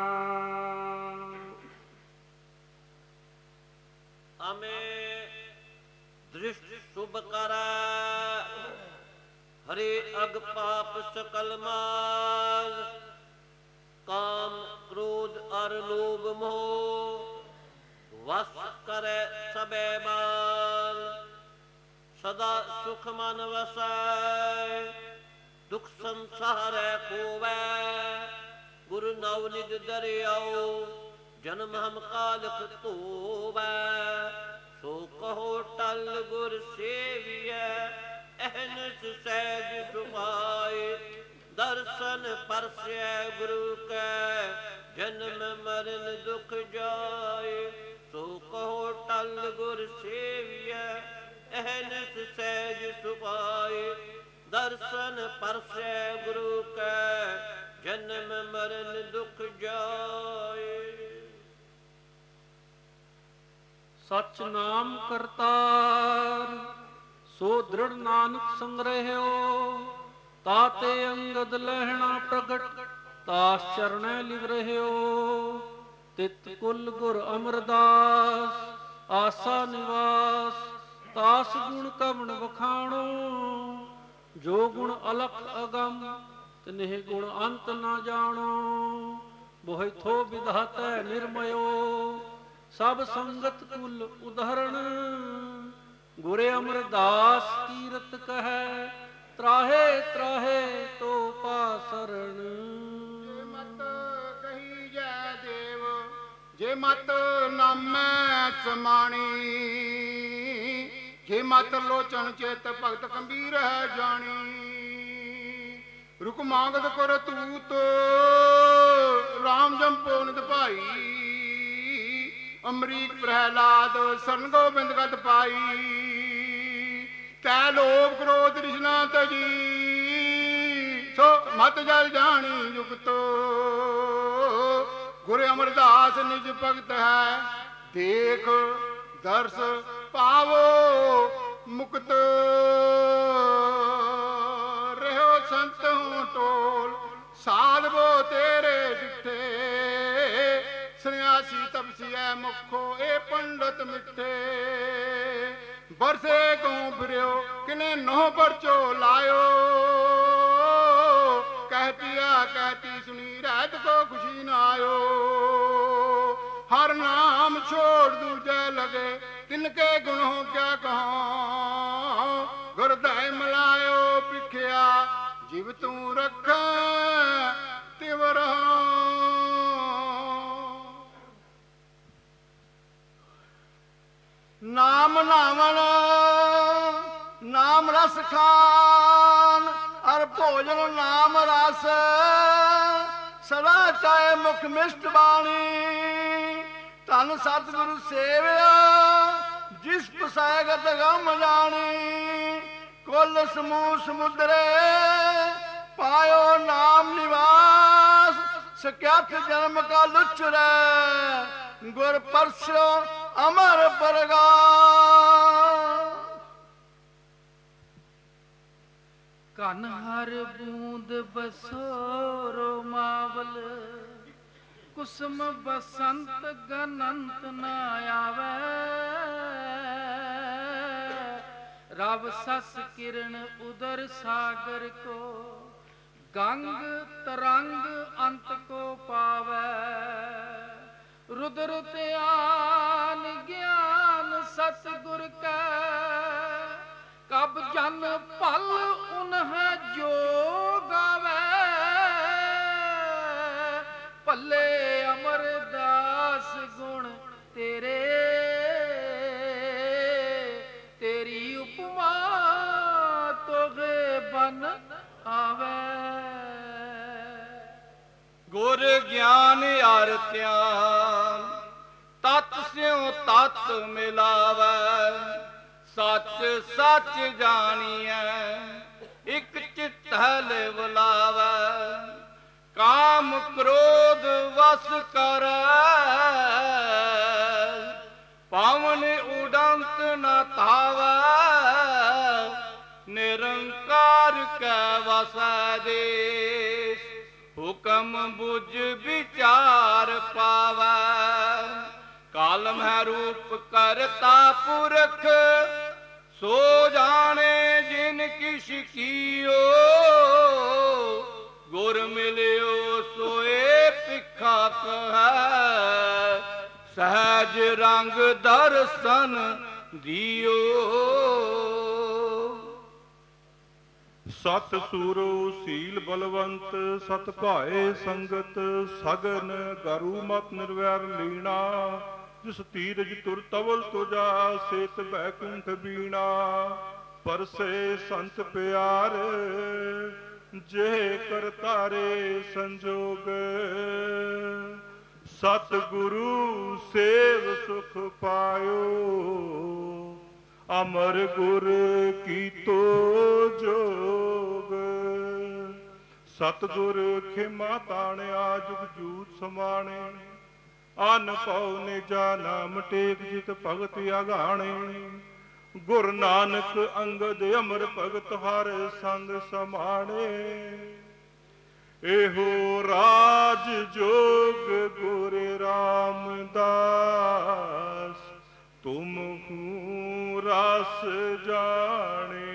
ਅਮੇ ਦ੍ਰਿਸ਼ਟ ਸੁਭ ਕਰੈ, ਹਰੇ ਅਗ ਪਾਪ ਸਕਲ ਮਾਲ। ਕਾਮ ਕ੍ਰੋਧ ਅਰ ਲੋਭ ਮੋਹ, ਵਸ ਕਰੈ ਸਬੈ ਮਾਲ। ਸਦਾ ਸੁਖ ਮਨ ਵਸੈ, ਦੁਖ ਸੰਸਾਰੈ ਖੋਵੈ। ਗੁਰ ਨਵਨਿਧ ਦਰਿਆਉ, ਜਨਮ ਹਮ ਕਾਲਖ ਧੋਵੈ। ਸੋ ਕਹੋ ਟਲ ਗੁਰ ਸੇਵੀਐ, ਅਹਨਿਸ ਸਹਿਜ ਸੁਭਾਏ। ਦਰਸ਼ਨ ਪਰਸੈ ਗੁਰੂ ਕੈ, ਜਨਮ ਮਰਨ ਦੁਖ ਜਾਏ। ਸੋ ਕਹੋ ਟਲ ਗੁਰ ਸੇਵੀਐ, ਅਹਨਿਸ ਸਹਿਜ ਸੁਭਾਏ। ਦਰਸ਼ਨ ਪਰਸੈ ਗੁਰੂ ਕੈ, ਜਨਮ ਮਰਨ ਦੁਖ ਜਾਏ। ਸਚ ਨਾਮ ਕਰਤਾਰ, ਸੋ ਦ੍ਰਿੜ ਨਾਨਕ ਸੰਗ੍ਰਹਿਓ। ਤਾਤੇ ਅੰਗਦ ਲਹਿਣਾ ਪ੍ਰਗਟ, ਤਾਸ ਚਰਣੈ ਲਿਵ ਰਹਿਓ। ਤਿਤ ਕੁਲ ਗੁਰ ਅਮਰਦਾਸ, ਆਸਾ ਨਿਵਾਸ। ਤਾਸ ਗੁਣ ਕਵਣ ਵਖਾਣੋ, ਜੋ ਗੁਣ ਅਲਖ ਅਗਮ। ਤਿਨਹਿ ਗੁਣ ਅੰਤ ਨਾ ਜਾਣੋ, ਬੋਹਿ ਥੋ ਵਿਧਾਤੈ ਨਿਰਮਯੋ। ਸਭ ਸੰਗਤ ਕੁਲ ਉਦਹਰਣ, ਗੁਰ ਅਮਰਦਾਸ ਕੀਰਤ ਕਹੈ। ਤਰਾਹੇ ਤਰਾਹੇ ਤੋ ਪਾਸਰਣ। ਜੇ ਮਤ ਕਹੀ ਜੈ ਦੇਵ, ਜੇ ਮਤ ਨਾਮੈ ਸਮਾਣੀ। ਜੇ ਮਤ ਲੋਚਨ ਚਿਤ ਭਗਤ ਗੰਭੀਰ ਹੈ ਜਾਣੀ। ਰੁਕ ਮੰਗਤ ਕਰ ਤੂਤ, ਰਾਮ ਜੰਪੋ ਨਿਤ ਭਾਈ। ਅਮਰੀਕ ਪ੍ਰਹਿਲਾਦ ਸਰਨ ਗੋਬਿੰਦ ਗਤ ਪਾਈ। ਤੈ ਲੋਭ ਕ੍ਰੋਧ ਰਿਸ਼ਨਾ ਤਜੀ, ਸੋ ਮਤ ਜਲ ਜਾਣੀ ਜੁਗਤੋ। ਗੁਰ ਅਮਰਦਾਸ ਨਿਜ ਭਗਤ ਹੈ, ਦੇਖ ਦਰਸ ਪਾਵੋ ਮੁਕਤ। ਰਹਿਓ ਸੰਤ ਹੂੰ ਟੋਲ, ਸਾਧਵੋ ਤੇਰੇ ਡਿਠੇ। ਸੰਨਿਆਸੀ ਤਪਸੀਐ ਮੁਖੋ, ਇਹ ਪੰਡਤ ਮਿੱਠੇ। ਬਰਸੇ ਕਉ ਫਿਰਿਓ, ਕਿਨੇ ਨਹੁ ਪਰਚੋ ਲਾਇਓ। ਕਹਿਤੀਆ ਕਹਿਤੀ ਸੁਣੀ, ਰਹਿਤ ਕੋ ਖੁਸ਼ੀ ਨਾ ਆਇਓ। ਹਰ ਨਾਮ ਛੋੜ ਦੂਜੇ ਲਗੇ, ਤਿਨਕੇ ਗੁਣੋਂ ਕਿਆ ਕਹਾਂ। ਗੁਰਦੈ ਮਿਲਾਇਓ ਪਿਖਿਆ, ਜਿਵ ਤੂੰ ਰੱਖੈ ਤਿਵ ਰਹਾ। ਨਾਮ ਨਾਵਣ ਨਾਮ ਰਸ ਖਾਨ, ਅਰ ਭੋਜਨ ਨਾਮ ਰਸ। ਸਦਾ ਚਾਹੇ ਮੁਖ ਮਿਸ਼ਟ ਬਾਣੀ। ਧਨ ਸਤਿਗੁਰੂ ਸੇਵਿਆ, ਜਿਸ ਪਸੈਗਤ ਗਮ ਜਾਣੀ। ਕੁਲ ਸਮੂਹ ਸਮੁਦਰੇ, ਪਾਇਓ ਨਾਮ ਨਿਵਾਸ। ਸਕਿਆਥ ਜਨਮ ਕਾ ਲੁਚਰੈ, ਗੁਰ ਪਰਸਿਓ ਅਮਰ ਪਰਗਾਸ। ਕਨ ਹਰ ਬੂੰਦ ਬਸੋਰੋ ਮਾਵਲ। ਕੁਸਮ ਬਸੰਤ ਗਨੰਤ ਨਾ ਆਵੈ। ਰਵ ਸਸ ਕਿਰਨ ਉਦਰ ਸਾਗਰ ਕੋ। ਗੰਗ ਤਰੰਗ ਅੰਤ ਕੋ ਪਾਵੈ। रुद्र ਧਿਆਨ ਗਿਆਨ ਸਤਿਗੁਰ ਕੈ। ਕਬ ਜਨ ਭਲ ਉਨਹ ਜੋ ਗਾਵੈ। ਭੱਲੇ ਅਮਰਦਾਸ ਗੁਣ ਤੇਰੇ। ਤੇਰੀ ਉਪਮਾ ਤੋਗੇ ਬਨ ਆਵੈ। ਗੁਰ ਗਿਆਨ ਅਰ ਧਿਆਨ, ਤਤ ਸਿਉ ਤਤ ਮਿਲਾਵੈ, ਸੱਚ ਸੱਚ ਜਾਣੀਐ, ਇਕ ਚਿੱਤਹਿ ਲਿਵ ਲਾਵੈ, ਕਾਮ ਕ੍ਰੋਧ ਵਸ ਕਰੈ, ਪਾਵਨ ਉਡੰਤ ਨ ਧਾਵੈ, ਨਿਰੰਕਾਰ ਕੈ ਵਸੈ ਦੇਸ, ਹੁਕਮ ਬੁਝ ਵਿਚਾਰ ਪਾਵੈ, ਕਾਲਮ ਹੈ ਰੂਪ ਕਰਤਾ ਪੁਰਖ, ਸੋ ਜਾਣੇ ਜਿਨ ਕਿਛ ਕੀਓ, ਗੁਰ ਮਿਲਿਓ ਸੋਏ ਭਿਖਾ ਕਹੈ, ਸਹਿਜ ਰੰਗ ਦਰਸ਼ਨ ਦਿਓ। ਸਤ ਸੂਰੋ ਸੀਲ ਬਲਵੰਤ, ਸਤ ਭਾਏ ਸੰਗਤ, ਸਗਨ ਗਰੂ ਮਤ ਨਿਰਵੈਰ ਲੀਣਾ, ਜਿਸ ਤੀਰਜ ਤੁਰ ਤਵਲ ਤੁਜਾ, ਸੇਤ ਬੈਕੁੰਠ ਬੀਣਾ, ਪਰਸੇ ਸੰਤ ਪਿਆਰ, ਜੇ ਕਰ ਤਾਰੇ ਸੰਜੋਗ, ਸਤ ਗੁਰੂ ਸੇਵ ਸੁਖ ਪਾਇਓ, ਅਮਰ ਗੁਰ ਕੀਤੋ ਜੋਗ, ਸਤਿਗੁਰ ਖਿਮਾ ਤਾਣਿਆ, ਜੁਗ ਜੂਤ ਸਮਾਣੇ, ਅਨ ਪਉ ਨਿਜਾ ਨਾਮ ਟੇਕ, ਜਿਤ ਭਗਤ ਆਗਾਣੇ, ਗੁਰ ਨਾਨਕ ਅੰਗਦ ਅਮਰ ਭਗਤ, ਹਰ ਸੰਗ ਸਮਾਣੇ, ਇਹੋ ਰਾਜ ਜੋਗ ਗੁਰ ਰਾਮਦਾਸ, ਤੁਮ ਹੂੰ ਰਸ ਜਾਣੇ,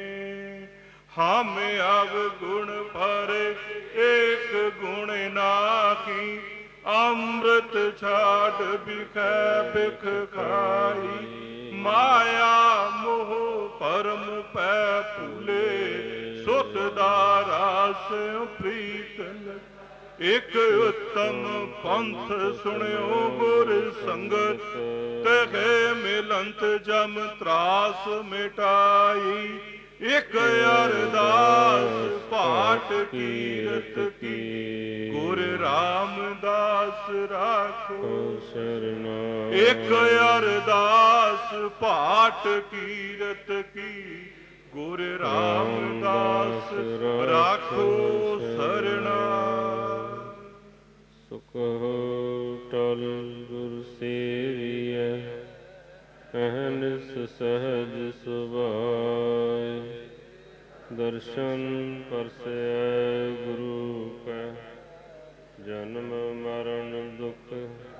ਹਮ ਅਵ ਗੁਣ ਪਰ ਏਕ ਗੁਣ ਨਾਹੀ, ਅੰਮ੍ਰਿਤ ਛਾੜ ਬਿਖੈ ਬਿਖ ਖਾਈ, ਮਾਇਆ ਮੋਹ ਪਰਮ ਪੈ ਭੂਲੇ, ਸੁਤ ਦਾ ਰਾਸ ਪ੍ਰੀਤ ਲਗੈ, ਇਕ ਉਤਮ ਪੰਥ ਸੁਣਿਓ ਗੁਰ ਸੰਗਤ, ਤਹਿ ਮਿਲੰਤ ਜਮ ਤਰਾਸ ਮਿਟਾਈ, ਇਕ ਅਰਦਾਸ ਪਾਠ ਕੀਰਤ ਕੀ, ਗੁਰ ਰਾਮਦਾਸ ਰਾਖੋ ਸਰਨਾ, ਇਕ ਅਰਦਾਸ ਪਾਠ ਕੀਰਤ ਕੀ, ਗੁਰ ਰਾਮਦਾਸ ਰਾਖੋ ਸਰਣਾ। ਸੁਖ ਟਲ ਗੁਰ ਸੇਵੀਐ, ਅਹਨਿਸ ਸਹਜ ਸੁਭਾਇ, ਦਰਸ਼ਨ ਪਰਸੈ ਗੁਰੂ ਕੈ, ਜਨਮ ਮਰਨ ਦੁਖ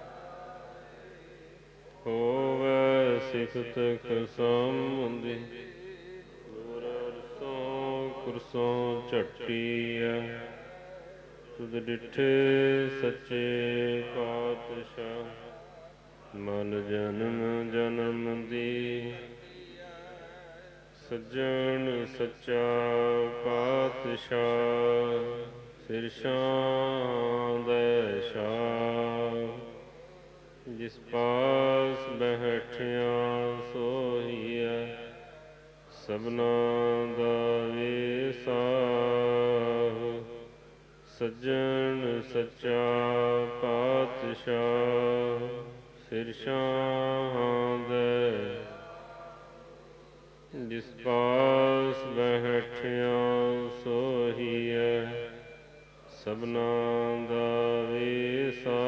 ਹੋਵੈ, ਸਿਖਤ ਖਸਮੁੰਦੀ, ਗੁਰ ਅਰਸੋਂ ਕੁਰਸੋਂ ਝਟੀਐ, ਤੁਧ ਡਿਠੇ ਸੱਚੇ ਪਾਤਸ਼ਾਹ, ਮਨ ਜਨਮ ਜਨਮ ਦੀ, ਸੱਜਣ ਸੱਚਾ ਪਾਤਸ਼ਾਹ, ਸਿਰਸ਼ਾਂ ਦੇ ਸ਼ਾਹ, ਜਿਸ ਪਾਸ ਬੈਠਿਆ ਸੋਹੀਐ, ਸਭਨਾ ਦਾ ਵੇਸਾਹ, ਸੱਜਣ ਸੱਚਾ ਪਾਤਸ਼ਾਹ, ਸਿਰਸ਼ਾਂ ਦੇ, ਜਿਸ ਪਾਸ ਬੈਠਿਆ ਸੋਹੀਐ, ਸਭਨਾ ਦਾ ਵੇਸਾਹ।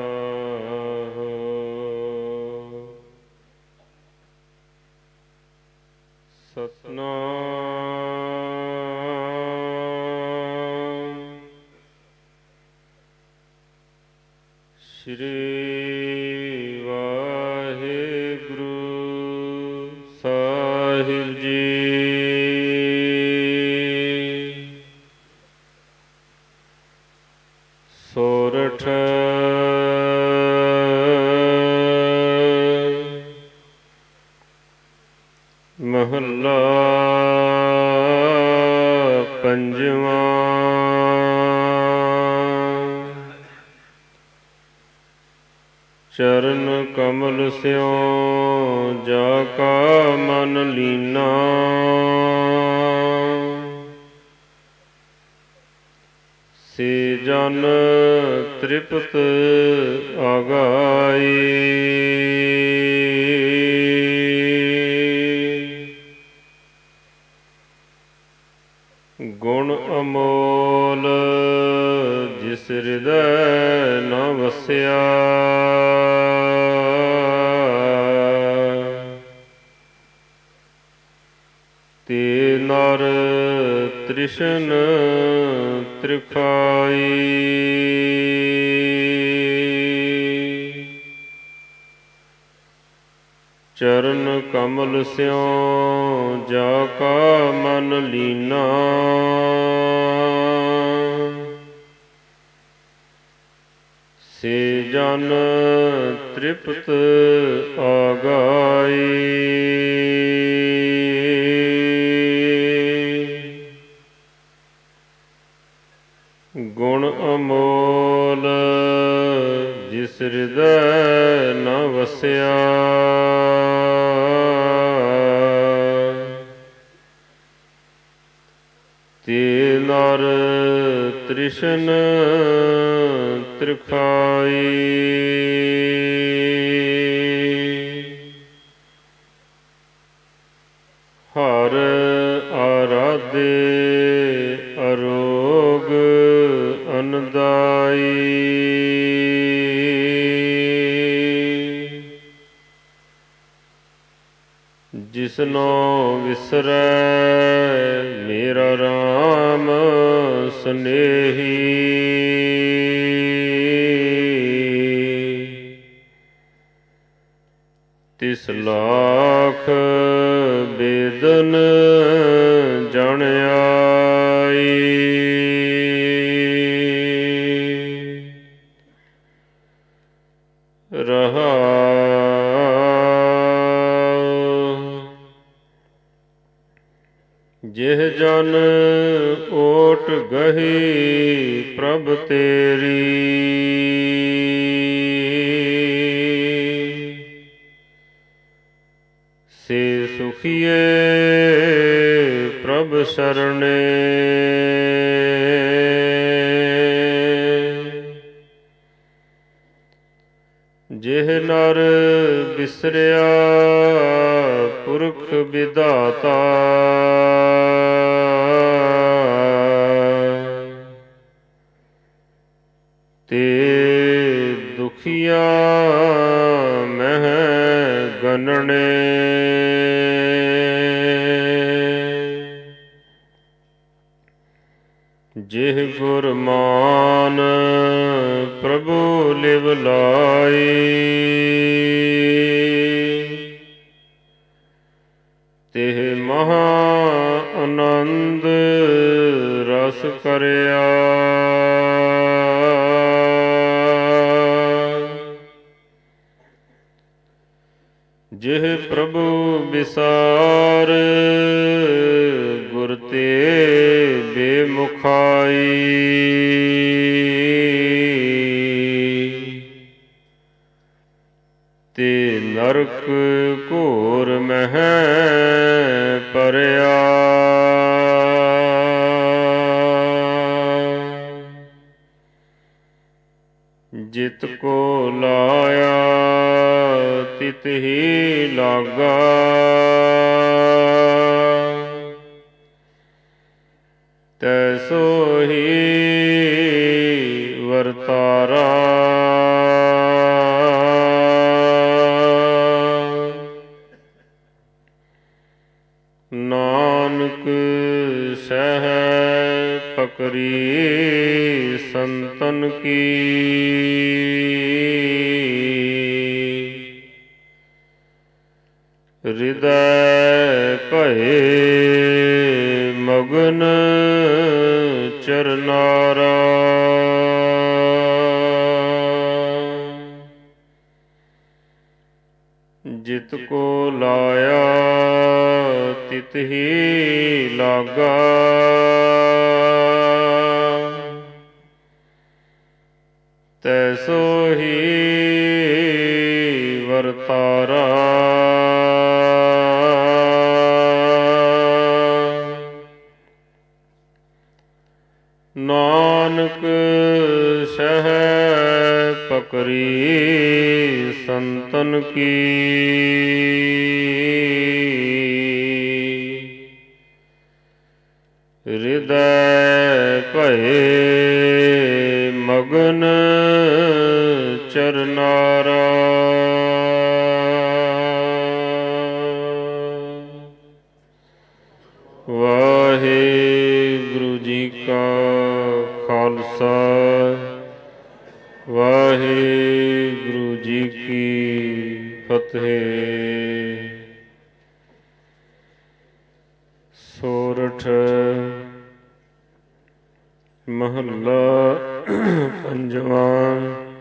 ਸਤਨਾਮ ਸ਼੍ਰੀ ਵਾਹਿਗੁਰੂ ਸਾਹਿਬ ਜੀ। ਸੋਰਠ ਮਹੱਲਾ ਪੰਜਵਾਂ। ਚਰਨ ਕਮਲ ਸਿਉ ਜਾ ਕਾ ਮਨ ਲੀਨਾ, ਸੇ ਜਨ ਤ੍ਰਿਪਤ ਆਗਾਈ। ਗੁਣ ਅਮੋਲ ਜਿਸ ਹਿਰਦੈ ਨ ਵਸਿਆ, ਤੇ ਨਰ ਤ੍ਰਿਸ਼ਨ ਤ੍ਰਿਖਾਈ। ਚਰਨ ਕਮਲ ਸਿਉ ਜਾ ਕਾ ਮਨ ਲੀਨਾ, ਸੇ ਜਨ ਤ੍ਰਿਪਤ ਆਗਾਈ। ਗੁਣ ਅਮੋਲ ਜਿਸ ਹਿਰਦੈ ਨ ਵਸਿਆ, ਤੇ ਨਰ ਤ੍ਰਿਸ਼ਨ ਤ੍ਰਿਖਾਈ। ਹਰ ਆਰਾਧੇ ਅਰੋਗ ਅਨਦਾਈ। ਜਿਸਨੋ ਵਿਸਰੈ ਮੇਰਾ ਰਾਮ ਸਨੇਹੀ, ਤਿਸ ਲਾਖ ਬੇਦਨ ਜਣ ਆਈ। ਰਹਾਉ ਜਿਹ ਜਨ ਓਟ ਗਹੀ ਪ੍ਰਭ ਤੇਰੀ, ਸੇ ਸੁਖੀਏ ਪ੍ਰਭ ਸਰਣੇ। ਜਿਹ ਨਰ ਬਿਸਰਿਆ ਪੁਰਖ ਵਿਧਾਤਾ, ਤੇ ਦੁਖੀਆ ਮਹਿ ਗਨਣੇ। ਜਿਹ ਗੁਰ ਮਾਨ ਪ੍ਰਭੂ ਲਿਵ ਲਾਈ, ਤਿਹ ਮਹਾ ਆਨੰਦ ਰਸ ਕਰਿਆ। ਜਿਹ ਪ੍ਰਭੂ ਵਿਸਾਰ ਗੁਰ ਤੇ ਬੇਮੁਖਾਈ, ਤੇ ਨਰਕ ਘੋਰ ਮਹਿ ਪਰਿਆ। ਜਿਤ ਕੋ ਲਾਇਆ ਤਿਤ ਹੀ ਲਾਗਾ, ਤੈਸੋ ਹੀ ਵਰਤਾਰਾ। ਨਾਨਕ ਸਹਿ ਪਕਰੀ ਸੰਤਨ ਕੀ, ਹਿਰਦੈ ਭਏ ਮਗਨ ਚਰਨਾਰਾ। ਜਿਤ ਕੋ ਲਾਇਆ ਤਿਤ ਹੀ ਲਾਗਾ, ਤੈਸੋ ਹੀ ਵਰਤਾਰਾ। ਨਾਨਕ ਪਕਰੀ ਸੰਤਨ ਕੀ। ਹਿਰਦੈ ਭਏ ਮਗਨ ਚਰਨਾਰਾ। ਵਾਹਿਗੁਰੂ ਜੀ ਕਾ ਖਾਲਸਾ ਵਾਹਿਗੁਰੂ ਜੀ ਕੀ ਫਤਿਹ। ਸੋਰਠ ਮਹੱਲਾ ਪੰਜਵਾਂ।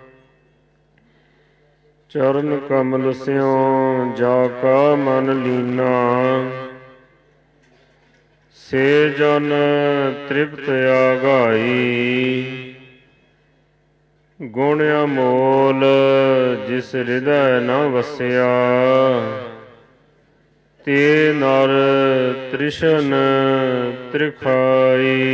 ਚਰਨ ਕਮਲ ਸਿਉ ਜਾ ਕਾ ਮਨ ਲੀਨਾ। ਸੇ ਜਨ ਤ੍ਰਿਪਤ ਆਗਾਈ। ਗੁਣ ਅਮੋਲ ਜਿਸ ਹਿਰਦੈ ਨ ਵਸਿਆ। ਤੇ ਨਰ ਤ੍ਰਿਸ਼ਨ ਤ੍ਰਿਖਾਈ।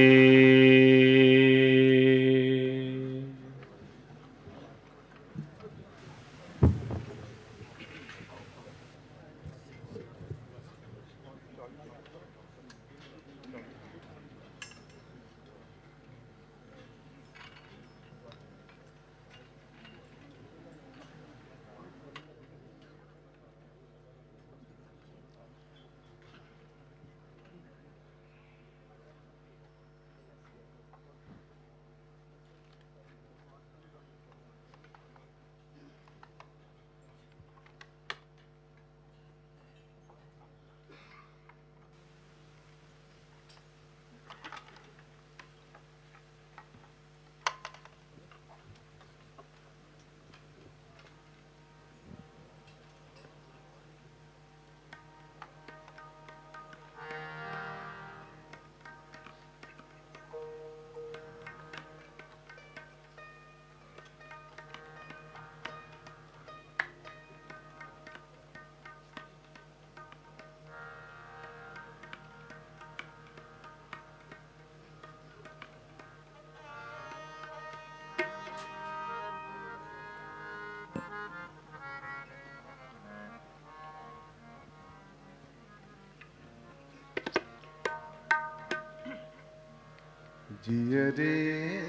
ਜੀਅ ਰੇ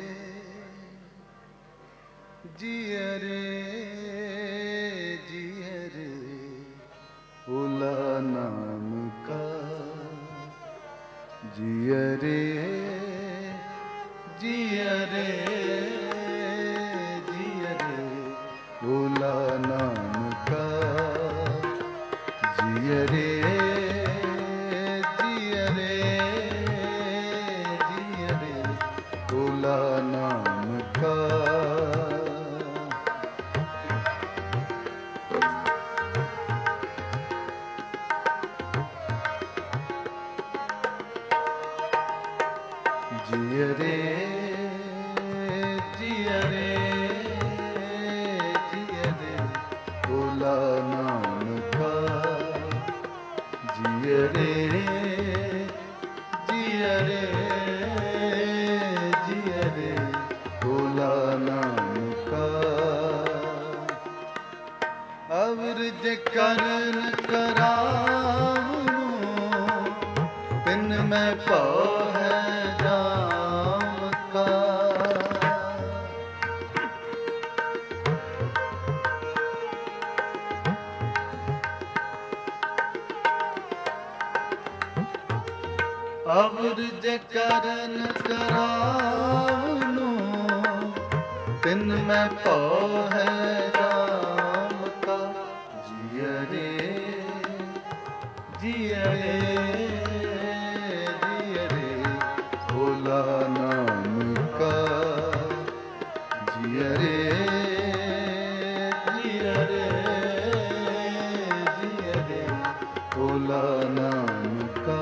ਜੀਅ ਰੇ ਜੀਅ ਰੇ ਭੋਲਾ ਨਾਮ ਕਾ। ਜੀਅ ਰੇ ਜੀਅ ਰੇ ਜੀਅ ਰੇ ਭੋਲਾ ਨਾਮ ਕਾ। ਜੀਅ ਰੇ ਨਾਮ ਕਾ। ਜੀਅ ਰੇ ਜੀਅ ਰੇ ਜੀਅ ਰੇ ਭੋਲਾ ਨਾਮ ਕਾ। ਜੀਅ ਰੇ ਜੀਅ ਰੇ ਨਾਮ ਕਾ। ਅਵਰਜ ਕਰਨ ਕਰਾਵਨੁ ਤਿਨ ਮੈਂ ਭਾਉ ਹੈ ਜਾਮ ਕਾ। ਅਵਰਜ ਕਰਨ ਕਰਾਵਨੁ ਤਿਨ ਮੈਂ ਭਾਉ ਹੈ ਰਾਮ ਕਾ। ਜੀਅ ਰੇ ਜੀਅ ਰੇ ਜੀਅ ਰੇ ਭੋਲਾ ਨਾਮ ਕਾ। ਜੀਅ ਰੇ ਜੀਅ ਰੇ ਜੀਅ ਰੇ ਭੋਲਾ ਨਾਮ ਕਾ।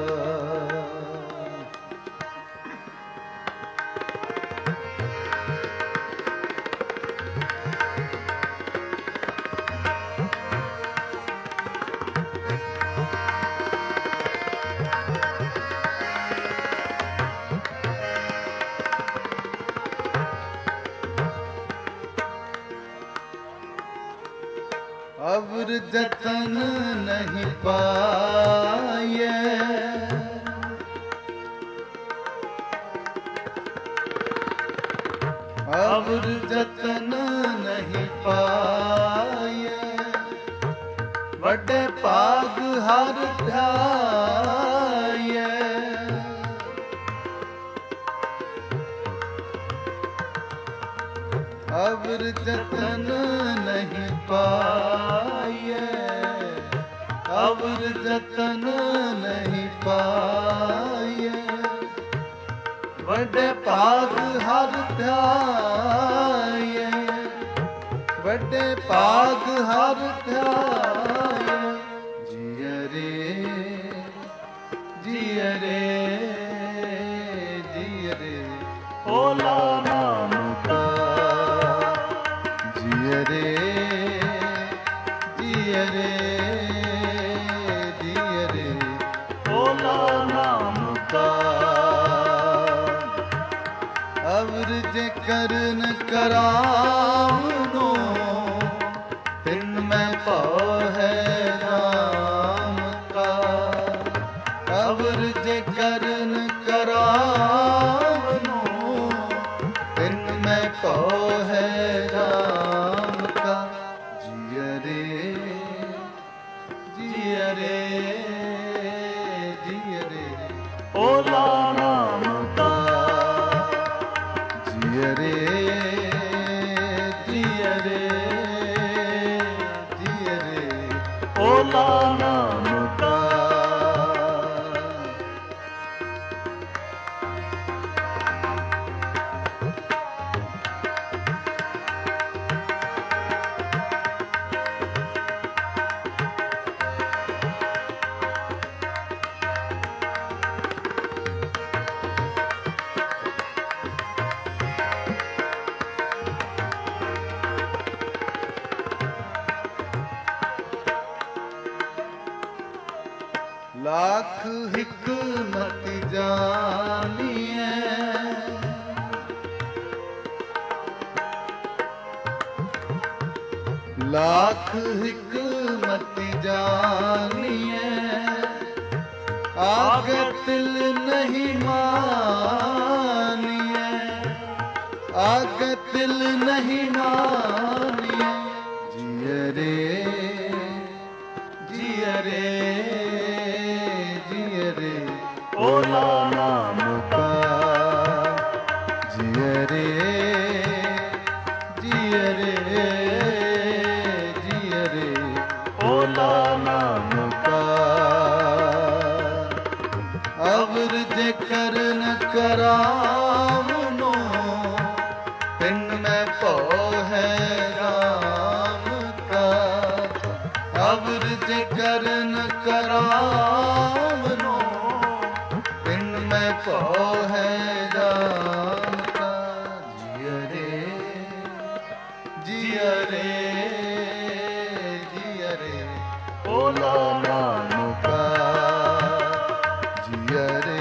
अवर जतन नहीं पाए, अवर जतन नहीं पाए, बड़े पाग हर ध्याये। अवर जतन नहीं पाए, अवर जतन नहीं पाए, बड़े पाग हर ध्याये, बड़े पाग हर ध्याये। जिय रे जिय रे जिय रे ओला नाम का, जिय रे जिय रे जिय रे ओला नाम का। अवर जे करन करावनो, तिन में पाओ है राम का। अवर जे करन करावनो, तिन में पाओ है राम का। जिय रे जिय रे जिय रे ओला नाम का, जिय रे जिय रे जिय रे ओला नाम का। लाख हिकमत जानिए, लाख हिकमत जानिए, आगे तिल नहीं मानिए, आगे तिल नहीं मानिए। जिय रे जिय रे जिय रे ओला नाम का, जिय रे जिय रे जिय रे ओला नाम का। अवर जे करन करावनो, तिन में पाओ है राम का। अवर जे करन करावनो, तिन में पाओ है राम का। जिय रे जिय रे जिय रे ओला नाम का, जिय रे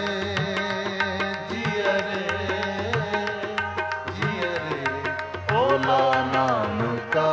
जिय रे जिय रे ओला नाम का।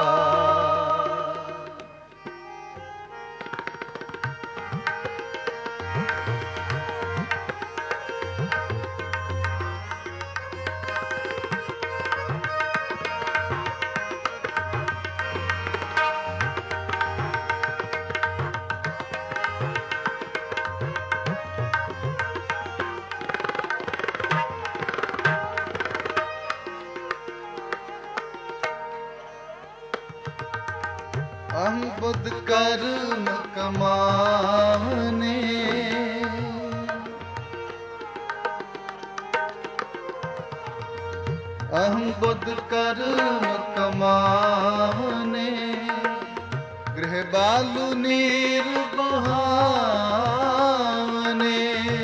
अहं बुद्ध कर्म कमाने, अहं बुद्ध कर्म कमाने, गृह बालु नीर बहाने।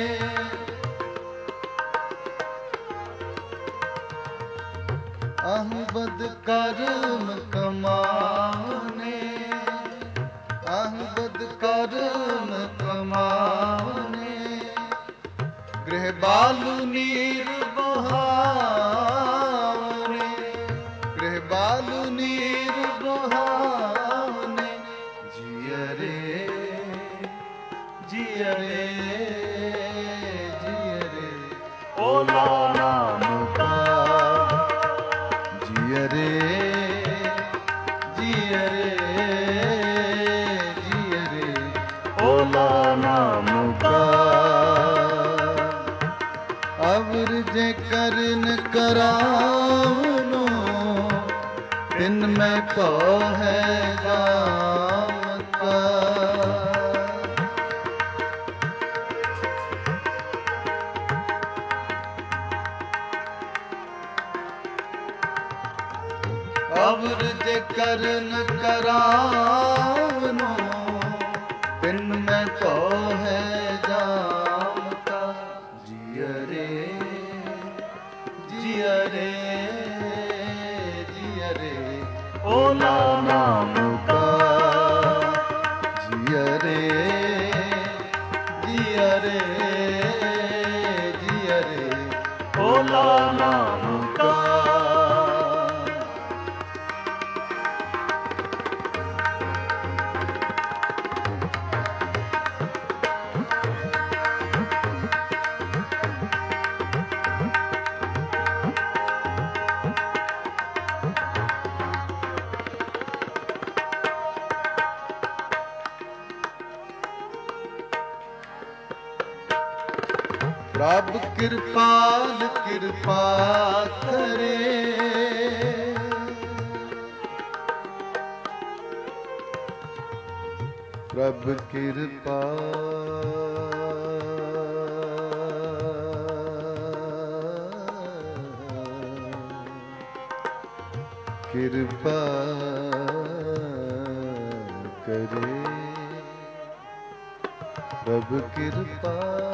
अहं बुद्ध कर्म कमाने, अहं बुद्ध कर्म कमाने, गृह बालु नीर बहाने, गृह बालु नीर बहाने। ਰੇ ਜੀਅ ਰੇ ਜੀਅ ਰੇ ਓਲਾ ਨਾਮ ਕਾ ਅਵਰ ਜੇ ਕਰਨ ਕਰਾਵਨੋ ਤਿਨ ਮੈਂ ਕੋ ਹੈ ਜਾਮ ਕਾ ਅਵਰ ਜੇ ਕਰਨ ਕਰਾਵਨੋ ਤਿਨ ਮੈਂ ਕੋ ਹੈ ਜਾਮ ਕਾ ਜੀਅ ਰੇ ਜੀਅ ਰੇ ਜੀਅ ਰੇ ਓਲਾ ਨਾਮ ਕਾ ਜੀਅ ਰੇ ਜੀਅ ਰੇ ਜੀਅ ਰੇ ਓਲਾ ਨਾਮ ਕਾ ਰੱਬ ਕਿਰਪਾਲ ਕਿਰਪਾ ਕਰੇ ਰੱਬ ਕਿਰਪਾ ਕਿਰਪਾ ਕਰੇ ਰੱਬ ਕਿਰਪਾ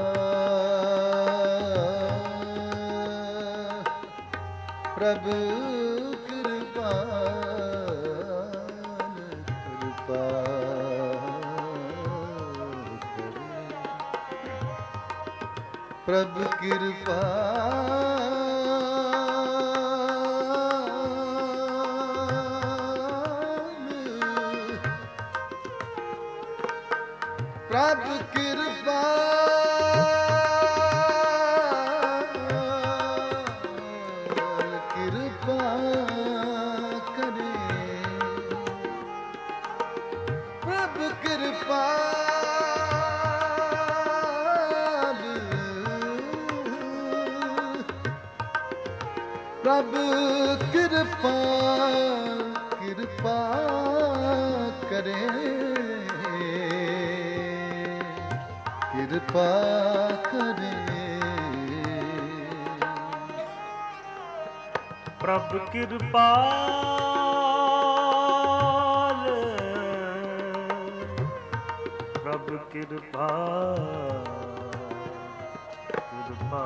ਪ੍ਰਭ ਕਿਰਪਾ ਕਿਰਪਾ ਪ੍ਰਭ ਕਿਰਪਾ ਪ੍ਰਭ ਕਿਰਪਾ ਪ੍ਰਭ ਕਿਰਪਾ ਕਿਰਪਾ ਕਰੇ ਕਿਰਪਾ ਕਰੇ ਪ੍ਰਭ ਕਿਰਪਾਲ ਪ੍ਰਭ ਕਿਰਪਾ ਕਿਰਪਾ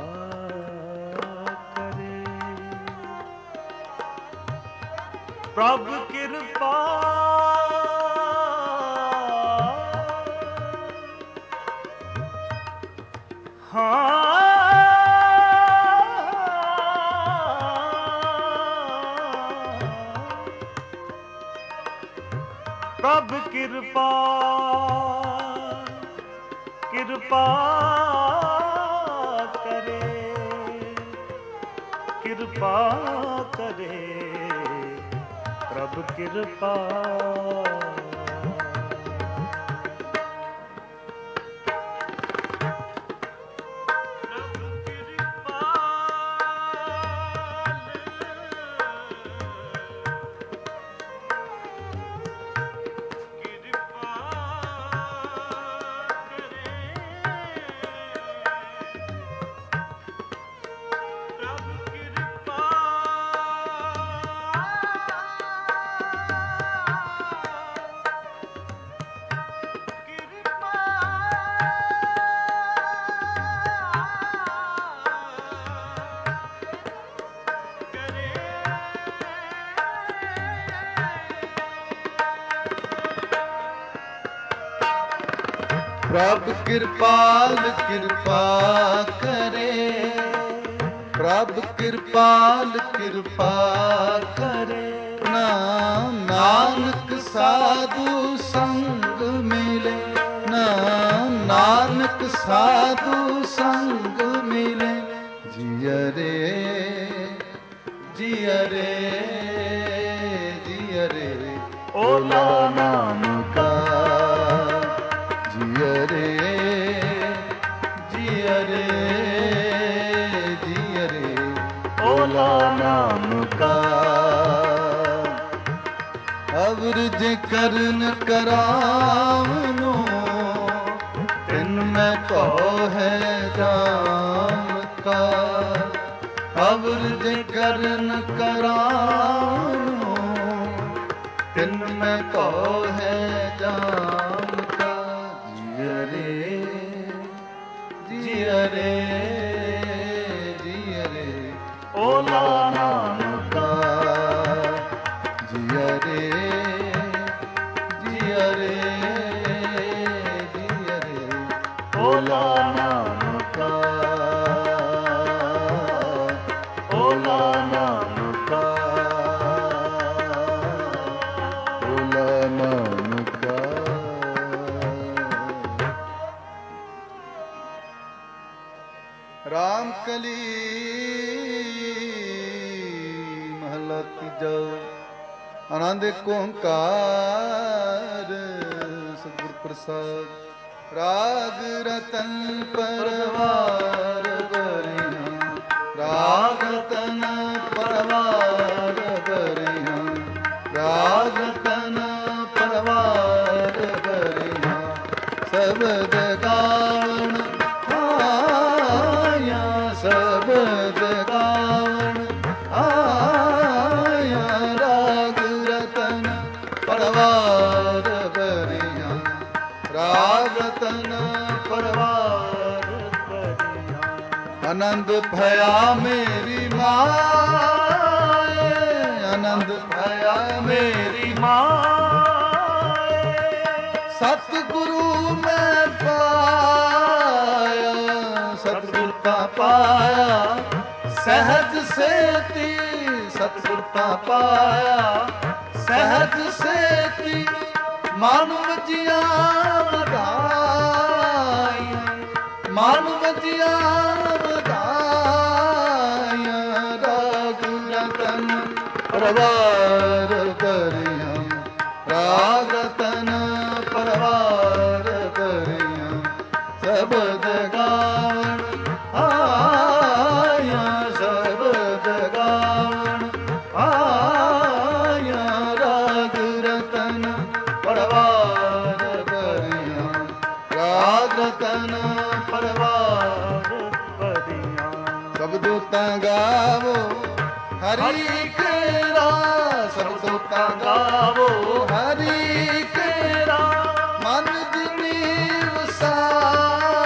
ਪ੍ਰਭ ਕਿਰਪਾ ਹਾਂ ਪ੍ਰਭ ਕਿਰਪਾ ਕਿਰਪਾ ਕਰੇ ਕਿਰਪਾ ਕਰੇ ਪ੍ਰਭ ਕਿਰਪਾ ਪ੍ਰਭ ਕਿਰਪਾਲ ਕਿਰਪਾ ਕਰੇ ਪ੍ਰਭ ਕਿਰਪਾਲ ਕਿਰਪਾ ਕਰੇ ਨਾਮ ਨਾਨਕ ਸਾਧੂ ਸੰਗ ਮਿਲੇ ਨਾਮ ਨਾਨਕ ਸਾਧੂ ਸੰਗ ਮਿਲੇ ਜੀਅ ਰੇ ਜੀਅ ਰੇ ਜੀਅ ਰੇ ਓਲਾ ਨਾਨਕਾ ਜੀਅ ਰੇ ਜੀਅ ਰੇ ਜੀਅ ਰੇ ਓਲਾ ਨਾਨਕਾ ਅਵਰ ਜੇ ਕਰਨ ਕਰਾਵਨੋ ਤਿਨ ਮੈਂ ਕੋ ਹੈ ਜਾਮ ਕਾ ਅਵਰ ਜੇ ਕਰਨ ਕਰਾਵਨੋ ਤਿਨ ਮੈਂ ਕੋ ਹੈ ਜਾਮ ਕਾ ਜੀਅ ਰੇ ਜੀਅ ਰੇ ਜੀਅ ਰੇ ਓਲਾ ਨਾਨਕਾ ਜੀਅ ਰੇ ਜੀਅ ਰੇ ਜੀਅ ਰੇ ਓਲਾ ਨਾਨਕਾ ਓਲਾ ਨਾਨਕਾ ਓਲਾ ਨਾਨਕਾ। ਰਾਮ ਕਲੀ ਮਹਲਾ ਤੀਜਾ। ਆਨੰਦ ਏਕ ਓੰਕਾਰ ਸਤਿਗੁਰ ਪ੍ਰਸਾਦ। ਰਾਗ ਰਤਨ ਪਰਵਾਰ ਬਰਿਆ ਰਾਗ ਰਤਨ ਪਰਵਾਰ ਬਰਿਆ ਰਾਗ ਰਤਨ ਪਰਵਾਰ ਬਰਿਆ ਸਬਦ ਗਾਵਣ ਆਇਆ ਸਬਦ ਗਾਵਣ ਆਇਆ ਰਾਗ ਰਤਨ ਪਰਵਾਰ ਬਰਿਆ ਰਾਗ ਰਤਨ ਪਰਵਾਰ ਬਰਿਆ ਆਨੰਦ ਭਇਆ ਮੇਰੀ ਮਾਏ ਆਨੰਦ ਭਇਆ ਮੇਰੀ ਮਾਏ ਸਤਿਗੁਰੂ ਮੈਂ ਪਾਇਆ ਸਤਿਗੁਰ ਤਾਂ ਪਾਇਆ ਸਹਿਜ ਸੇਤੀ ਸਤਿਗੁਰ ਤਾਂ ਪਾਇਆ ਸਹਿਜ ਸੇਤੀ ਮਾਨੁ ਵਜੀਆਂ ਵਧਾਈਆਂ ਮਾਨੁ ਵਜੀਆਂ ਵਧਾਈਆਂ ਰਾਗ ਰਤਨ ਪਰਵਾਰ ਬਰਿਆ ਰਾਗ ਰਤਨ ਪਰਵਾਰ ਬਰਿਆ ਸਬਦ ਗਾਵਣ ਆਇਆ ਸਬਦ ਗਾਵਣ ਆਇਆ ਰਾਗ ਰਤਨ ਪਰਵਾਰ ਬਰਿਆ ਰਾਗ ਰਤਨ ਪਰਵਾਰ ਬਰਿਆ ਸਬਦੋ ਤਾਂ ਗਾਵੋ ਹਰੀ ਕੇਰਾ ਸਬਦੋ ਤਾਂ ਗਾਵੋ ਹਰੀ ਕੇਰਾ ਮਨ ਜਿਨੀ ਵਸਾਇਆ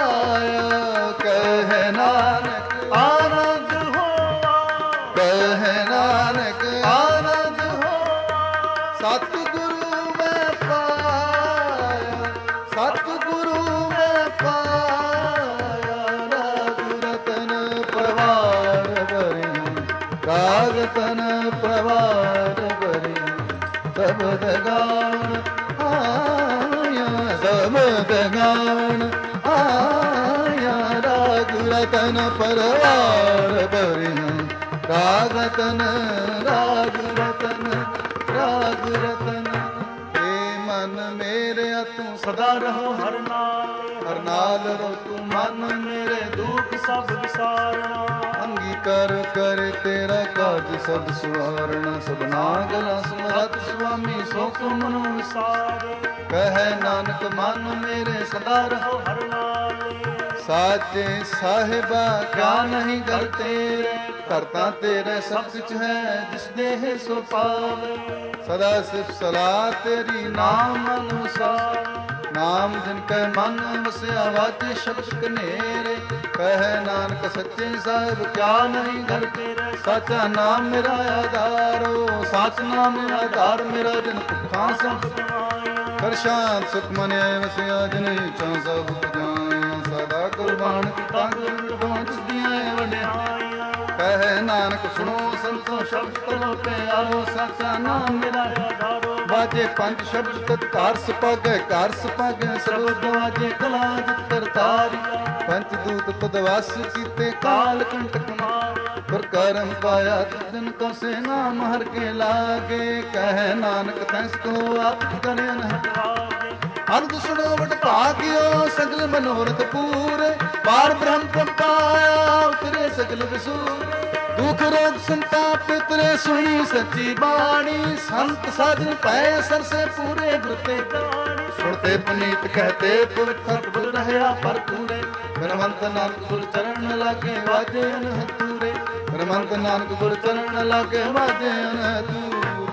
ਕਹਿ ਨਾਨਕ ਆਨੰਦ ਹੋਆ ਕਹਿ ਨਾਨਕ ਆਨੰਦ ਹੋਆ ਸਤਿਗੁਰੂ ਮੈਂ ਪਾਇਆ ਸਤਿਗੁਰੂ ਮੈਂ ਪਾਇਆ ਰਾਗ ਰਤਨ ਪਰਵਾਰ ਬਰਿਆ ਰਾਗ ਰਤਨ ਪਰਵਾਰ ਬਰਿਆ ਸਬਦ ਗਾਵਣ ਆਇਆ ਸਬਦ ਗਾਵਣ ਆਇਆ ਰਾਗ ਰਤਨ ਪਰਵਾਰ ਬਰਿਆ ਰਾਗ ਰਤਨ ਰਾਗ ਰਤਨ ਰਾਗ ਰਤਨ ਏ ਮਨ ਮੇਰੇ ਤੂੰ ਸਦਾ ਰਹੋ ਹਰ ਨਾਲ ਹਰ ਨਾਲ ਰਹੋ ਤੂੰ ਮਨ ਮੇਰੇ ਦੁੱਖ ਸਭ ਵਿਸਾਰਣਾ ਅੰਗੀਕਾਰ ਕਰ ਤੇਰਾ ਕਾਜ ਸਭ ਸਵਾਰਣਾ ਸਭਨਾ ਗਲਾ ਸਮਰੱਥ ਸੁਆਮੀ ਸੋ ਕੋ ਮਨੁ ਵਿਸਾਰੇ ਕਹਿ ਨਾਨਕ ਮਨ ਮੇਰੇ ਸਦਾ ਰਹੋ ਹਰ ਨਾਲ ਸਾਚੇ ਸਾਹਿਬਾ ਕਿਆ ਨਹੀਂ ਗਲ ਤੇਰੇ ਕਰਤਾ ਤੇਰੇ ਸਭ ਕੁਛ ਹੈ ਜਿਸ ਦੇਹ ਸੋ ਪਾਵੇ ਸਦਾ ਸਿਫ ਸਲਾਹ ਤੇਰੀ ਨਾਮ ਅਨੁਸਾਰ ਨਾਮ ਜਿਨ ਕੈ ਮਨ ਵਸਿਆ ਵਾਜੇ ਸ਼ਬਦ ਕਨੇਰੇ ਕਹਿ ਨਾਨਕ ਸੱਚੇ ਸਾਹਿਬ ਕਿਆ ਨਹੀਂ ਗਲ ਤੇਰੇ ਸਾਚਾ ਨਾਮ ਮੇਰਾ ਆਧਾਰੋ ਸਾਚ ਨਾਮ ਮੇਰਾ ਆਧਾਰ ਮੇਰਾ ਜਿਨ ਭੁੱਖਾਂ ਸਭ ਸਮਾਇਆ ਕਰ ਸ਼ਾਂਤ ਸੁਖ ਮਨਿ ਵਸਿਆ ਜਿਨ ਚਾਂ ਸਭ ਜਾਇਆ ਸਦਾ ਕੁਰਬਾਨ ਕੀਤਾ ਗੁਰੂ ਪਹੁੰਚ ਦੀਆਂ ਵਡਿਆਈਆਂ ਕਹਿ ਨਾਨਕ ਸੁਣੋ ਸੰਤੋ ਸ਼ਬਦ ਤਲੋ ਪਿਆਰੋ ਸਾਚਾ ਨਾਮ ਮੇਰਾ ਆਧਾਰੋ ਵਾਜੇ ਪੰਜ ਸ਼ਬਦ ਤਤ ਘਰ ਸੁਪਾਗੈ ਘਰ ਸੁਪਾਗੈ ਸਰਬ ਵਾਜੇ ਕਲਾ ਜਿਤ ਕਰਤਾਰੀ ਪੰਚ ਦੂਤ ਤਦ ਵਾਸ ਕੀਤੇ ਕਾਲ ਕੰਟਕ ਮਾਰ पर करम पाया दिन को से नाम हर के लागे कहे नानक तैस को आप करे अर्ध सुनो बट भाग्यो सगल मनोरथ पूरे पार ब्रह्म पद पाया उतरे सगल विसूर दुख रोग संताप उतरे सुनी सच्ची बाणी संत साधन पाए सर से पूरे ब्रते सुनते पुनीत कहते पवित्र सतगुर रहया पर पूरे हनुमंत नानक गुर चरण लागे वाजे अनहतूरे हनुमंत नानक गुर चरण लागे वाजे अनहतूरे।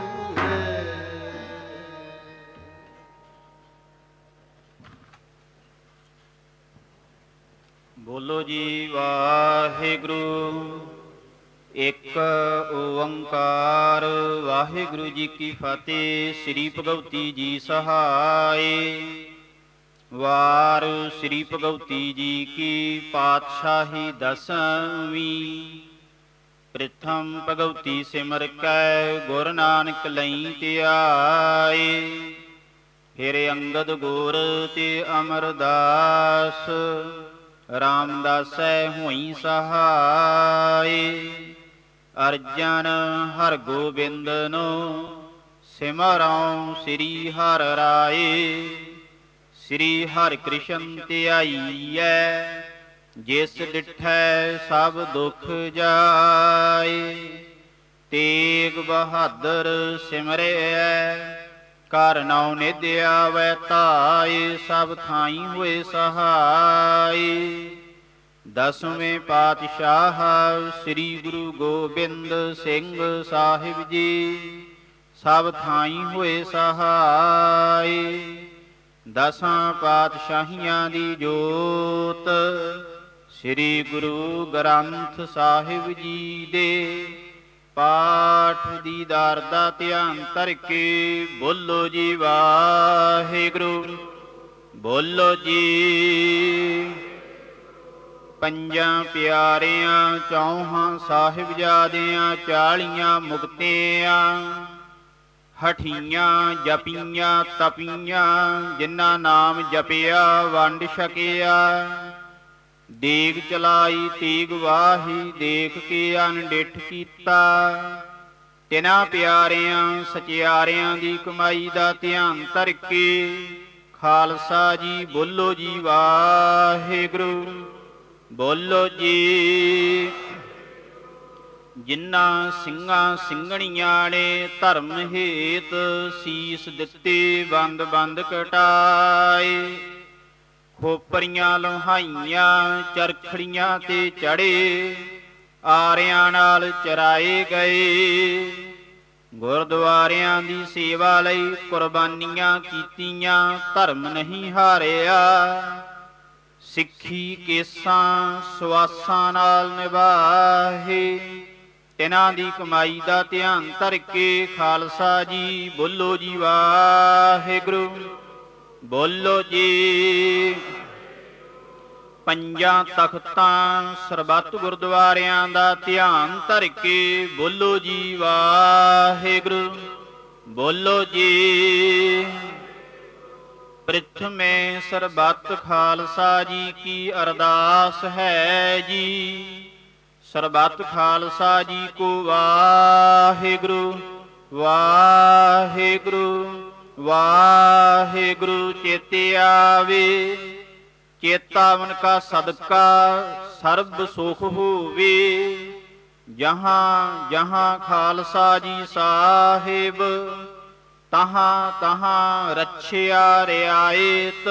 ਬੋਲੋ ਜੀ ਵਾਹਿਗੁਰੂ ਇੱਕ ਓੰਕਾਰ ਵਾਹਿਗੁਰੂ ਜੀ ਕੀ ਫਤਿਹ। ਸ੍ਰੀ ਭਗਵਤੀ ਜੀ ਸਹਾਏ। ਵਾਰ ਸ੍ਰੀ ਭਗਵਤੀ ਜੀ ਕੀ ਪਾਤਸ਼ਾਹੀ ਦਸਵੀਂ। ਪ੍ਰਥਮ ਭਗਵਤੀ ਸਿਮਰ ਕੈ ਗੁਰ ਨਾਨਕ ਲਈ ਧਿਆਏ। ਫਿਰ ਅੰਗਦ ਗੁਰ ਤੇ ਅਮਰਦਾਸ ਰਾਮਦਾਸੈ ਹੋਈ ਸਹਾਏ। ਅਰਜਨ ਹਰ ਗੋਬਿੰਦ ਨੂੰ ਸਿਮਰਉ ਸ੍ਰੀ ਹਰਿ ਰਾਏ। ਸ੍ਰੀ ਹਰਿ ਕ੍ਰਿਸ਼ਨ ਧਿਆਈਐ ਜਿਸ ਡਿਠੈ ਸਭ ਦੁਖ ਜਾਏ। ਤੇਗ ਬਹਾਦਰ ਸਿਮਰਿਐ ਘਰ ਨਉ ਨਿਧ ਆਵੈ ਧਾਏ। ਸਭ ਥਾਈ ਹੋਏ ਸਹਾਈ। ਦਸਵੇਂ ਪਾਤਸ਼ਾਹ ਸ੍ਰੀ ਗੁਰੂ ਗੋਬਿੰਦ ਸਿੰਘ ਸਾਹਿਬ ਜੀ ਸਭ ਥਾਈ ਹੋਏ ਸਹਾਈ। ਦਸਾਂ ਪਾਤਸ਼ਾਹੀਆਂ ਦੀ ਜੋਤ ਸ੍ਰੀ ਗੁਰੂ ਗ੍ਰੰਥ ਸਾਹਿਬ ਜੀ ਦੇ ਪਾਠ ਦੀਦਾਰ ਦਾ ਧਿਆਨ ਧਰ ਕੇ ਬੋਲੋ ਜੀ ਵਾਹਿਗੁਰੂ। ਬੋਲੋ ਜੀ। ਪੰਜਾਂ ਪਿਆਰਿਆਂ ਚੌਹਾਂ ਸਾਹਿਬਜ਼ਾਦਿਆਂ ਚਾਲੀਆਂ ਮੁਕਤਿਆਂ ਹਠੀਆਂ ਜਪੀਆਂ ਤਪੀਆਂ ਜਿਨ੍ਹਾਂ ਨਾਮ ਜਪਿਆ ਵੰਡ ਛਕਿਆ। ਦੇਗ ਚਲਾਈ ਤੀਗ ਵਾਹੀ ਦੇਖ ਕੇ ਅਨਡਿੱਠ ਕੀਤਾ। ਤਿਨਾਂ ਪਿਆਰਿਆਂ ਸਚਿਆਰਿਆਂ ਦੀ ਕਮਾਈ ਦਾ ਧਿਆਨ ਧਰ ਕੇ ਖਾਲਸਾ ਜੀ ਬੋਲੋ ਜੀ ਵਾਹਿਗੁਰੂ। ਬੋਲੋ ਜੀ। ਜਿਨ੍ਹਾਂ ਸਿੰਘਾਂ ਸਿੰਘਣੀਆਂ ਨੇ ਧਰਮ ਹੇਤ ਸੀਸ ਦਿੱਤੇ ਬੰਦ ਬੰਦ ਕਟਾਏ। ਖੋਪਰੀਆਂ ਲੋਹਾਈਆਂ ਚਰਖੜੀਆਂ ਤੇ ਚੜੇ ਆਰਿਆਂ ਨਾਲ ਚਰਾਏ ਗਏ। ਗੁਰਦੁਆਰਿਆਂ ਦੀ ਸੇਵਾ ਲਈ ਕੁਰਬਾਨੀਆਂ ਕੀਤੀਆਂ ਧਰਮ ਨਹੀਂ ਹਾਰਿਆ। ਸਿੱਖੀ ਕੇਸਾਂ ਸਵਾਸਾਂ ਨਾਲ ਨਿਭਾਹੇ। ਤਿਨਾਂ ਦੀ ਕਮਾਈ ਦਾ ਧਿਆਨ ਧਰ ਕੇ ਖਾਲਸਾ ਜੀ ਬੋਲੋ ਜੀ ਵਾਹਿਗੁਰੂ। ਬੋਲੋ ਜੀ। ਪੰਜਾਂ ਤਖਤਾਂ ਸਰਬੱਤ ਗੁਰਦੁਆਰਿਆਂ ਦਾ ਧਿਆਨ ਧਰ ਕੇ ਬੋਲੋ ਜੀ ਵਾਹਿਗੁਰੂ। ਬੋਲੋ ਜੀ। ਪ੍ਰਥਮੇ ਸਰਬੱਤ ਖਾਲਸਾ ਜੀ ਕੀ ਅਰਦਾਸ ਹੈ ਜੀ। ਸਰਬੱਤ ਖਾਲਸਾ ਜੀ ਕੋ ਵਾਹਿਗੁਰੂ ਵਾਹਿਗੁਰੂ ਵਾਹਿਗੁਰੂ ਚੇਤੇ ਆਵੇ। ਚੇਤਾਵਨ ਕਾ ਸਦਕਾ ਸਰਬ ਸੁਖ ਹੋਵੇ। ਜਹਾਂ ਜਹਾਂ ਖਾਲਸਾ ਜੀ ਸਾਹਿਬ ਤਹਾਂ ਤਹਾਂ ਰੱਛਿਆ ਰਿਆਇਤ।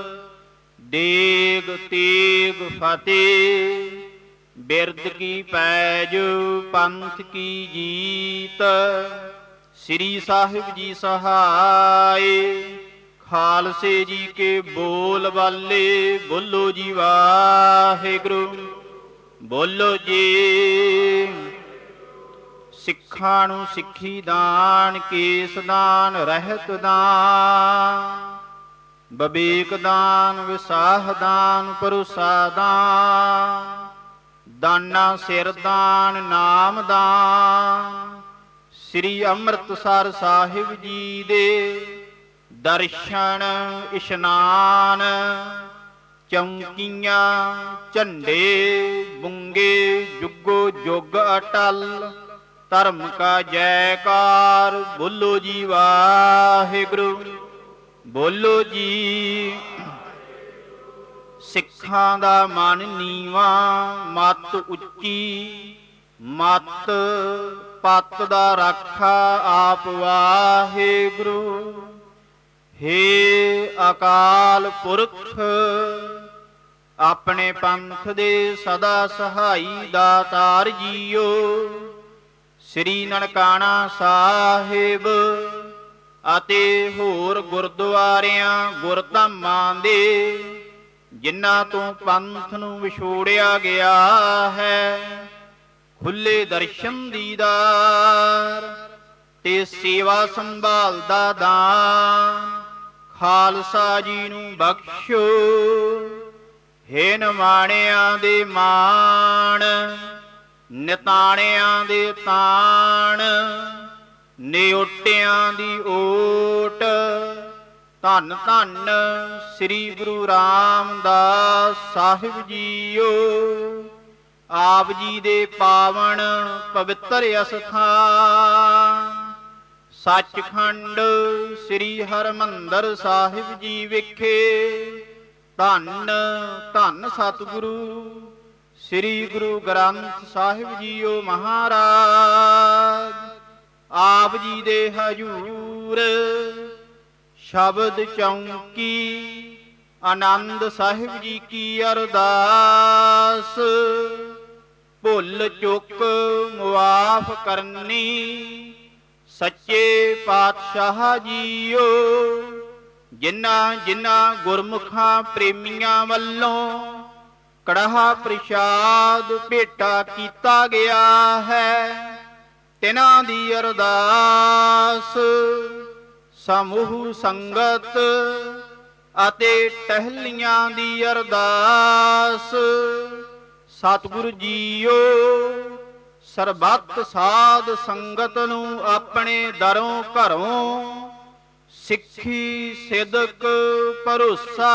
ਦੇਗ ਤੇਗ ਫਤਿਹ ਬਿਰਦ ਕੀ ਪੈਜ ਪੰਥ ਕੀ ਜੀਤ। ਸ੍ਰੀ ਸਾਹਿਬ ਜੀ ਸਹਾਏ। ਖਾਲਸੇ ਜੀ ਕੇ ਬੋਲ ਵਾਲੇ ਬੋਲੋ ਜੀ ਵਾਹਿਗੁਰੂ। ਬੋਲੋ ਜੀ। ਸਿੱਖਾਂ ਨੂੰ ਸਿੱਖੀ ਦਾਨ ਕੇਸ ਦਾਨ ਰਹਿਤ ਦਾਨ ਬਬੀਕ ਦਾਨ ਵਿਸਾਹ ਦਾਨ ਭਰੋਸਾ ਦਾਨ ਦਾਨਾ ਸਿਰ ਦਾਨ ਨਾਮ ਦਾਨ। ਸ੍ਰੀ ਅੰਮ੍ਰਿਤਸਰ ਸਾਹਿਬ ਜੀ ਦੇ ਦਰਸ਼ਨ ਇਸ਼ਨਾਨ ਚੌਂਕੀਆਂ ਝੰਡੇ ਬੁੰਗੇ ਜੁਗੋ ਜੁਗ ਅਟਲ ਧਰਮ ਕਾ ਜੈਕਾਰ ਬੋਲੋ ਜੀ ਵਾਹਿਗੁਰੂ ਬੋਲੋ ਜੀ। ਸਿੱਖਾਂ ਦਾ ਮਨ ਨੀਵਾ ਮਤ ਉੱਚੀ ਮਤ ਪੱਤ ਦਾ ਰਾਖਾ ਆਪ ਵਾਹਿਗੁਰੂ। ਹੇ ਅਕਾਲ ਪੁਰਖ ਆਪਣੇ ਪੰਥ ਦੇ ਸਦਾ ਸਹਾਈ ਦਾਤਾਰ ਜੀਓ। ਸ੍ਰੀ ਨਨਕਾਣਾ ਸਾਹਿਬ ਅਤੇ ਹੋਰ ਗੁਰਦੁਆਰਿਆਂ ਗੁਰਧਾਮਾਂ ਦੇ ਜਿਨ੍ਹਾਂ ਤੋਂ ਪੰਥ ਨੂੰ ਵਿਛੋੜਿਆ ਗਿਆ ਹੈ ਖੁੱਲੇ ਦਰਸ਼ਨ ਦੀਦਾਰ ਤੇ ਸੇਵਾ ਸੰਭਾਲ ਦਾ ਦਾਨ ਖਾਲਸਾ ਜੀ ਨੂੰ ਬਖਸ਼ੋ। ਹੇ ਨਿਮਾਣਿਆਂ ਦੇ ਮਾਣ ਨਿਤਾਣਿਆਂ ਦੇ ਤਾਣ ਨਿਓਟਿਆਂ ਦੀ ਓਟ ਧੰਨ ਧੰਨ ਸ੍ਰੀ ਗੁਰੂ ਰਾਮਦਾਸ ਸਾਹਿਬ ਜੀਓ। ਆਪ ਜੀ ਦੇ ਪਾਵਨ ਪਵਿੱਤਰ ਅਸਥਾਨ ਸੱਚਖੰਡ ਸ੍ਰੀ ਹਰਿਮੰਦਰ ਸਾਹਿਬ ਜੀ ਵਿਖੇ ਧੰਨ ਧੰਨ ਸਤਿਗੁਰੂ ਸ੍ਰੀ ਗੁਰੂ ਗ੍ਰੰਥ ਸਾਹਿਬ ਜੀਓ ਮਹਾਰਾਜ ਆਪ ਜੀ ਦੇ ਹਜੂਰ ਸ਼ਬਦ ਚੌਂਕੀ ਆਨੰਦ ਸਾਹਿਬ ਜੀ ਕੀ ਅਰਦਾਸ ਭੁੱਲ ਚੁੱਕ ਮੁਆਫ ਕਰਨੀ ਸੱਚੇ ਪਾਤਸ਼ਾਹ ਜੀਓ। ਜਿਨ੍ਹਾਂ ਜਿਨ੍ਹਾਂ ਗੁਰਮੁਖਾਂ ਪ੍ਰੇਮੀਆਂ ਵੱਲੋਂ ਕੜਾਹ ਪ੍ਰਸ਼ਾਦ ਭੇਟਾ ਕੀਤਾ ਗਿਆ ਹੈ ਤਿਨਾਂ ਦੀ ਅਰਦਾਸ ਸਮੂਹ ਸੰਗਤ ਅਤੇ ਟਹਿਲੀਆਂ ਦੀ ਅਰਦਾਸ ਸਤਿਗੁਰੂ ਜੀਓ ਸਰਬੱਤ ਸਾਧ ਸੰਗਤ ਨੂੰ ਆਪਣੇ ਦਰੋਂ ਘਰੋਂ ਸਿੱਖੀ ਸਿਦਕ ਭਰੋਸਾ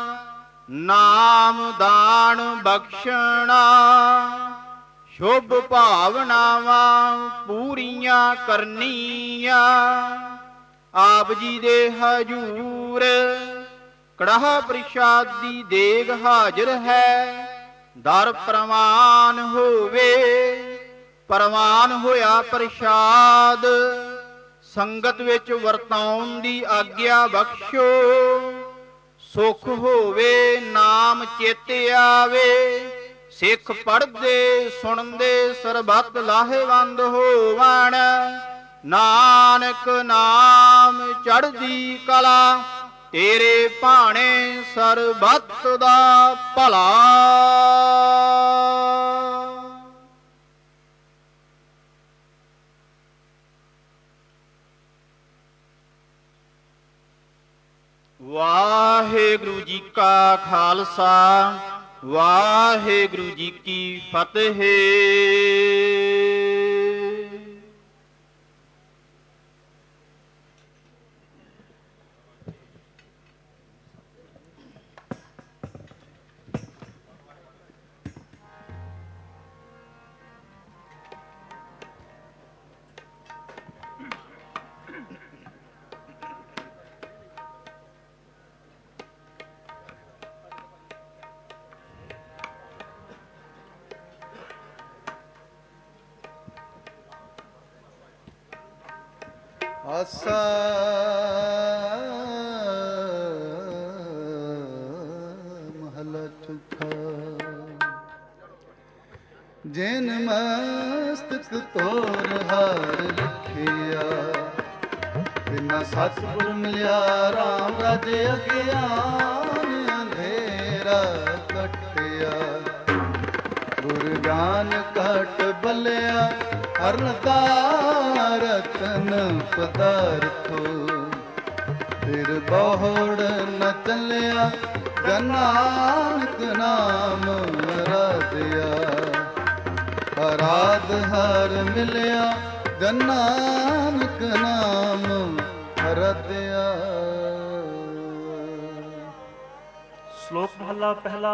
ਨਾਮ ਦਾਨ ਬਖਸ਼ਣਾ ਸ਼ੁਭ ਭਾਵਨਾਵਾਂ ਪੂਰੀਆਂ ਕਰਨੀਆਂ। ਆਪ ਜੀ ਦੇ ਹਜੂਰ ਕੜਾਹ ਪ੍ਰਸ਼ਾਦ ਦੀ ਦੇਗ ਹਾਜ਼ਰ ਹੈ ਦਰ ਪ੍ਰਵਾਨ ਹੋਵੇ ਪ੍ਰਵਾਨ ਹੋਇਆ ਪ੍ਰਸ਼ਾਦ ਸੰਗਤ ਵਿੱਚ ਵਰਤਾਉਣ ਦੀ ਆਗਿਆ ਬਖਸ਼ੋ। ਸੁਖ ਹੋਵੇ ਨਾਮ ਚੇਤੇ ਆਵੇ ਸਿੱਖ ਪੜ੍ਹਦੇ ਸੁਣਦੇ ਸਰਬੱਤ ਲਾਹੇਵੰਦ ਹੋਵਣ ਨਾਨਕ ਨਾਮ ਚੜ੍ਹਦੀ ਕਲਾ ਤੇਰੇ ਭਾਣੇ ਸਰਬੱਤ ਦਾ ਭਲਾ। ਵਾਹਿਗੁਰੂ ਜੀ ਕਾ ਖਾਲਸਾ ਵਾਹਿਗੁਰੂ ਜੀ ਕੀ ਫਤਿਹ। ਆਸਾ ਮਹਲਾ ਚੌਥਾ। ਜਿਨ ਮਸਤਕ ਤੋਰ ਹਾਰ ਰੱਖਿਆ ਤਿਨਾ ਸਤਿਗੁਰ ਮਿਲਿਆ ਰਾਮ ਰਾਜੇ ਅਗਿਆਨ ਅੰਧੇਰਾ ਕੱਟਿਆ ਗੁਰ ਗਿਆਨ ਘਟ ਬਲਿਆ ਹਰਨ ਦਾ ਰਤਨ ਪਦਾਰਥੋ ਫਿਰ ਬਹੁੜ ਨ ਚੱਲਿਆ ਜਨ ਨਾਨਕ ਨਾਮ ਅਰਾਧਿਆ ਅਰਾਧ ਹਰ ਮਿਲਿਆ ਜਨ ਨਾਨਕ ਨਾਮ ਅਰਾਧਿਆ ਸ਼ਲੋਕ ਮਹਲਾ ਪਹਿਲਾ।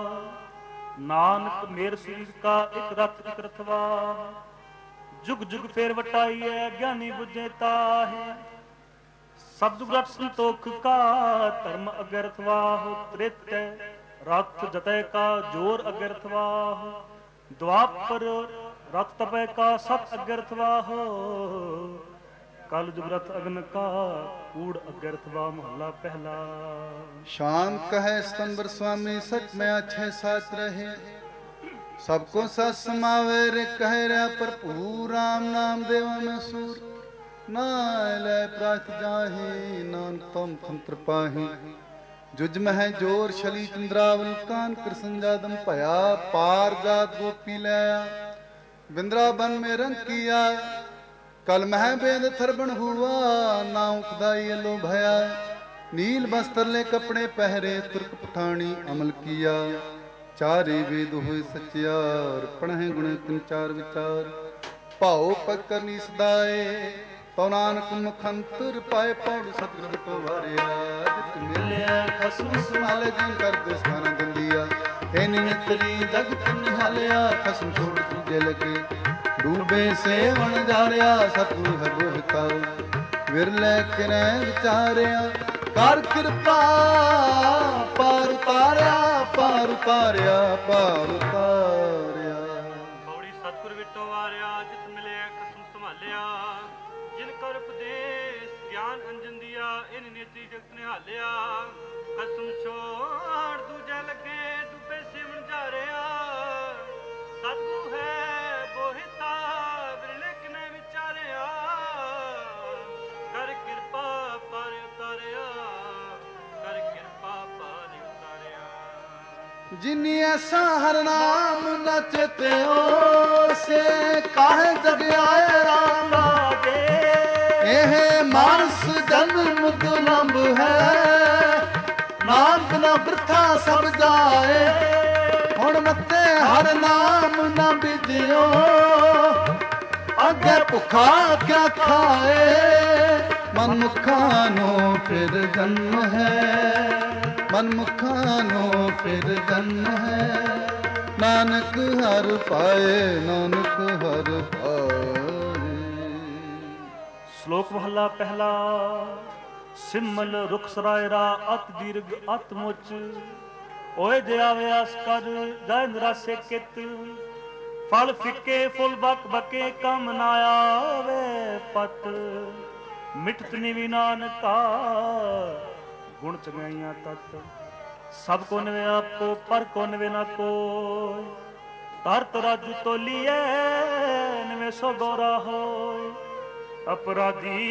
ਨਾਨਕ ਮੇਰ ਸਰੀਰ ਕਾ ਇੱਕ ਰਥ ਇੱਕ ਰਥਵਾ, ਜੁਗ ਜੁਗ ਫੇਰ ਵਟਾਈਐ ਗਿਆਨੀ ਬੁਝੇ ਤਾਹੇ। ਸਭ ਜੁਗ ਰਥ ਸੰਤੋਖ ਕਾ ਧਰਮ ਅਗੇ ਰਥਵਾਹੁ, ਤ੍ਰੇਤੈ ਰਥ ਜਤੈ ਕਾ ਜੋਰ ਅਗੇ ਰਥਵਾਹੁ। ਦੁਆਪਰ ਰਥ ਤਪੈ ਕਾ ਸਤ ਅਗੇ ਰਥਵਾਹੁ, ਕਲ ਜੁਗ ਰਥ ਅਗਨ ਕਾ ਕੂੜ ਅਗੇ ਰਥਵਾ। ਮਹੱਲਾ ਪਹਿਲਾ। शाम कहे स्तंबर स्वामी सच में अच्छे साथ रहे, सबको सत समावे रे कहे रे भरपूर। राम नाम देवा में सूर, ना ले प्रात जाही, नान तुम तंत्र पाही। जुज मह जोर शली चंद्रावन, कान कृष्ण जादम भया। पार जात गोपी लया, बिंद्रावन में रंग किया। कल मह बेद थरबन हुआ, ना उखदाई लो भया। नील वस्त्र ले कपड़े पहरे, तुर्क पठानी अमल किया। चारे वेद हुए सचियार, पढ़े गुण कंचार विचार। भाओ पकर नी सदाए, तो नानक मुखंतर पाए। पौड़ सतगुर तो वारिया, जित मिलिया खसम संभाले। जिन कर स्थान दंदिया, हे निमितली जगत निहालिया। खसम छोड़ तुझे लगे, डूबे से वन जारिया। सतगुरु है बोहताऊ, विरले किरै विचारिया। कर किरपा पार उतारिया, पार उतारिया, पार उतारिया। ਬੌੜੀ ਸਤਿਗੁਰ ਵਿਟੋ ਵਾਰਿਆ, ਜਿਤ ਮਿਲਿਆ ਖਸਮ ਸੰਭਾਲਿਆ। ਜਿਨ ਕਰ ਉਪਦੇਸ਼ ਗਿਆਨ ਅੰਜਨ ਦੀਆ, ਇਨ ਨੀਤੀ ਜਗਤ ਨਿਹਾਲਿਆ। ਖਸਮ ਛੋੜ ਦੂਜੇ ਲੱਗੇ, ਡੁੱਬੇ ਸਿਮਣ ਜਾਰਿਆ। ਸਤਿਗੁਰੂ ਹੈ ਬੋਹਿਤਾ, ਵਿਰਲੇ ਕਿਨੇ ਵਿਚਾਰਿਆ। ਕਰ ਕਿਰਪਾ ਪਾਰ ਉਤਾਰਿਆ, ਕਰ ਕਿਰਪਾ ਪਾਰ ਉਤਾਰਿਆ। जिनी ऐसा हर नाम न चेत्यो, से काहे जग आए राम लागे। एह मानस जन्म दुलंब है, नाम न वृथा सब जाए। हुण मते हर नाम न बिजियो, अगे भुखा क्या खाए। मनमुखा नो फिर जन्म है, मनमुखा नो फिर जन्म है। नानक हर पाए, नानक हर पाए। ਸ਼ਲੋਕ ਮਹੱਲਾ ਪਹਿਲਾ। ਸਿਮਲ ਰੁਖ ਸਰਾਇਰਾ, ਅਤ ਦੀਰਘ ਅਤ ਮੁਚ। ਓਏ ਜੇ ਆਵੇ ਆਸ ਕਰ, ਜੈ ਨਿਰਾਸੇ ਕਿਤ। ਫਲ ਫਿੱਕੇ ਫੁੱਲ ਬਕ ਬਕੇ, ਕੰਮ ਨਾ ਆਵੇ ਪਤ। ਮਿਠਤ ਨਿਵੀ ਨਾਨਕਾ, ਗੁਣ ਚੰਗਾਈਆਂ ਤਤ। ਸਭ ਕੋ ਨਵੇ ਆਪੋ, ਪਰ ਕੋ ਨਵੇ ਨਾ ਕੋਈ। ਤਰਤ ਰਾਜੂ ਤੋਲੀਏ, ਨਵੇਂ ਸੋ ਗੋਰਾ ਹੋਏ। ਅਪਰਾਧੀ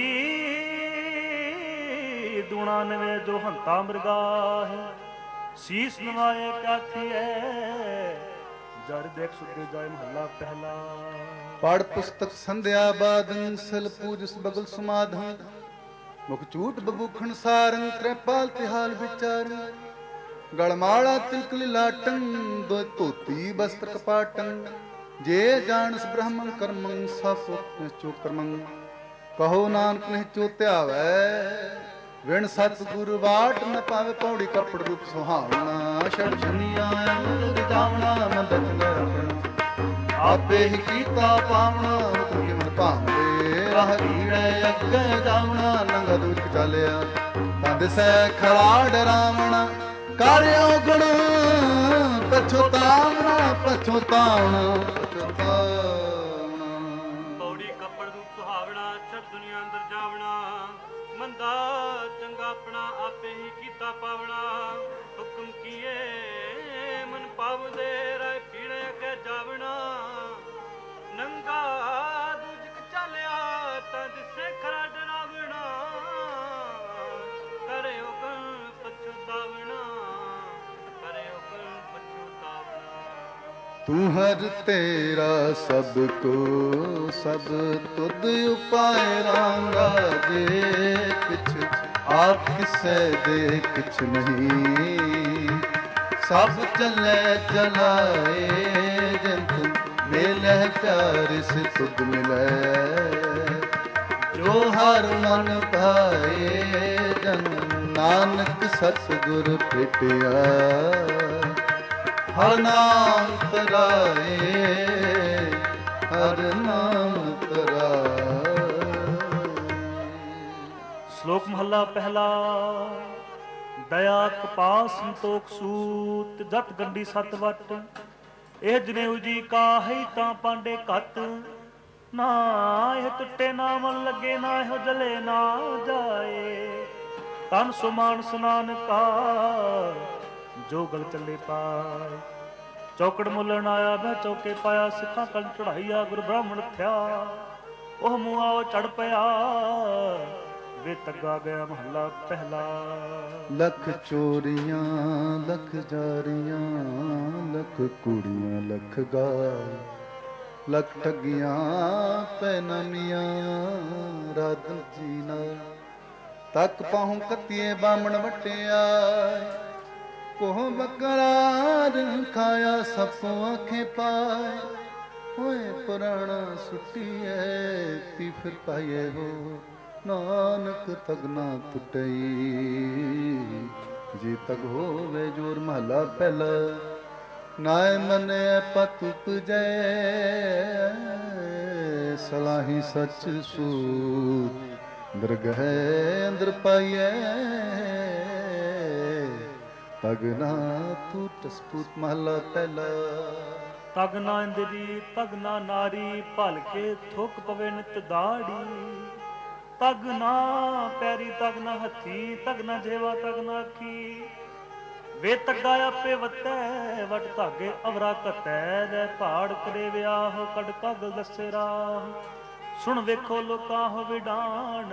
ਦੁਣਾ ਨਵੇਂ, ਜੋ ਹੰਤਾ ਮ੍ਰਿਗਾ ਹੈ। ਸੀਸ ਨਵਾਏ ਕਾਥੀਏ, ਜਰ ਦੇਖ ਸੁਧੇ ਜਾਏ। ਮਹੱਲਾ ਪਹਿਲਾ। पढ़ पुस्तक संध्या बादन, सल पूज बगल समाधन। मुख चूट बबूखण सारंग, त्रिपाल तिहाल विचारन। गलमाला तिलक लिलाटन, दो धोती वस्त्र कपाटन। जे जानस ब्रह्मन कर्मं, सस निश्चो कर्मं। कहो नानक निश्चो त्यावै, विण सतगुर वाट न पावे। पौड़ी कपड़ रूप सुहावना, छड़ छनिया मुंद जावना। मदद न रखना, आपे ही कीता पावना। हुक्म किमन भांदे, राह कीड़े अगे जावना। नंगा दूत चालिया, तद सै खड़ा डरावना। कार्यो गुण पछुतावना, पछुतावना, पछुतावना। ਪੌੜੀ ਕੱਪੜ ਰੂਪ ਸੁਹਾਵਣਾ, ਛੜ ਦੁਨੀਆ ਅੰਦਰ ਜਾਵਣਾ। ਮੰਦਾ ਚੰਗਾ ਆਪਣਾ, ਆਪੇ ਹੀ ਕੀਤਾ ਪਾਵਣਾ। ਹੁਕਮ ਕੀਏ ਮਨ ਪਾਵਦੇ, ਰਾਹ ਕੀੜੇ ਅੱਗੇ ਜਾਵਣਾ। ਨੰਗਾ ਦੂਜਕ ਚੱਲਿਆ, ਤਾਂ ਦਿਸੇ ਖਰਾ ਡਰਾਵਣਾ। ਕਰੇ ਹੁਕਮ ਪਛੁਤਾਵਣਾ, ਕਰੇ ਹੁਕਮ ਪਛੁਤਾਵਣਾ। तू हर तेरा सबको सब तुद उपाय। रांगा जे किछ आप किसे दे किछ नहीं। सब चले चलाए, जंत मेले प्यार से तुद मिले। जो हर मन भाए, जन ਨਾਨਕ ਸਤਿਗੁਰ ਭੇਟਿਆ ਹਰ ਨਾਮ ਤਰਾਏ ਹਰ ਨਾਮ ਤਰਾਏ। ਸ਼ਲੋਕ ਮਹੱਲਾ ਪਹਿਲਾ। ਦਇਆ ਕਪਾਹ ਸੰਤੋਖ ਸੂਤ ਜਤ ਗੰਢੀ ਸਤ ਵਟ ਇਹ ਜਨੇਊ ਜੀ ਕਾਹੀ ਤਾਂ ਪਾਂਡੇ ਘੱਟ ਨਾ ਇਹ ਟੁੱਟੇ ਨਾ ਮਨ ਲੱਗੇ ਨਾ ਇਹੋ ਜਲੇ ਨਾ ਜਾਏ ਤਨ ਸੁਮਾਨ ਸਨਾਨ ਕਾ ਜੋ ਗਲ ਚੱਲੇ ਪਾਏ ਚੌਕੜ ਮੁੱਲਣ ਆਇਆ ਬਹਿ ਚੌਕੇ ਪਾਇਆ ਸਿੱਖਾਂ ਕੰਨ ਚੜਾਈਆ ਗੁਰ ਬ੍ਰਾਹਮਣ ਥਿਆ ਉਹ ਮੂੰਹ ਚੜ ਪਿਆ ਵੇ ਤੱਗਾ ਗਿਆ ਮਹੱਲਾ ਪਹਿਲਾ। ਲੱਖ ਚੋਰੀਆਂ ਲੱਖ ਜਾਰੀਆਂ ਲੱਖ ਕੁੜੀਆਂ ਲੱਖ ਗਾਲ ਲੱਖ ਠੱਗੀਆਂ ਪੈ ਨਮੀਆਂ ਰਾਧ ਜੀ ਨਾਲ ਤੱਕ ਪਾਹੂ ਕੱਤੀਏ ਬਾਮਣ ਵਟਿਆ ਕੋਹ ਬਕਰਾਰ ਖਾਇਆ ਸਪੋ ਆਖੇ ਪਾਏ ਹੋਏ ਪੁਰਾਣਾ ਸੁੱਟੀਏ ਤੀ ਫਿਰ ਪਾਏ ਹੋ ਨਾਨਕ ਤਗਨਾ ਟੁੱਟਈ ਜੀ ਤਗ ਹੋਵੇ ਜੋਰ ਮਹਲਾ ਪਹਿਲਾ। ਨਾਏ ਮਨੇ ਪਤ ਉਪਜੈ ਸਲਾਹੀ ਸੱਚ ਸੂਤ ਦਰਗਹਿ ਅੰਦਰ ਪਾਈਐ ਤਗਨਾ ਟੁੱਟ ਸਪੂਤ ਮਹਲਾ ਪਹਿਲਾ। ਤਗਨਾ ਇੰਦਰੀ ਤਗਨਾ ਨਾਰੀ ਭਲ ਕੇ ਥੁੱਕ ਪਵੇ ਨਿਤ ਦਾੜੀ ਤਗ ਨਾ ਪੈਰੀ ਤਗ ਨਾ ਹੱਥੀ ਤਗ ਨਾ ਜੇਵਾ ਤਗ ਨਾ ਅੱਖੀ ਵੇ ਤੱਗਾ ਆਪੇ ਵਤੈ ਵਟ ਧਾਗੇ ਅਵਰਾ ਕਤੈ ਦੇ ਪਹਾੜ ਕਰੇ ਵਿਆਹ ਕੜ ਕਗ ਦੱਸੇ ਰਾਹ ਸੁਣ ਵੇਖੋ ਲੋਕਾਂ ਹੋ ਵਿਡਾਣ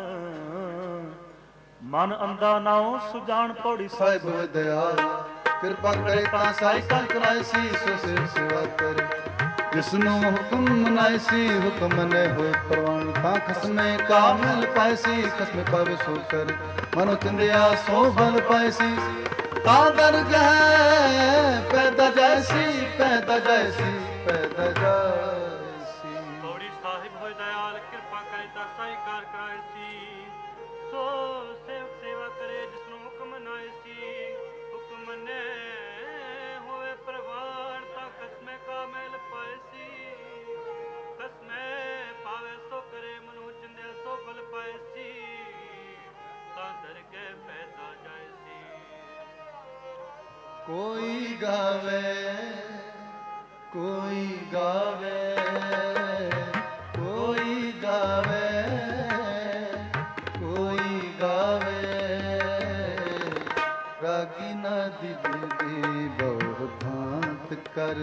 ਮਨ ਅੰਦਾ ਨਾਉ ਸੁਜਾਨ ਪੌੜੀ ਸਾਹਿਬ ਦਇਆਲ ਕਿਰਪਾ ਕਰੇ ਤਾਂ ਸਾਈ ਕਲ ਕਰਾਇ ਸੀ ਸੋ ਸਿਰ ਸੇਵਾ ਕਰੇ ਜਿਸਨੂੰ ਹੁਕਮ ਮਨਾਇ ਸੀ ਹੁਕਮ ਨੇ ਹੋਏ ਪ੍ਰਵਾਨ ਤਾਂ ਖਸਮੇ ਕਾਮਲ ਪਾਇ ਸੀ ਖਸਮੇ ਪਾਵੇ ਸੋ ਕਰ ਮਨੋ ਚੰਦਿਆ ਸੋ ਫਲ ਪਾਇ ਸੀ ਤਾਂ ਦਰਗਹਿ ਪੈਦਾ ਜੈਸੀ ਪੈਦਾ ਜੈਸੀ ਪੈਦਾ ਜੈਸੀ। ਪੌੜੀ ਸਾਹਿਬ ਹੋਏ ਦਇਆਲ ਕਿਰਪਾ ਕਰੇ ਤਾਂ ਸਾਈ ਕਾਰ ਕਰਾਇ ਸੀ ਸੋ ਸੇਵਕ ਸੇਵਾ ਕਰੇ ਜਿਸਨੂੰ ਹੁਕਮ ਮਨਾਇ ਸੀ ਹੁਕਮ ਨੇ ਹੋਏ ਪ੍ਰਵਾਨ ਤਾਂ ਖਸਮੇ ਕਾਮਲ ਪਾਇ ਸੀ ਖਸਮੇ ਪਾਵੇ ਸੋ ਕਰੇ ਮਨੁ ਚੰਦਿਆ ਸੋ ਫਲ ਪਾਇ ਸੀ ਤਾਂ ਦਰਗਹਿ ਪੈਦਾ ਜਾਇ ਸੀ। ਕੋਈ ਗਾਵੇ ਕੋਈ ਗਾਵੇ ਕੋਈ ਗਾਵੇ ਕੋਈ ਗਾਵੇ ਰਾਗੀ ਨਾ ਦਿਵੀ ਬਹੁ ਭਾਂਤ ਕਰ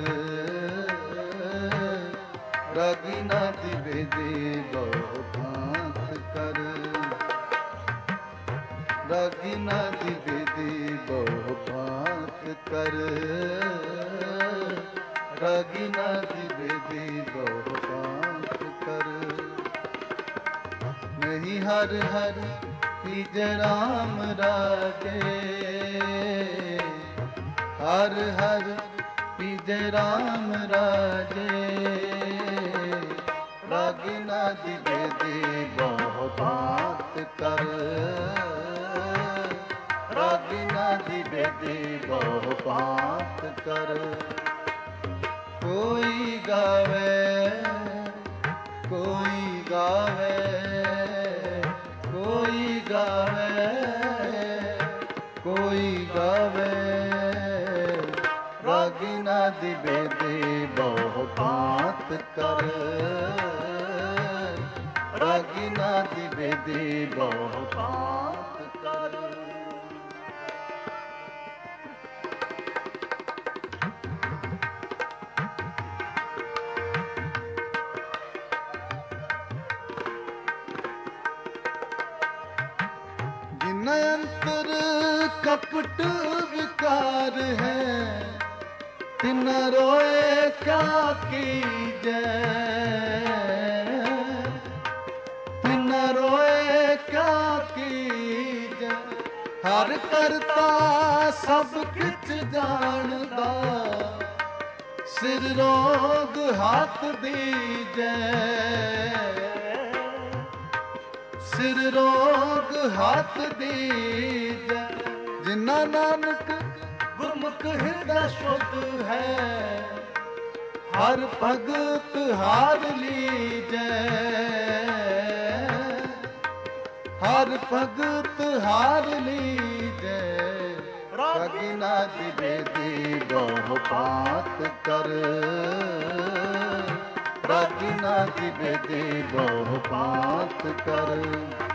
ਰਾਗੀ ਨਾ ਦਿਵੇ ਦੇ ਬਹੁ ਭਾਂਤ ਕਰ ਰਾਗੀ ਨਾ ਦਿਵੇ ਦੇ ਬਹੁ ਭਾਂਤ ਕਰ ਰਾਗੀ ਨਾ ਦਿਵੇ ਦੇ ਬਹੁ ਭਾਂਤ ਕਰ ਨਹੀਂ ਹਰ ਹਰ ਤੀਜੇ ਰਾਮ ਰਾਜੇ ਹਰ ਹਰ ਤੀਜੇ ਰਾਮ ਰਾਜੇ ਰਾਗੀ ਨਾ ਦਿਵੇ ਦੇ ਬਹੁ ਭਾਂਤ ਕਰ ਰਾਗੀ ਨਾ ਦਿਵੇ ਦੇ ਬਹੁ ਭਾਂਤ ਕਰ। ਕੋਈ ਗਾਵੇ ਕੋਈ ਗਾਵੇ ਕੋਈ ਗਾਵੇ ਕੋਈ ਗਾਵੇ ਰਾਗੀ ਨਾ ਦਿਵੇ ਦੇ ਬਹੁ ਭਾਂਤ ਕਰ ਰਾਗੀ ਨਾ ਦਿਵੇ ਦੇ ਬਹੁ ਭਾਂਤ ਕਰ। अंतर कपट विकार है तिन रोए क्या कीजै तिन रोए क्या कीजै हर करता सब किछ जानदा सिर रोग हाथ दीजै ਸਿਰ ਰੋਗ ਹੱਥ ਦੀਜੈ। ਜਿਨਾ ਨਾਨਕ ਗੁਰਮੁਖ ਹਿਰਦਾ ਸ਼ੁੱਧ ਹੈ, ਹਰ ਭਗਤ ਹਾਰ ਲੀਜੈ। ਹਰ ਭਗਤ ਹਾਰ ਲੀਜੈ। ਰਾਗੀ ਨਾਦੀ ਬੇਦੀ ਬਹੁ ਪਾਤ ਕਰ। ਰਾਗੀ ਨਾਦੀ ਬੇਦੀ ਬਹੁ ਪਾਤ ਕਰ।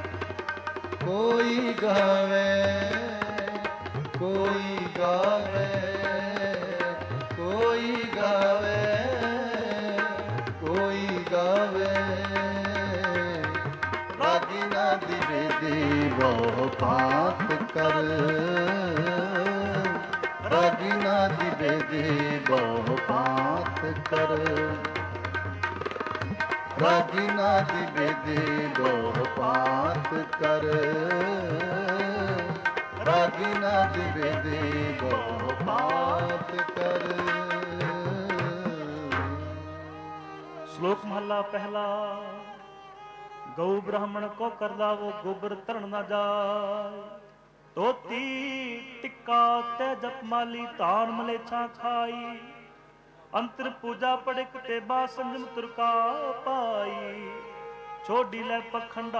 ਕੋਈ ਗਾਵੇ ਕੋਈ ਗਾਵੇ ਕੋਈ ਗਾਵੇ ਕੋਈ ਗਾਵੇ। ਰਾਗੀ ਨਾਦੀ ਬੇਦੀ ਬਹੁ ਪਾਤ ਕਰ। ਰਾਗੀ ਨਾਦੀ ਬੇਦੀ ਬਹੁ ਪਾਤ ਕਰ। ਰਾਗੀ ਨਾਦੀ ਬੇਦੀ ਬਹੁ ਪਾਤ ਕਰ। ਰਾਗੀ ਨਾਦੀ ਬੇਦੀ ਬਹੁ ਪਾਤ ਕਰ। ਸ਼ਲੋਕ ਮਹੱਲਾ ਪਹਿਲਾ। ਗਊ ਬ੍ਰਾਹਮਣ ਕੋ ਕਰਦਾ ਵੋ ਗੋਬਰ ਧਰਨ ਨਾ ਜਾਏ। ਧੋਤੀ ਟਿੱਕਾ ਤੇ ਜਪਮਾਲੀ ਧਾਨ ਮਲੇਛਾ ਖਾਈ। ਅੰਤਰ ਪੂਜਾ ਪੜਿਕ ਤੇ ਬਾ ਸੰਜਮ ਤੁਰਕਾ ਪਾਈ। ਛੋਡੀ ਲੈ ਪਖੰਡਾ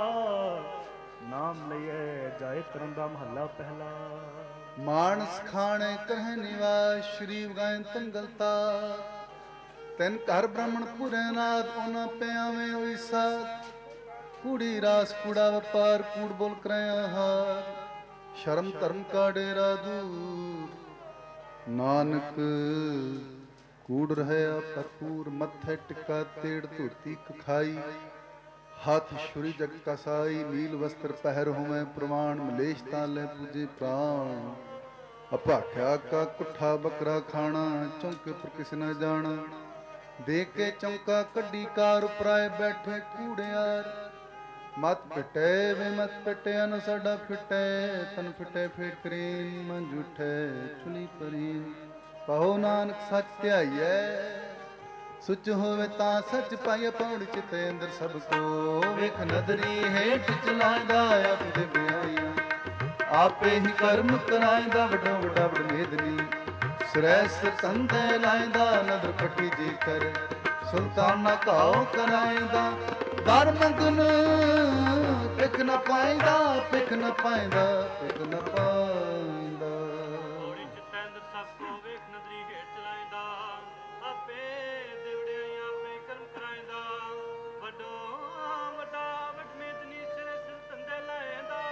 ਨਾਮ ਲਈਏ ਜਾਏ ਤਰਨ ਦਾ ਮਹੱਲਾ ਪਹਿਲਾ। ਮਾਨਸ ਖਾਣੇ ਕਰਹਿ ਨਿਵਾਸ ਸ਼੍ਰੀ ਗਾਇਨ ਤੰਗਲਤਾ। ਤੈਨ ਘਰ ਬ੍ਰਾਹਮਣ ਪੁਰੇ ਨਾਦ ਉਹਨਾਂ ਪਿਆਵੇਂ ਹੋਈ ਸਾਥ। ਕੂੜੀ ਰਾਸ ਕੂੜਾ ਵਪਾਰ ਕੂੜ ਬੋਲ ਕਰਿਆ ਹਾਰ। ਸ਼ਰਮ ਧਰਮ ਕਾ ਡੇਰਾ ਦੂਰ। ਨਾਨਕ ਕੂੜ ਰਹਿਆ ਭਰਪੂਰ। ਮੱਥੇ ਟਿੱਕਾ ਤੇੜ ਧੋਤੀ ਕਖਾਈ। ਹੱਥ ਛੁਰੀ ਜਗ ਕਸਾਈ। ਨੀਲ ਵਸਤਰ ਪਹਿਰ ਹੋਵੇਂ ਪ੍ਰਮਾਣ। ਮਲੇਸ਼ ਤਾਲੇ ਪੂਜੇ ਪ੍ਰਾਣ। ਅਭਾਖਿਆ ਕਾ ਕੁੱਠਾ ਬੱਕਰਾ ਖਾਣਾ। ਚੌਂਕੇ ਪਰ ਕਿਸ ਨਾ ਜਾਣਾ। ਦੇ ਕੇ ਚੌਂਕਾ ਕੱਢੀ ਕਾਰ ਉਪਰਾਏ ਬੈਠੇ ਕੂੜਿਆਰ। ਮਤ ਪਿਟੇ ਵੇ ਮਤ ਪਿਟੇ ਅਨ ਸਾਡਾ ਫਿਟੇ। ਤਨ ਫਿਟੇ ਫੇਟ ਕਰੀਨ ਮਨ ਝੂਠੇ ਚੁਲੀ ਪਰੀਨ। ਕਹੋ ਨਾਨਕ ਸੱਚ ਧਿਆਈਐ। ਸੁਚ ਹੋਵੇ ਤਾਂ ਸੱਚ ਪਾਈਐ। ਪੌੜ ਚਿਤੇ ਅੰਦਰ ਸਭ ਕੋ ਵੇਖ ਨਦਰੀ ਹੇਠ ਚਲਾਇਦਾ। ਆਪਦੇ ਬਿਆਈਆਂ ਆਪੇ ਹੀ ਕਰਮ ਕਰਾਇਦਾ। ਵੱਡੋ ਵੱਡਾ ਵਡਮੇਦਨੀ ਸਰੈਸ ਕੰਧੇ ਲਾਇਦਾ। ਨਦਰ ਪੱਟੀ ਜੀ ਕਰ ਸੁਲਤਾਨਾ ਘਾਉ ਕਰਾਇਦਾ। ਦਰ ਮੰਗਨ ਪਿਖ ਨ ਪਾਇਦਾ। ਪਿਖ ਨ ਪਾਇਦਾ ਪਿਖ ਨ ਪਾਇਦਾ। ਪੌੜੀ ਚਿਤੇ ਅੰਦਰ ਸਭ ਕੋ ਵੇਖ ਨਦਰੀ ਹੇਠ ਚਲਾਇਦਾ। ਆਪੇ ਦੇਵੜਿਆਈ ਆਪੇ ਕਰਮ ਕਰਾਇਦਾ। ਵੱਡੋ ਵੱਡਾ ਵਡਮੇਦਨੀ ਸਿਰੇ ਸਿਰ ਧੰਦੇ ਲਾਇਦਾ।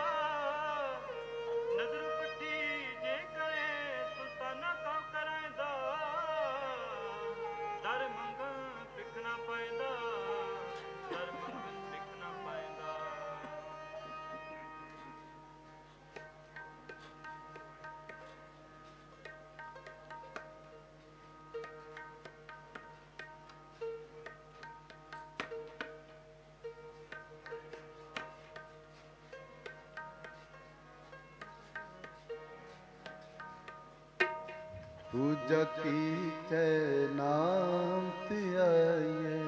ਨਜ਼ਰ ਪੱਟੀ ਜੇ ਕਰੇ ਸੁਲਤਾਨਾ ਕੰਮ ਕਰਾਇਦਾ। ਦਰ ਮੰਗਨ ਪਿਖ ਨਾ ਪਾਇਦਾ। ਦਰ ਮੰਗਨ ਪਿਖ ਨਾ ਪਾਇਦਾ। ਪੂਜਾ ਕੀਜੈ ਨਾਮ ਧਿਆਈਐ।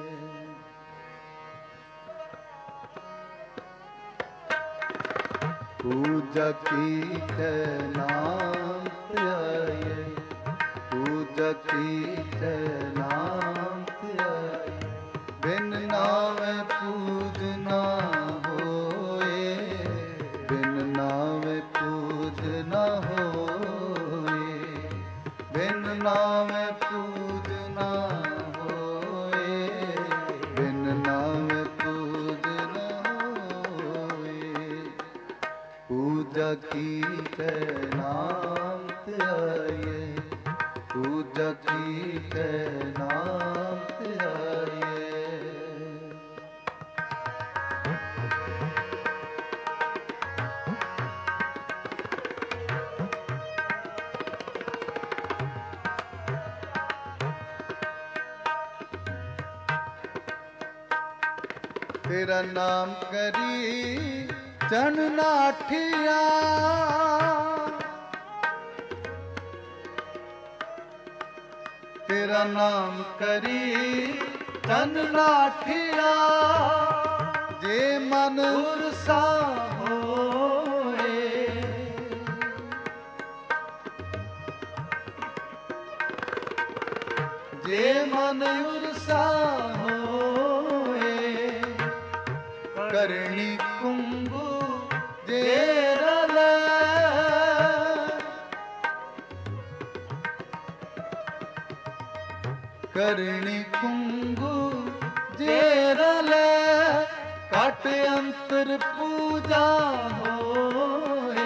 ਪੂਜਾ ਕੀਜੈ ਨਾਮ ਧਿਆਈਐ। ਪੂਜਾ ਕੀਜੈ ਨਾਮ ਧਿਆਈਐ। ਬਿਨ ਨਾਵੇਂ ਪੂਜ ਨਾ ਹੋਏ। ਬਿਨ ਨਾਵੇਂ ਪੂਜ ਨਾ ਹੋਏ। ਬਿਨ ਨਾਵੇਂ ਪੂਜ ਨਾ ਹੋਏ। ਬਿਨ ਨਾਵੇਂ ਪੂਜ ਨਾ ਹੋਏ। ਪੂਜਾ ਕੀਜੈ ਨਾਮ ਧਿਆਈਐ। ਪੂਜਾ ਕੀਜੈ ਨਾਮ ਧਿਆਈਐ। ਤੇਰਾ ਨਾਮ ਕਰੀ ਚਨ ਨਾਠੀਆ। ਤੇਰਾ ਨਾਮ ਕਰੀ ਚਨ ਨਾਠੀਆ। जे मन उरसा होए, जे मन उरसा होए, करणी कुंभु जे रले, करणी कुंभु जे रले, कट अंतर पूजा होए,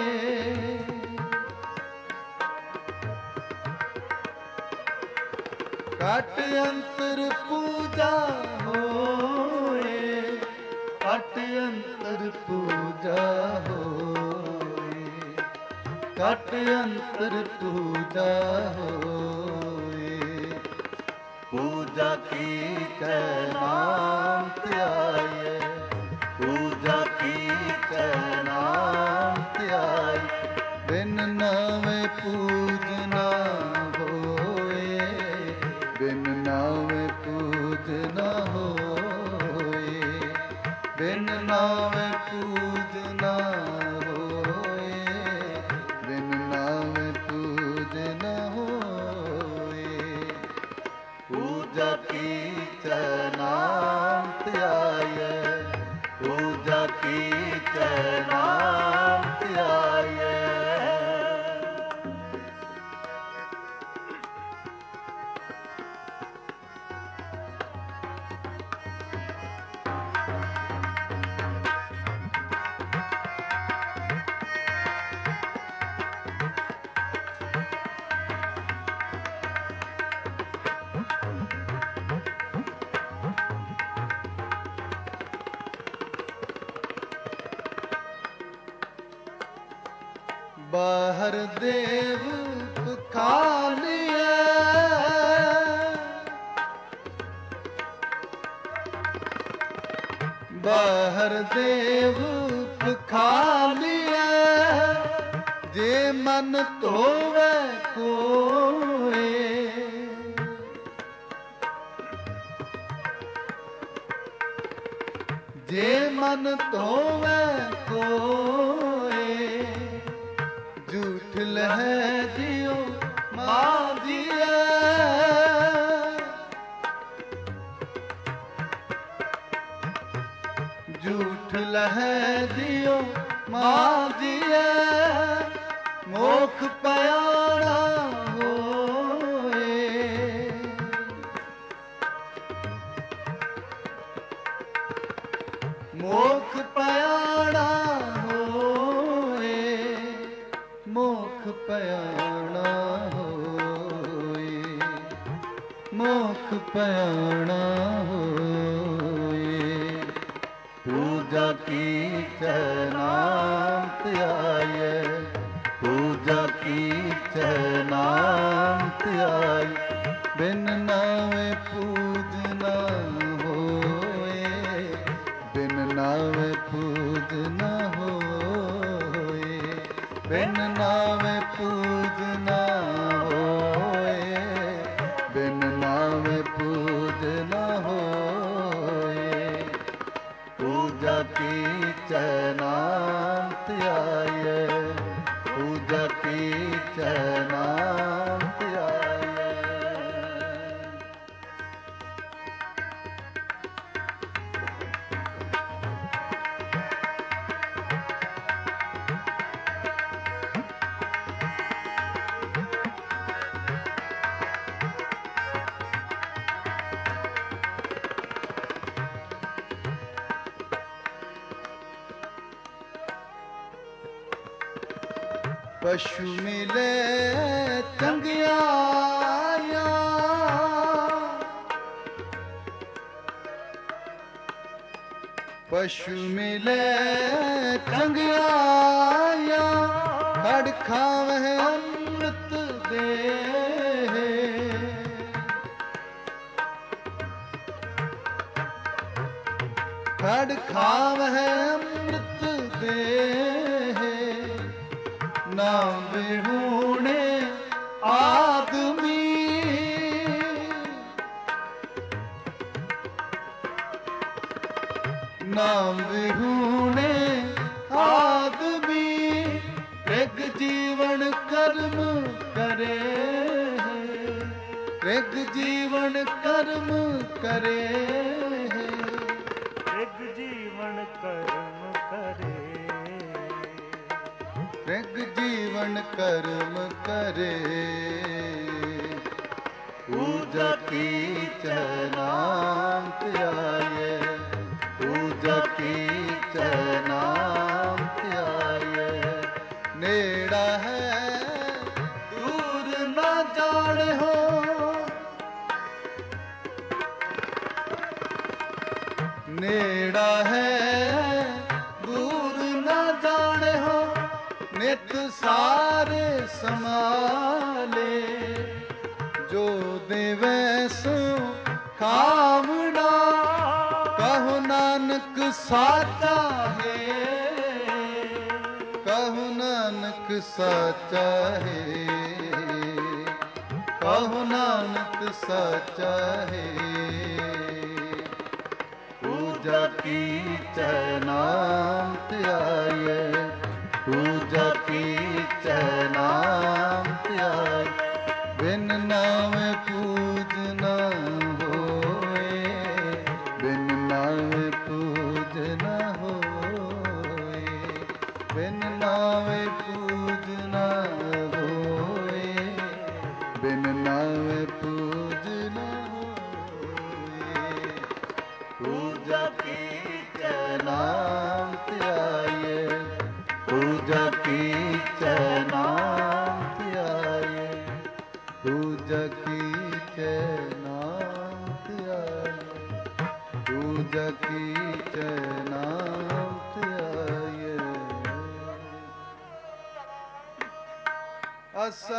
कट अंतर पूजा होए, कट अंतर पूजा होए, कट अंतर पूजा होए, पूजा की नाम त्याये, पूजा की नाम त्याय, बिन नावे पूजना होए, बिन नावे पूजना होए, बिन नावे पूजना होए, बिन नावे पूजना होए, पूजा की नाम त्याये, पूजा की नाम त्याये। बाहर देव खालिए, बाहर देव खालिए, जे मन तोवे कोए, जे मन तोवे कोए, झूठ लह दियो माजिए, झूठ लह दियो माजिए, मोख प्यारा होए, मोख प्यारा होए, मोख प्यारा होए, मोख प्यारा होए, पूजा की नाम त्याये, पूजा की नाम त्याये, बिन नावे पूजना होए, बिन नावे पूजना होए, बिन नावे पूजना होए, बिन नावे पूजना होए, पूजा की नाम त्याये, पूजा की नाम त्याये। पशु मिले चंगियाया, पशु मिले चंगियाया, खड़ खावे अमृत दे, खड़ खावे अमृत दे, नाम विहूणे आदमी, नाम ਰਿਗ ਜੀਵਨ ਕਰਮ ਕਰੇ, ਰਿਗ ਜੀਵਨ ਕਰਮ ਕਰੇ, ਰਿਗ ਜੀਵਨ ਕਰਮ ਕਰੇ, ਪੂਜਾ ਕੀ ਨਾਮ ਧਿਆਏ, ਪੂਜਾ ਕੀ ਨਾਮ ਧਿਆਏ, ਨੇੜਾ ਹੈ ਦੂਰ ਨਾ ਜਾਣੇ ਹੋ, ਨੇੜਾ ਹੈ ਦੂਰ ਨਾ ਜਾਣੇ ਹੋ, ਨਿਤ ਸਾਰੇ ਸਮਾਲੇ, ਜੋ ਦੇਵੈ ਸੋ ਖਾਵਣਾ, ਕਹੋ ਨਾਨਕ ਸਾਚਾ ਹੈ, ਕਹੋ ਨਾਨਕ ਸਾਚਾ ਹੈ, ਕਹੋ ਨਾਨਕ ਸਾਚਾ ਹੈ, ਪੂਜਾ ਕੀਚੈ ਨਾਮ ਧਿਆਏ, ਪੂਜਾ ਕੀਚੈ ਨਾਮ ਧਿਆਏ, ਬਿਨ ਨਾਮੇ ਪੂਜਨਾ ਹੋਏ, ਬਿਨ ਨਾਮੇ ਪੂਜਨਾ ਹੋਏ, ਬਿਨ ਨਾਮੇ ਪੂਜਨਾ ਹੋਏ, ਬਿਨ ਨਾਮੇ ਪੂਜਨਾ ਹੋਏ, ਪੂਜਾ ਕੀਚੈ ਨਾਮ ਧਿਆਏ, ਪੂਜਾ ਕੀਚੈ ਨਾਮ ਧਿਆਏ, ਪੂਜਾ ਕੀਚੈ ਨਾਮ ਧਿਆਏ, ਪੂਜਾ ਕੀਚੈ ਨਾਮ ਧਿਆਏ। ਅਸਾ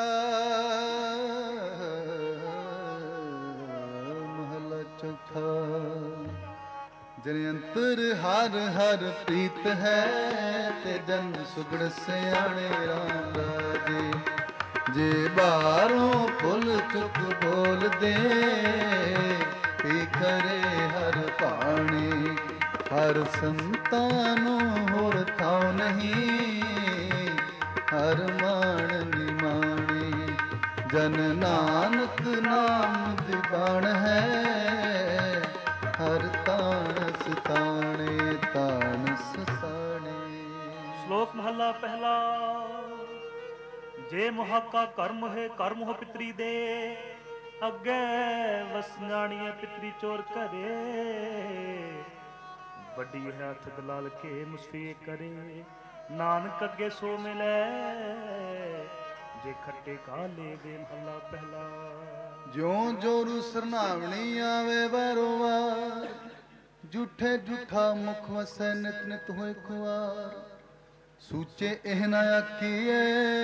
ਮਹਲਾ ਚੌਥਾ। ਜਿਨ ਅੰਤਰ ਹਰ ਹਰ ਪ੍ਰੀਤ ਹੈ, ਤੇ ਜਨ ਸੁਗੜ ਸਿਆਣੇ ਰਾਮ ਰਾਜੇ, ਜੇ ਬਾਹਰੋਂ ਫੁੱਲ ਚੁੱਕ ਬੋਲਦੇ, ਪੀ ਕਰੇ ਹਰ ਭਾਣੇ, ਹਰ ਸੰਤਾਂ ਨੂੰ ਹੋਰ ਥਾਂ ਨਹੀਂ, ਹਰ ਮਾਣ ਨਿਮਾਣੇ, ਜਨ ਨਾਨਕ ਨਾਮ ਦੀਵਾਨ ਹੈ, ਹਰ ਤਾਣ ਸਤਾਣੇ, ਤਾਣ ਸਤਾਣੇ। ਸ਼ਲੋਕ ਮਹੱਲਾ ਪਹਿਲਾ। ਜੇ ਮੁਹਾਕਾ ਕਰਮ ਹੈ, ਕਰਮ ਹੋ ਪਿਤਰੀ ਦੇ, ਅੱਗੇ ਵਸਣਾਣੀਏ ਪਿਤਰੀ ਚੋਰ ਕਰੇ, ਵੱਡੀ ਹੈ ਹੱਥ ਦਲਾਲ ਕੇ ਮੁਸਫੀ ਕਰੇ, ਨਾਨਕ ਅੱਗੇ ਸੋ ਮਿਲੇ, ਜੇ ਖੱਟੇ ਕਾਲੇ ਦੇ। ਮਹੱਲਾ ਪਹਿਲਾ। ਜਿਉਂ ਜੋਰੂ ਸਰਨਾਵਣੀ ਆਵੇ ਵਾਰੋ ਵਾਰ, ਝੂਠੇ ਝੂਠਾ ਮੁਖ ਵਸੈ ਨਿਤ ਨਿਤ ਹੋਏ ਖੁਆਰ, ਸੂਚੇ ਇਹ ਨਾ ਆਖੀਏ,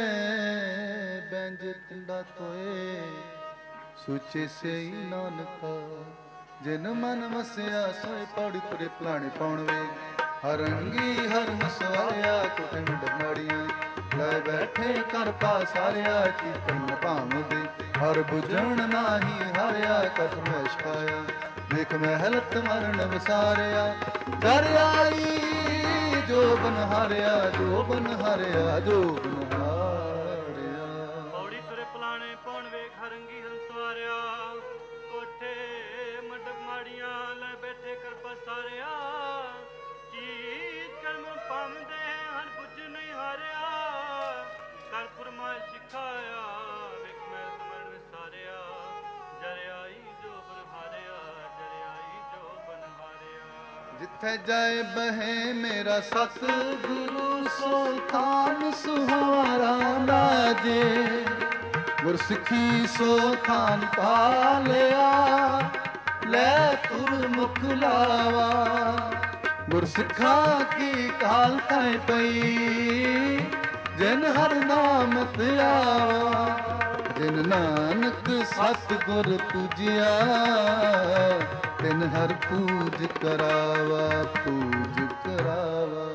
ਬੈਂਜ ਟਿੰਡਾ ਤੋਏ, ਸੂਚੇ ਸਈ ਨਾਨਕਾ, ਜਿਨ ਮਨ ਵਸਿਆ ਸੋਏ ਪੌੜੀ ਤੁਰੇ ਪਲਾਣੇ ਪਾਉਣ ਵੇ, ਹਰ ਰੰਗੀ ਹਰ ਮਸਵਾਰਿਆ ਕੁਟਿੰਡ ਮਾੜੀਆਂ, ਲੈ ਬੈਠੇ ਕਰ ਪਾਸਾਰਿਆ, ਕੀਰਤਨ ਭਾਵਦੇ, ਹਰ ਬੁਝਣ ਨਾਹੀ ਹਾਰਿਆ, ਕਸਮ ਛਾਇਆ, ਦੇਖ ਮਹਿਲਤ ਮਰਨ ਵਿਸਾਰਿਆ, ਦਰ ਆਈ ਜੋ ਬਨ ਹਾਰਿਆ, ਜੋ ਬਨ ਹਾਰਿਆ, ਜੋ ਬਨ ਹਾਰਿਆ। ਪੌੜੀ ਤੁਰੇ ਪਲਾਣੇ ਪੌਣ ਵੇਖ ਹਰੰਗੀ ਹੰਸਵਾਰਿਆ, ਕੋਠੇ ਮੰਡਪ ਮਾੜੀਆਂ, ਲੈ ਬੈਠੇ ਕਰ ਪਸਾਰਿਆ, ਚੀਜ਼ ਕਰਮ ਪਾਉਂਦੇ ਹਰ ਬੁੱਝ ਨਹੀਂ ਹਾਰਿਆ, ਕਰ ਫਰਮਾਇ ਸਿਖਾਇਆ, ਵੇਖ ਮਹਿਲਤ ਮਰਨ ਵਿਸਾਰਿਆ, ਜਰ ਆਈ ਜੋ ਬਨ ਹਾਰਿਆ, ਜਰ ਆਈ ਜੋ ਬਨ ਹਾਰਿਆ। ਜਿੱਥੇ ਜਾਏ ਬਹੇ ਮੇਰਾ ਸਤ ਗੁਰੂ, ਸੋ ਥਾਨ ਸੁਹਾਰਾ ਲਾਜੇ, ਗੁਰਸਿੱਖੀ ਸੋ ਥਾਨ ਪਾ ਲਿਆ, ਲੈ ਤੁਰ ਮੁਖ ਲਾਵਾ, ਗੁਰਸਿੱਖਾਂ ਕੀ ਕਾਲ ਤੈ ਪਈ, ਜਿਨ ਹਰ ਨਾਮ ਧਿਆਵਾ, ਜਿਨ ਨਾਨਕ ਸਤ ਗੁਰ ਪੂਜਿਆ, ਤਿਨ ਹਰ ਪੂਜ ਕਰਾਵਾ, ਪੂਜ ਕਰਾਵਾ।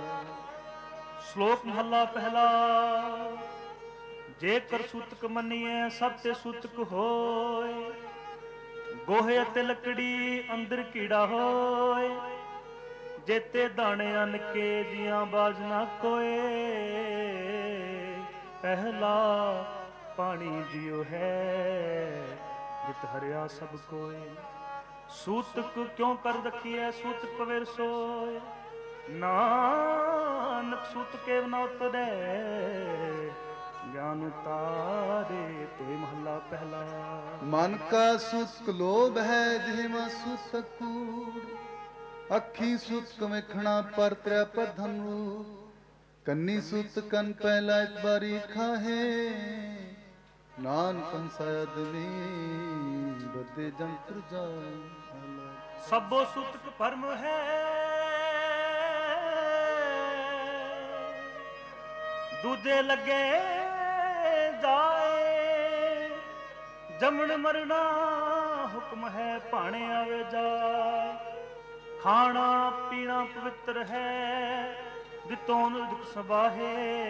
ਸ਼ਲੋਕ ਮਹੱਲਾ ਪਹਿਲਾ। ਜੇ ਕਰ ਸੂਤਕ ਮੰਨੀਏ ਸਭ ਤੇ ਸੂਤਕ ਹੋਏ, ਗੋਹੇ ਅਤੇ ਲੱਕੜੀ ਅੰਦਰ ਕੀੜਾ ਹੋਏ, ਜੇਤੇ ਦਾਣੇ ਅੰਨ ਕੇ ਜੀਆਂ ਬਾਜ ਨਾ ਕੋਏ, ਪਹਿਲਾ ਪਾਣੀ ਜਿਉ ਹੈ, ਜਿਤ ਹਰਿਆ ਸਭ ਕੋਏ। ਸੂਤਕ ਕਿਉਂ ਕਰ ਰਖੀਐ ਸੂਤਕ ਪਵੇਰ ਸੋਏ। ਨਾਨਕ ਸੂਤ ਕੇਵ ਨ ਉਤਰੈ ਗਿਆਨ ਤਾਰੇ ਤੇ ਮਹੱਲਾ ਪਹਿਲਾ। ਮਨ ਕਾ ਸੂਤਕ ਲੋਭ ਹੈ ਜਿਹਮਾ ਸੂਤਕ ਕੂੜ। ਅੱਖੀ ਸੂਤਕ ਵੇਖਣਾ ਪਰ ਤ੍ਰੈ ਪਧਨ ਰੂਪ। ਕੰਨੀ ਸੂਤ ਕੰਨ ਪਹਿਲਾ ਇੱਕ ਬਾਰੀ ਖਾਹੇ। ਨਾਨਕ ਹੰਸਾ ਅਦਮੀ ਬਦੇ ਜੰਤਰ ਜਾਏ। ਸਭੋ ਸੂਤਕ ਭਰਮ ਹੈ ਦੂਜੇ ਲੱਗੇ ਜਾਏ। ਜੰਮਣ ਮਰਨਾ ਹੁਕਮ ਹੈ ਭਾਣੇ ਆਵੇ ਜਾਏ। ਖਾਣਾ ਪੀਣਾ ਪਵਿੱਤਰ ਹੈ ਦਿੱਤੋਂ ਦੁਖ ਸਬਾਹੇ।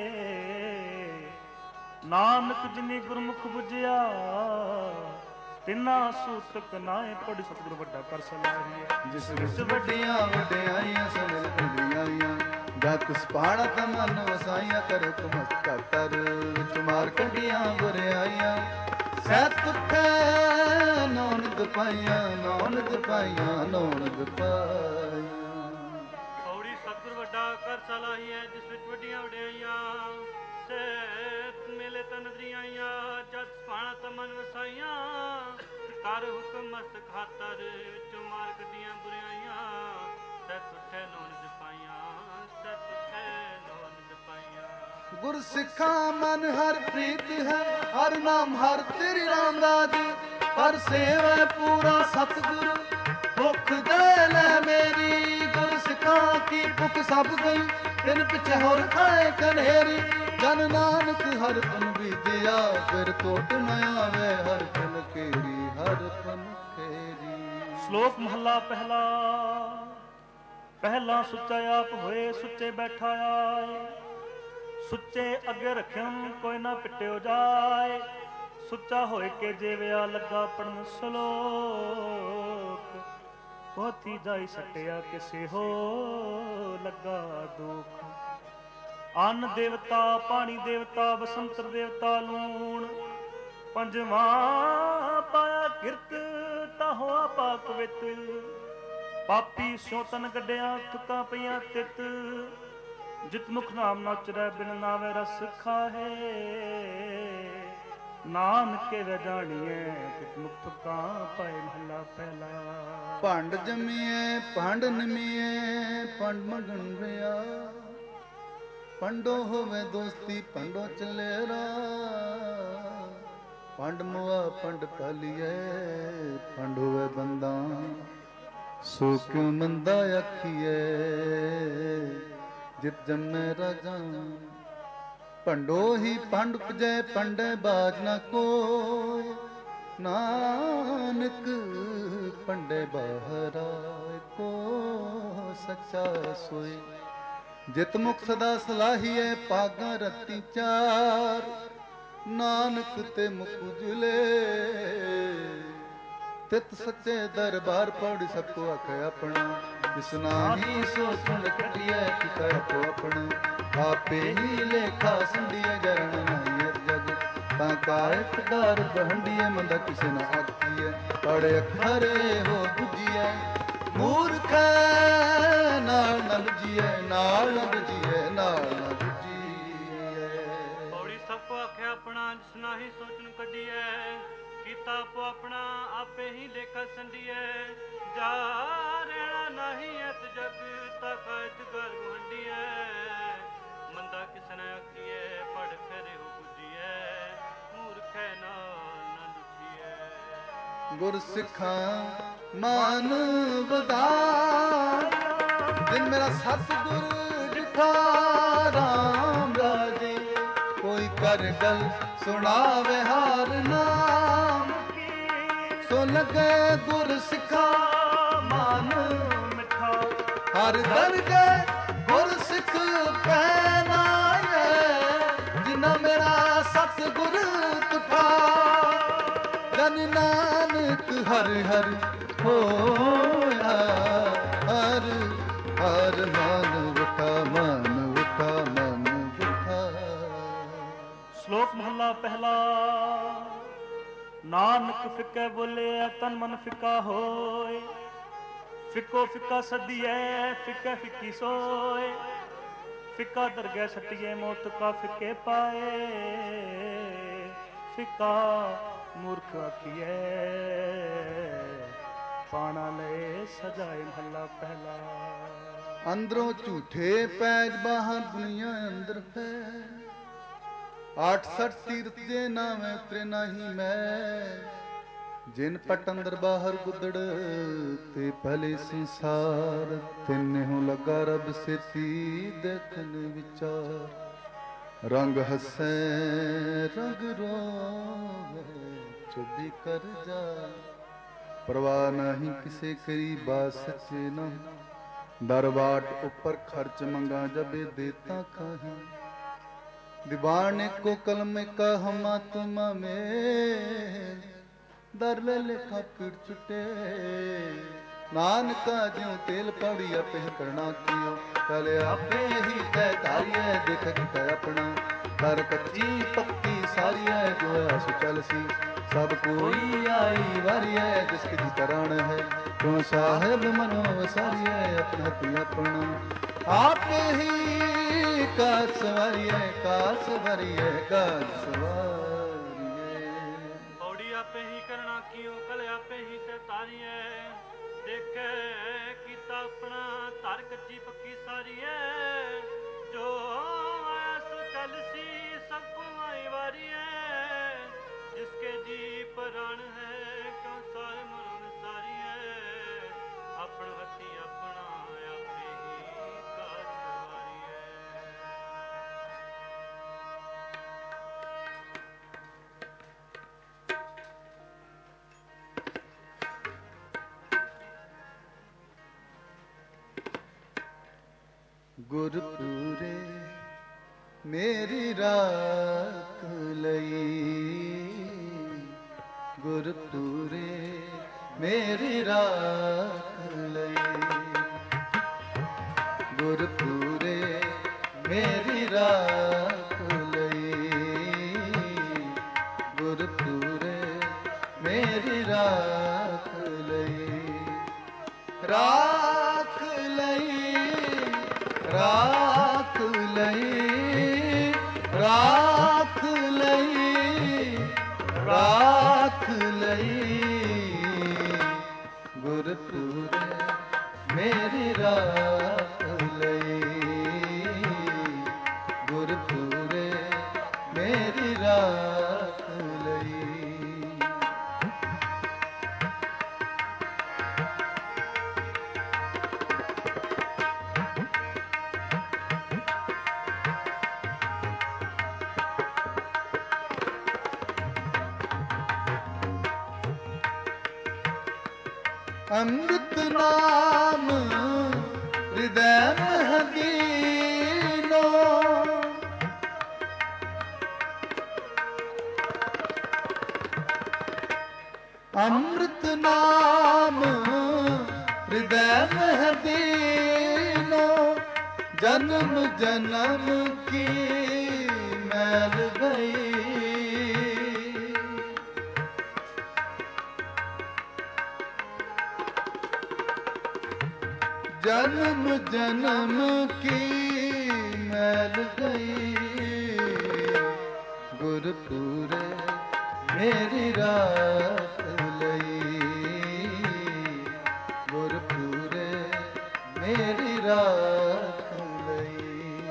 ਨਾਨਕ ਜਿਨੀ ਗੁਰਮੁਖ ਬੁਝਿਆ ਤਿੰਨਾ ਸੂਤਕ ਨਾਏ ਪੜ੍ਹ। ਸਤਿਗੁਰੂ ਵੱਡਾ ਕਰ ਸਲਾਹੀਐ। ਜਿਸ ਵਿੱਚ ਵੱਡੀਆਂ ਵਡਿਆਈਆਂ ਸਮਲ ਕੰਡੀਆਈਆਂ। ਜਾ ਤਿਸ ਪਹਾੜਾ ਤਾਂ ਮਨ ਵਸਾਈਆਂ। ਕਰੋ ਕਮਸਤਾ ਤਰ ਵਿੱਚ ਮਾਰ ਕੱਢੀਆਂ ਬੁਰਿਆਈਆਂ। ਸਹਿ ਤੁਖੈ ਨੌਨਦ ਪਾਈਆਂ ਨੌਨਦ ਪਾਈਆਂ ਨੌਨਦ ਪਾਈਆਂ। ਪੌੜੀ ਸਤਿਗੁਰ ਵੱਡਾ ਕਰ ਸਲਾਹੀਐ। ਜਿਸ ਵਿੱਚ ਵੱਡੀਆਂ ਵਡਿਆਈਆਂ ਸਹਿਤ ਮਿਲੇ ਤਾਂ ਨਦਰੀਆਂ ਆਈਆਂ। ਜਦ ਪਾਣਾ ਤਾਂ ਮਨ ਵਸਾਈਆਂ। ਕਰ ਹੁਕਮ ਮਸਤ ਖਾਤਰ ਵਿੱਚੋਂ ਮਾਰ ਕੱਢੀਆਂ ਬੁਰਿਆਈਆਂ। ਸਹਿ ਤੁਠੈ ਨੌਨਦ ਪਾਈਆਂ ਸਹਿ ਤੁਠੈ ਨੌਨਦ ਪਾਈਆਂ। ਗੁਰ ਸਿੱਖਾਂ ਮਨ ਹਰ ਪ੍ਰੀਤ ਹੈ। ਹਰ ਨਾਮ ਹਰ ਤੇਰੀ ਰਾਮਦਾਸ। ਹਰ ਸੇਵਾ ਪੂਰਾ ਸਤਿਗੁਰ ਭੁੱਖ ਦੇ ਲੈ ਮੇਰੀ। ਗੁਰ ਸਿੱਖਾਂ ਕੀ ਭੁੱਖ ਸਭ ਗਈ ਤਿਨ ਪਿਛੇ ਹੋਰ ਖਾਏ ਕਨੇਰੀ। ਜਨ ਨਾਨਕ ਹਰ ਪਨ ਬੀਜਿਆ ਫਿਰ ਟੋਟ ਨ ਆਵੇ। ਹਰ ਪਨ ਕੇਰੀ ਹਰ ਪਨ ਕੇਰੀ। ਸ਼ਲੋਕ ਮਹੱਲਾ ਪਹਿਲਾ। ਪਹਿਲਾ ਸੁੱਚਾ ਆਪ ਹੋਏ ਸੁੱਚੇ ਬੈਠਾ ਆਏ। ਸੁੱਚੇ ਅੱਗੇ ਰੱਖਿਓ ਕੋਈ ਨਾ ਪਿੱਟਿਓ ਜਾਏ। ਸੁੱਚਾ ਹੋਏ ਕੇ ਜੀਵਿਆ ਲੱਗਾ ਪੜਨ ਸਲੋਕ। ਪੋਥੀ ਜਾਈ ਸਟਿਆ ਕਿਸੇ ਹੋ ਲੱਗਾ ਦੁਖ। ਅੰਨ ਦੇਵਤਾ ਪਾਣੀ ਦੇਵਤਾ ਬਸੰਤਰ ਦੇਵਤਾ ਲੂਣ। ਪੰਜਵਾਂ ਪਾਇਆ ਕਿਰਤ ਤਾਂ ਹੋਆ ਪਾਕ ਵਿਤ। ਪਾਪੀ ਸਿਉ ਤਨ ਕੱਢਿਆ ਥੁੱਕਾਂ ਪਈਆਂ ਤਿਤ। ਜਿਤ ਮੁਖ ਨਾਮ ਨਾ ਉਚਰੈ ਬਿਨ ਨਾਵੇ ਰਸ ਖਾਹੇ। ਨਾਨਕੇ ਵੇ ਜਾਣੀਐ ਤਿਤ ਮੁਖ ਥੁੱਕਾਂ ਪਾਏ। ਮਹੱਲਾ ਪਹਿਲਾ। ਭੰਡ ਜੰਮੀਏ ਭੰਡ ਨਿਮੀਏ ਭੰਡ ਮਗਨ ਰਿਆ। ਪੰਡੋ ਹੋਵੇ ਦੋਸਤੀ ਪੰਡੋ ਚਲੇਰਾ। ਪੰਡ ਮੁਆ ਪੰਡ ਪਾਲੀਏ ਪੰਡ ਹੋਵੇ ਬੰਦਾ। ਸੋ ਕਿਉ ਮੰਦਾ ਆਖੀਏ ਜਿਤ ਜੰਮੇ ਰਾਜਾ। ਪੰਡੋ ਹੀ ਪੰਡ ਉਪਜੈ ਪੰਡੈ ਬਾਜ ਨਾ ਕੋਈ। ਨਾਨਕ ਪੰਡੇ ਬਾਹਰਾ ਕੋ ਸੱਚਾ ਸੋਈ। ਜਿਤ ਮੁਖ ਸਦਾ ਸਲਾਹੀਐ ਪਾਗਾਂ ਰਤੀ ਚਾਰ। ਨਾਨਕ ਤੇ ਮੁਖ ਉਜਲੇ ਤਿਤ ਸੱਚੇ ਦਰਬਾਰ। ਪੌੜੀ ਸਭ ਕੋ ਆਖੇ ਆਪਣਾ। ਜਿਸ ਨਾਹੀ ਸੋ ਸੁਣ ਕਟਿਐ ਪਿਤਾ ਆਪੋ ਆਪਣਾ। ਆਪੇ ਹੀ ਲੇਖਾ ਸੰਡੀਐ ਜਰਨ ਨਾਹੀਐ ਜਗ। ਤਾਂ ਕਾਇਕ ਦਰ ਬਹੰਡੀਐ ਮੰਦਾ ਕਿਸੇ ਨਾ ਆਖੀਐ। ਪੜ੍ਹ ਅੱਖਰੇ ਹੋ ਬੁਝੀਐ ਮੂਰਖ ਨਾਲ ਨ ਲੁਝੀਐ। ਨਾਲ ਨ ਲੁਝੀਐ ਨਾਲ ਨ ਲੁਝੀਐ। ਪੌੜੀ ਸਭ ਕੋ ਆਖਿਆ ਆਪਣਾ। ਜਿਸ ਨਾਹੀ ਸੋਚਣ ਕੱਢੀਐ ਕੀਤਾ ਆਪੋ ਆਪਣਾ। ਆਪੇ ਹੀ ਲੇਖਾ ਸੰਡੀਐ। ਜਾ ਰਹਿਣਾ ਨਹੀਂ ਐਤ ਜਗ ਤਾ ਕਾਇਤ ਗਰ ਗੁਹੰਡੀਐ। ਮੰਦਾ ਕਿਸ ਨੇ ਆਖੀਐ ਪੜ ਫੇਰੇ ਹੋ ਬੁਝੀਐ। ਮੂਰਖੈ ਨਾਲ ਨ ਲੁਝੀਐ। ਗੁਰ ਸਿੱਖਾਂ ਮਾਨ ਵਧਾਇਆ। ਜਿਨ ਮੇਰਾ ਸਤਿਗੁਰ ਡਿਠਾ ਰਾਮ ਰਾਜੇ। ਕੋਈ ਕਰ ਗਲ ਸੁਣਾਵੇ ਹਾਰ ਨਾਮ ਕੀ। ਸੋ ਲਗੇ ਗੁਰ ਸਿੱਖਾ ਮਨ ਮਿਠਾ। ਹਰ ਦਰਗੇ ਗੁਰ ਸਿੱਖ ਪਹਿਨਾਏ। ਜਿਨਾ ਮੇਰਾ ਸਤਿਗੁਰ ਤੁਠਾ। ਜਨ ਨਾਨਕ ਹਰ ਹਰ ਹੋਇਆ। ਹਰ ਹਰ ਮਨ ਵਿਠਾ ਮਨ ਵਿਠਾ ਮਨ ਵਿਠਾ। ਸ਼ਲੋਕ ਮਹੱਲਾ ਪਹਿਲਾ। ਨਾਨਕ ਫਿੱਕੇ ਬੋਲੇ ਤਨ ਮਨ ਫਿੱਕਾ ਹੋਏ, ਫਿੱਕੋ ਫਿੱਕਾ ਸਦੀਏ ਫਿੱਕੇ ਫਿੱਕੀ ਸੋਏ, ਫਿੱਕਾ ਦਰਗਹਿ ਸਟੀਏ ਮੌਤ ਕਾ ਫਿੱਕੇ ਪਾਏ, ਫਿੱਕਾ ਮੂਰਖ ਆਖੀਏ ਪਾਣਾ ਲੈ ਸਜਾਏ ਮਹੱਲਾ ਪਹਿਲਾ। ਅੰਦਰੋਂ ਝੂਠੇ ਪੈਜ ਬਾਹਰ ਦੁਨੀਆ ਅੰਦਰ ਹੈ, ਆਠ ਸੱਠ ਤੀਰਥ ਜੇ ਨਾਵੇਂ ਉਤਰੇ ਨਹੀਂ ਮੈਂ, ਜਿਨ ਪਟ ਅੰਦਰ ਬਾਹਰ ਗੁੱਦੜ ਤੇ ਪਹਿਲੇ ਸੰਸਾਰ, ਤਿੰਨੋਂ ਲੱਗਾ ਰੱਬ ਸੇਤੀ ਦੇਖਨ ਵਿਚਾਰ, ਰੰਗ ਹੱਸੈ ਰੰਗ ਰੋਵੇ ਚੁੱਭੀ ਕਰ ਜਾ, ਪਰਵਾਹ ਨਹੀਂ ਕਿਸੇ ਕਰੀ ਬਾਸ ਸੱਚੇ ਨਾ, ਦਰਬਾਟ ਉੱਪਰ ਖਰਚ ਮੰਗਾ ਜਬੇ ਦੇਤਾ ਕਾਹੀ, दीवाने को कलम का हमा तुम में, दर ले लेखा पीड़ छुटे, नानका ज्यों तेल पड़िया पे करना कियो, कल आपे ही तय तारिय देख किता अपना, कर कच्ची पक्की सारी है जो है सुचल सी, सब कोई आई वारी है जिसकी जी तरण है, क्यों साहेब मनो सारी है अपना तू अपना, आपे ही का सवारिए का सवारिए का सवारिए, पौड़ी आपे ही करना कियो कल आपे ही ते तारिए, देखे कीता अपना तार कच्ची पक्की सारी है, जो ऐसो चल सी सबको आई वारी है, जिसके जी प्राण है क्यों सारे मरण सारी है, अपना हथी अपना आपे ही का सवारी है। गुरपुरे मेरी राख लई, गुरपुरे मेरी राख लई, गुरपुरे मेरी राख लई, गुरपुरे मेरी राख लई, राख लई राख लई, राख लई, राख लई, गुरपुरे मेरी राख लई, गुरपुरे मेरी राख लई। अमृत नाम हृदय में दीनो, अमृत नाम हृदय में दीनो, जन्म जन्म की मैल गई, जन्म जन्म की मैल गई, गुरपुरे मेरी राख लई, गुरपुरे मेरी राख लई।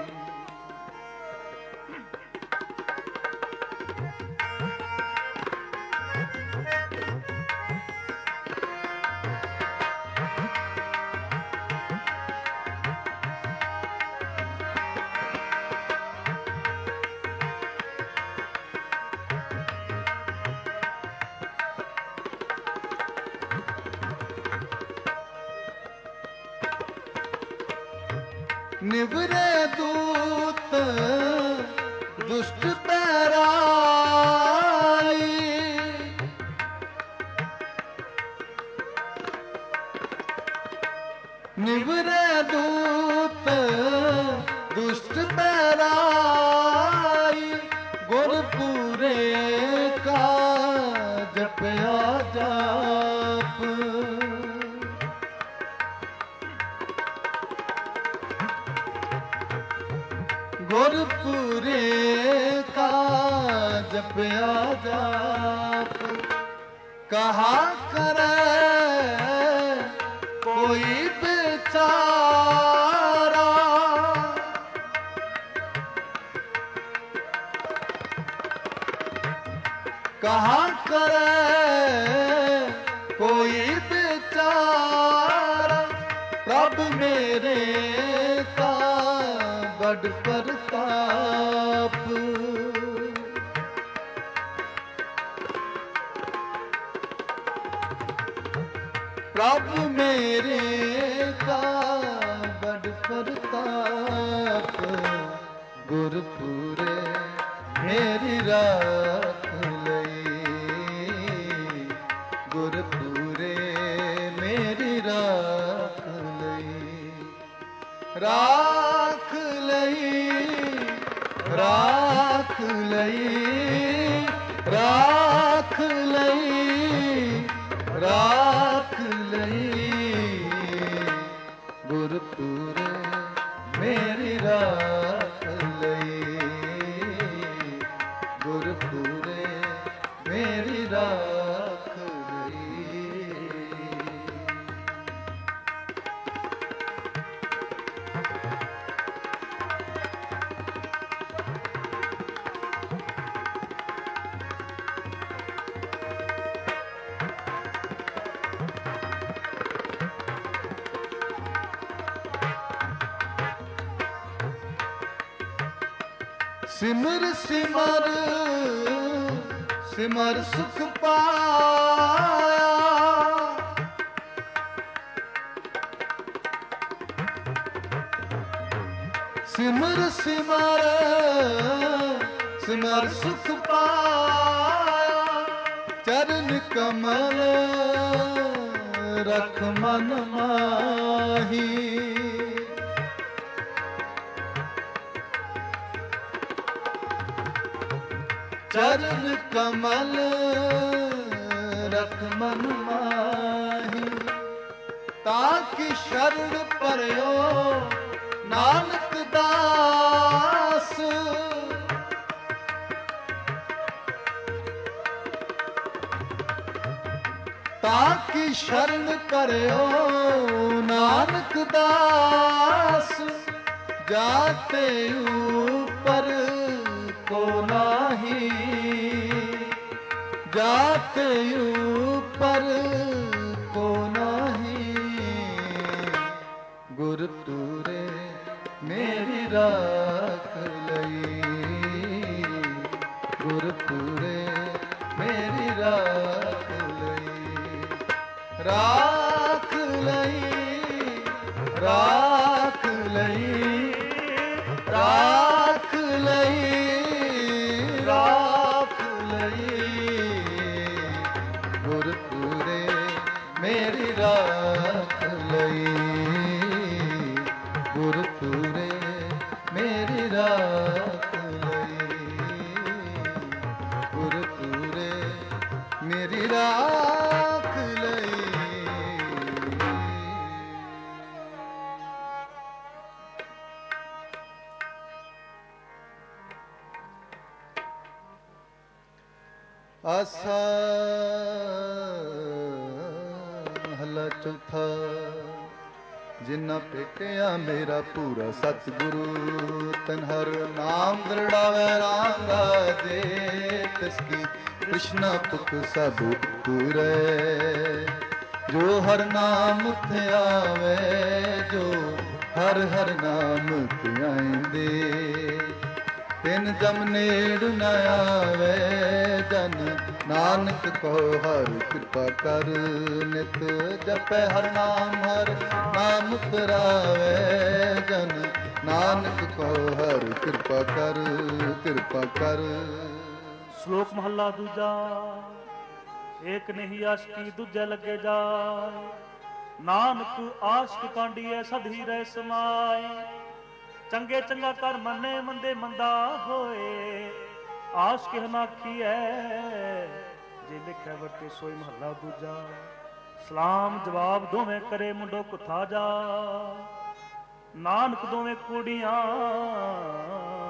निवरे दूत दुष्ट पैराई, निवरे दूत दुष्ट पैराई, गुरपुरे का ਗੁਰਪੂਰੇ ਕਾ ਜਪਿਆ ਜਾਪ, ਕਹਾ ਕਰੈ ਕੋਈ ਵਿਚਾਰਾ, ਕਹਾ ਕਰੈ ਕੋਈ ਵਿਚਾਰਾ, ਪ੍ਰਭ ਮੇਰੇ ਕਾ ਬੜ ਪ੍ਰਤਾਪ। ਪ੍ਰਭ ਮੇਰੇ ਕਾ ਬੜ ਪ੍ਰਤਾਪ, ਗੁਰਪੂਰੇ ਮੇਰੀ ਰਾਖ ਲਈ, ਗੁਰਪੂਰੇ ਮੇਰੀ ਰਾਖ ਲਈ, ਰਾਖ ਲਈ, ਰਾਖ ਲਈ, ਰਾਖ ਲਈ, ਰਾਖ ਲਈ, ਗੁਰਪੂਰੇ ਮੇਰੀ ਰਾਖ ਲਈ, ਗੁਰਪੂਰੇ ਮੇਰੀ ਰਾਖ ਲਈ। ਸਿਮਰ ਸਿਮਰ ਸਿਮਰ ਸੁਖ ਪਾਇਆ, ਸਿਮਰ ਸਿਮਰ ਸਿਮਰ ਸੁਖ ਪਾਇਆ, ਚਰਨ ਕਮਲ ਰਖ ਮਨ ਮਾਹੀ, ਚਰਨ ਕਮਲ ਰਖ ਮਨ ਮਾਹੀ, ਤਾਕਿ ਸ਼ਰਨ ਪਰਿਓ ਨਾਨਕ ਦਾਸ, ਤਾਕਿ ਸ਼ਰਨ ਪਰਿਓ ਨਾਨਕ ਦਾਸ, ਜਾਤੇ ਉਪਰ ਕੋ ਨਾਹੀ, ਜਾਤੇ ਉਪਰ ਕੋ ਨਾਹੀ, ਗੁਰਪੂਰੇ ਮੇਰੀ ਰਾਖ ਲਈ, ਗੁਰਪੂਰੇ ਮੇਰੀ ਰਾਖ ਲਈ, ਰਾਖ ਲਈ, ਰਾਖ ਲਈ, ਰਾਖ ਲਈ, ਰਾਖ ਲਈ, ਗੁਰਪੂਰੇ ਮੇਰੀ ਰਾਖ ਲਈ, ਗੁਰਪੂਰੇ ਮੇਰੀ ਰਾਖ ਲਈ, ਗੁਰਪੂਰੇ ਮੇਰੀ ਰਾਖ ਲਈ। ਆਸਾ ਮਹਲਾ ਚੌਥਾ। ਜਿਨ੍ਹਾਂ ਭੇਟਿਆ ਮੇਰਾ ਪੂਰਾ ਸਤਿਗੁਰੂ, ਤਨ ਹਰ ਨਾਮ ਦਰੜਾਵੇ ਰਾਂਗਾ ਜੇ, ਤਿਸ ਕੀ ਕ੍ਰਿਸ਼ਨਾ ਪੁਖ ਸਭ ਪੂਰੇ। ਜੋ ਹਰ ਨਾਮ ਤੇ ਆਵੇ, ਜੋ ਹਰ ਹਰ ਨਾਮ ਤੇ ਆਇਂਦੇ, ਤਿਨ ਜਮ ਨੇੜ ਨ ਆਵੇ, ਜਨ ਨਾਨਕ ਕਹੋ ਹਰ ਕਿਰਪਾ ਕਰ। ਨਿਤ ਜਪੈ ਹਰ ਨਾਮ, ਹਰ ਨਾਮ ਪਰਾਵੇ, ਜਨ ਨਾਨਕ ਕਹੋ ਹਰ ਕਿਰਪਾ ਕਰ, ਕਿਰਪਾ ਕਰ। ਸ਼ਲੋਕ ਮਹੱਲਾ ਦੂਜਾ। ਏਕ ਨਹੀਂ ਆਸ਼ਕੀ ਦੂਜੇ ਲੱਗੇ ਜਾਏ, ਨਾਨਕ ਆਸ਼ਕ ਕਾਂਡੀਐ ਸਦ ਹੀ ਰਹਿ ਸਮਾਏ। ਚੰਗੇ ਚੰਗਾ ਕਰ ਮੰਨੇ, ਮੰਦੇ ਮੰਦਾ ਹੋਏ, ਆਸ਼ਕ ਹਨਾਖੀਐ ਜੇ ਲਿਖੈ ਵਰਤੇ ਸੋਈ। ਮਹੱਲਾ ਦੂਜਾ। ਸਲਾਮ ਜਵਾਬ ਦੋਵੇਂ ਕਰੇ ਮੁੰਡੋ ਕੁੱਥਾ ਜਾ, ਨਾਨਕ ਦੋਵੇਂ ਕੁੜੀਆਂ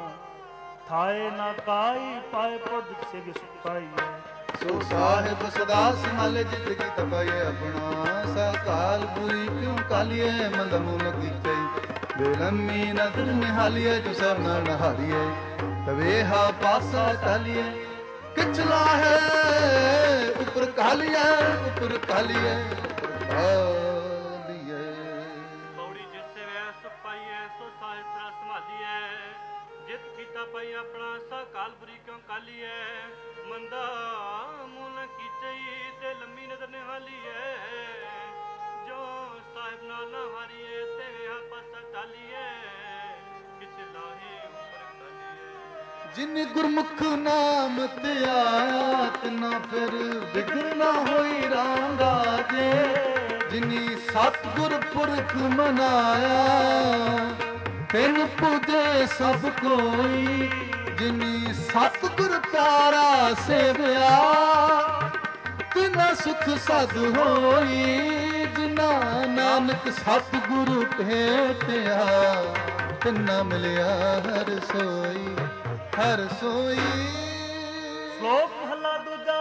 ਥਾਏ ਨਾ ਕਾਈ ਪਾਏ ਪੁਰਦ ਕਿਸੇ ਵੀ ਸੁਖ ਪਾਈਐ। ਸੋ ਸਾਹਿਬ ਸਦਾ ਸੰਭਾਲੇ ਜਿਤ ਕੀ ਤਪਾਏ ਆਪਣਾ ਸਕਾਲ ਪੂਰੀ ਕਿਉ ਕਾਲੀਏ ਮੰਦ ਮੂਲ ਕੀਤੇ ਬੇਲੰਮੀ ਨਦਰ ਨਿਹਾਲੀਏ ਜੋ ਸਭ ਨਾਲ ਨਹਾਲੀਏ ਤਵੇ ਹਾ ਪਾਸਾ ਕਾਲੀਏ ਕਿਚਲਾ ਹੈ ਉਪਰ ਕਾਲੀਏ ਉਪਰ ਕਾਲੀਏ ਉਪਰ ਕਾਲੀਏ। ਪੌੜੀ ਜਿਸ ਸੇਵੈ ਸੁਖ ਪਾਈਐ ਸੋ ਸਾਹਿਬ ਸਦਾ ਸੰਭਾਲੀਐ ਜਿਤ ਕੀਤਾ ਪਾਈ ਆਪਣਾ ਸਕਾਲ ਪੂਰੀ ਕਿਉ ਕਾਲੀਏ ਮੰਦਾ ਮੂਲ ਕੀਚਈ ਤੇ ਲੰਮੀ ਨਦਰ ਨਿਹਾਲੀਏ ਜੋ ਸਾਹਿਬ ਨਾਲ ਨਾ ਹਾਰੀਏ ਤੇ ਵੇਹਾ ਪਾਸਾ ਟਾਲੀਏ ਕਿਛ ਲਾਹੇ ਉਪਰ ਟਾਲੀਏ। ਜਿਨ ਗੁਰਮੁਖ ਨਾਮ ਤੇ ਆਇਆ ਤਿਨਾ ਫਿਰ ਵਿਗੜ ਨਾ ਹੋਈ ਰਾਂਗਾ ਜੇ ਜਿਨੀ ਸਤਿਗੁਰ ਪੁਰਖ ਮਨਾਇਆ ਤਿਨ ਪੂਜੇ ਸਭ ਕੋਈ ਜਿਨੀ ਸਤਿਗੁਰ ਪਿਆਰਾ ਸੇਵਿਆ ਤਿਨਾ ਸੁਖ ਸਦ ਹੋਈ ਜਿਨਾ ਨਾਨਕ ਸਤਿਗੁਰੂ ਭੇਟਿਆ ਤਿਨਾ ਮਿਲਿਆ ਹਰ ਸੋਈ ਹਰ ਸੋਈ। ਸ਼ਲੋਕ ਮਹਲਾ ਦੂਜਾ।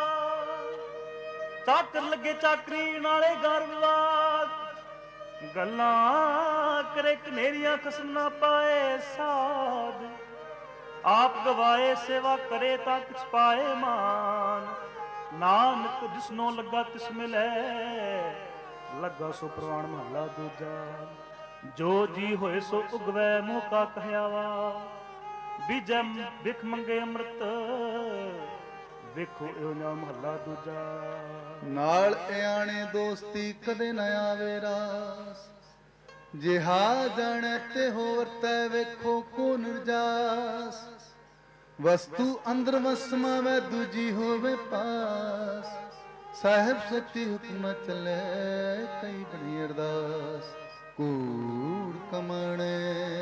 ਚਾਕਰ ਲੱਗੇ ਚਾਕਰੀ ਨਾਲੇ ਗਰ ਵਿਵਾਦ ਗੱਲਾਂ ਕਰੇ ਕਨੇਰੀਆਂ ਖਸਮ ਨਾ ਪਾਏ ਸਾਧ ਆਪ ਗਵਾਏ ਸੇਵਾ ਕਰੇ ਤਾਂ ਕਿਛ ਪਾਏ ਮਾਨ ਨਾਨਕ ਜਿਸਨੋਂ ਲੱਗਾ ਤਿਸ ਮਿਲੇ ਲੱਗਾ ਸੋ ਪ੍ਰਵਾਨ ਮਹਲਾ ਦੂਜਾ। ਜੋ ਜੀ ਹੋਏ ਸੋ ਉਗਵੈ ਮੋਕਾ ਕਹਿਆਵਾ ਬੀਜੈ ਵਿਖ ਮੰਗੇ ਅੰਮ੍ਰਿਤ ਵੇਖੋ ਇਹੋ ਜਿਹਾ ਮਹਲਾ ਦੂਜਾ। ਨਾਲ ਇਆਣੇ ਦੋਸਤੀ ਕਦੇ ਨਾ ਆਵੇ ਰਾਸ ਜਿਹਾ ਜਾਣੈ ਤੇ ਹੋਰ ਤੈ ਵੇਖੋ ਕੋ ਨਿਰਜਾਸ ਵਸਤੂ ਅੰਦਰ ਵਸਮਾਵੇ ਦੂਜੀ ਹੋਵੇ ਪਾਸ ਸਾਹਿਬ ਸੱਚੀ ਹੁਕਮ ਚੱਲੇ ਕਈ ਬੜੀ ਅਰਦਾਸ ਕੂੜ ਕਮਣੇ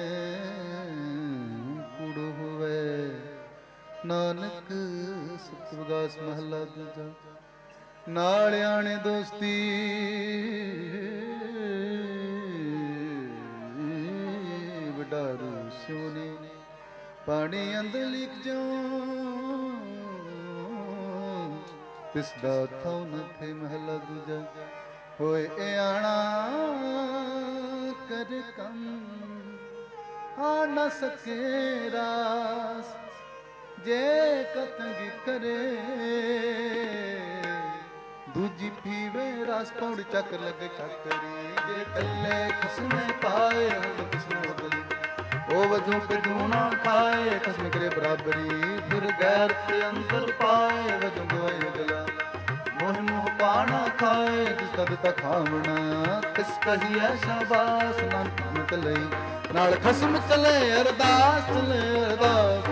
ਕੂੜ ਹੋਵੇ ਨਾਨਕ ਸਤਿਵਗਾਸ ਮਹਲਾ ਦੂਜਾ। ਨਾਲ ਆਣੇ ਦੋਸਤੀ ਵਡਾਰੂ ਸੋਨੇ ਪਾਣੀ ਅੰਦਰ ਲਿਖ ਜਾਉ ਤਿਸ ਦਾ ਥਾਉ ਨ ਥੇ ਮਹਲਾ ਦੂਜਾ। ਹੋਏ ਆਣਾ ਕਰ ਕੰਮ ਆ ਨ ਸਕੇ ਰਾਸ ਜੇ ਕਤੰਗ ਕਰੇ ਦੂਜੀ ਪੀਵੇ ਰਸ ਪੌੜ ਚੱਕਰ ਲੱਗੇ ਚੱਕਰੀ ਜੇ ਕੱਲੇ ਖਸਮੇ ਪਾਏ ਉਹ ਕਿਸਮੋ ਗਲੀ ਉਹ ਵਜੋਂ ਕਦੂ ਨਾ ਖਾਏ ਖਸਮ ਕਰੇ ਬਰਾਬਰੀ ਫਿਰ ਗੈਰ ਤੇ ਅੰਦਰ ਪਾਏ ਵਜੋਂ ਗਵਾਏ ਗਲਾ ਮੋਹ ਮੋਹ ਪਾਣਾ ਖਾਏ ਜਿਸ ਦਾ ਦਿੱਤਾ ਖਾਵਣਾ ਕਿਸ ਕਹੀਏ ਸ਼ਾਬਾਸ਼ ਨਾਨਕ ਲਈ ਨਾਲ ਖਸਮ ਚਲੇ ਅਰਦਾਸ ਚਲੇ ਅਰਦਾਸ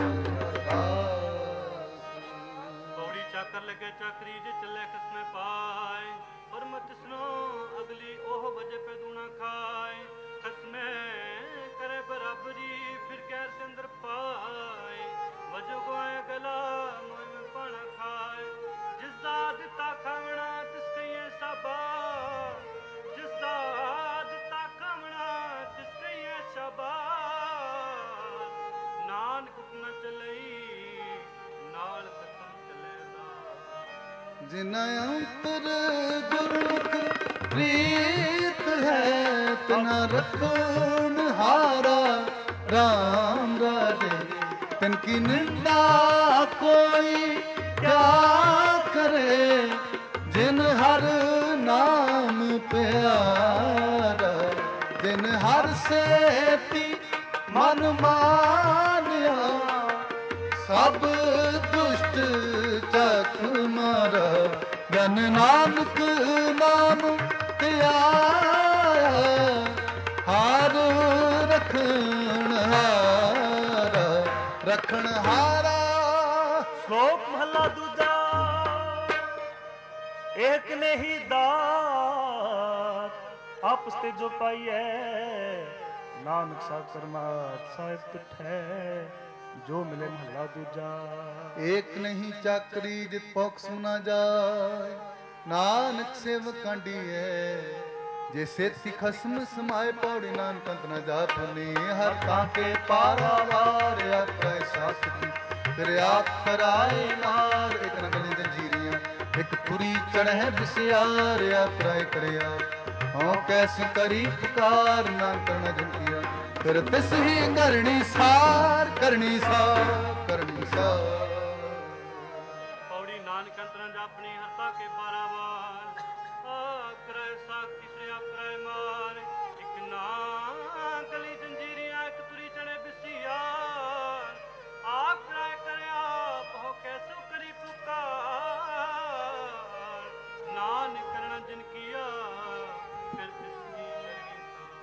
ਪੌੜੀ ਚੱਕਰ ਲੱਗੇ ਚੱਕਰੀ ਜੇ ਚੱਲੇ ਖਸਮੇ ਪਾਏ ਪਰ ਮਤ ਸੁਨੋ ਅਗਲੀ ਉਹ ਵਜੇ ਪੇ ਦੂਣਾ ਖਾਏ ਖਸਮੇ ਕਰੇ ਬਰਾਬਰੀ ਫਿਰ ਗੈਰ ਦੇ ਅੰਦਰ ਪਾਏ ਵਜੋ ਗਵਾਏ ਗਲਾ ਮੋਹ ਮੈਂ ਪਾਣਾ ਖਾਏ ਜਿਸ ਦਾ ਦਿੱਤਾ ਖਾਵਣਾ ਤਿਸ ਕਹੀਏ ਸ਼ਾਬਾਸ਼ ਜਿਸ ਦਾ ਦਿੱਤਾ ਖਾਵਣਾ ਤਿਸ ਕਹੀਏ ਸ਼ਾਬਾਸ਼ ਨਾਨਕ ਹੁਕਮ ਚਲਈ ਨਾਲ ਕਸਮ ਚਲੇਦਾ। ਜਿਨਾ ਅੰਤਰ ਗੁਰਮੁਖ ਪ੍ਰੀਤ ਹੈ ਤਨਾ ਰਖਣ ਹਾਰਾ ਰਾਮ ਰਾਜੇ ਤਨ ਕੀ ਨਿੰਦਾ ਕੋਈ ਕਿਆ ਕਰੇ ਜਿਨ ਹਰ ਨਾਮ ਪਿਆਰਾ ਜਿਨ ਹਰ ਸੇਤੀ ਮਨ ਮਾਨਿਆ ਸਭ ਦੁਸ਼ਟ ਚੱਕ ਮਾਰਾ ਜਨ ਨਾਨਕ ਨਾਮ ਧਿਆਇਆ ਹਾਰ ਰਖਣ ਹਾਰਾ ਰਖਣ ਹਾਰਾ। ਸ਼ਲੋਕ ਮਹਲਾ ਦੂਜਾ। ਏਕ ਨਹੀਂ ਦਾਤ ਆਪਸ ਤੇ ਜੋ ਪਾਈਐ ਨਾਨਕ ਸਾਕਰ ਮਾਤ ਸਾਹਿਬ ਪਿਠੈ ਜੋ ਮਿਲੇ ਮਹਲਾ ਦੂਜਾ। ਏਕ ਨਹੀਂ ਚਾਕਰੀ ਜਿਤ ਭੁਖ ਸੁਨਾ ਜਾਏ ਨਾਨਕ ਸੇਵ ਕਾਂਡੀਐ ਜੇ ਸੇਤੀ ਖਸਮ ਸਮਾਏ ਪੌੜੀ ਨਾਨਕ ਅੰਤ ਨ ਜਾ ਪੁਨੀ ਹਰ ਤਾਂ ਕੇ ਪਾਰਾਵਾਰ ਆਖੈ ਸਕੀ। ਫਿਰ ਆਪ ਫਰਾਏ ਮਾਰ ਇੱਕ ਨਗਲੀ ਜੰਜੀਰੀਆਂ, ਇੱਕ ਤੁਰੀ ਚੜ੍ਹੈ ਬਿਸਿਆਰ ਆਪਰਾਏ ਕਰਿਆ। ਹਾਂ ਕੈਸੀ ਕਰੀ ਪੁਕਾਰ ਨਾ ਕਰਨਾ ਜੰਕੀਆ, ਫਿਰ ਤਿਸ ਹੀ ਕਰਨੀ ਸਾਰ ਕਰਨੀ ਸਾਰ ਕਰਨੀ ਸਾਰ। ਪੌੜੀ ਨਾਨਕ ਅੰਤਰਾਂ ਜਾਪਣੀ ਹਰਤਾ ਕੇ ਬਾਰਾਵਾਰ, ਆਕਰੇ ਸਾਖੀ ਸੇ ਆਕਰੇ ਮਾਰ। ਇੱਕ ਨਾ ਗਲੀ ਜੰਜੀਰੀਆਂ, ਇੱਕ ਤੁਰੀ ਚੜੇ ਬਿਸਿਆਰ, ਆਕਰੇ ਕਰਿਆ ਬਹੁ ਕੈਸੋ ਕਰੀ ਪੁਕਾਰ। ਨਾਨਕ ਕਰਣਾ ਜਿਨ ਕੀਆ ਫਿਰ ਤਿਸਕੀ ਕਰੀ।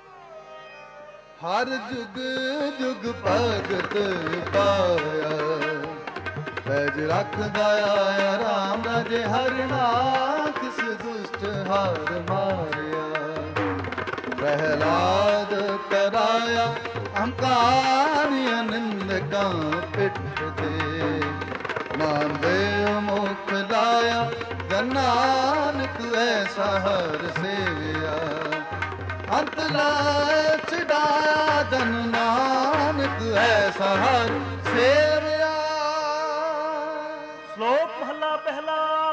ਹਰ ਜੁਗ ਜੁਗ ਭਗਤ ਪਾਇਆ, ਪੈਜ ਰੱਖਦਾ ਆਇਆ ਰਾਮ ਰਾਜੇ ਹਰਣਾ। ਕਿਸ ਦੁਸ਼ਟ ਹਾਰ ਮਾਰਿਆ, ਪ੍ਰਹਿਲਾਦ ਕਰਾਇਆ ਅਹੰਕਾਰ ਨਿੰਦਕਾਂ ਪਿੱਠ ਤੇ। ਨਾਮਦੇਵ ਮੁਖ ਲਾਇਆ ਜਨ ਨਾਨਕ ਐਸਾ ਹਰ ਸੇਵਿਆ। ਅੰਤ ਲਾਇ ਛਡਾਇਆ ਜਨ ਨਾਨਕ ਐਸਾ ਹਰ ਸੇਵਿਆ। ਸ਼ਲੋਕ ਮਹਲਾ ਪਹਿਲਾ।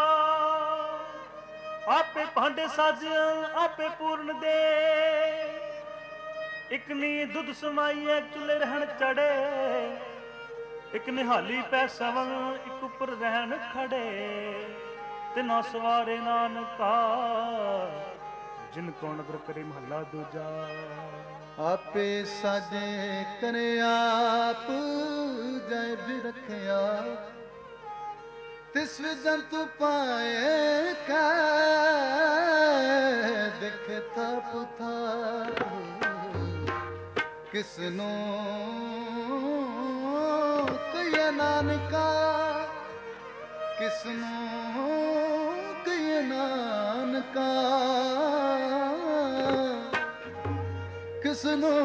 ਆਪੇ ਭਾਂਡੇ ਸਾਜਿਆ ਆਪੇ ਪੂਰਨ ਦੇ, ਇਕ ਨੀ ਦੁੱਧ ਸਮਾਈਐ ਚੁੱਲ੍ਹੇ ਰਹਿਣ ਚੜੇ। ਇਕ ਨਿਹਾਲੀ ਪੈ ਸਵਨ ਇਕ ਉੱਪਰ ਰਹਿਣ ਖੜੇ। ਤਿਨਾ ਸਵਾਰੇ ਨਾਨਕਾ ਜਿਨ ਕੋ ਨਦਰ ਕਰੇ। ਮਹੱਲਾ ਦੂਜਾ। ਆਪੇ ਸਾਜੇ ਕਰੇ ਆਪ ਜੈ ਵੀ ਰਖਿਆ। ਤਿਸ ਵੀ ਜੰਤੂ ਪਾਏ ਕੈ ਦਿਖੇ ਥਾਪ ਥਾਪ। ਕਿਸ ਨੂੰ ਕਹੀਏ ਨਾਨਕਾ, ਕਿਸ ਨੂੰ ਕਹੀਏ ਨਾਨਕਾ। ਕਿਸ ਨੂੰ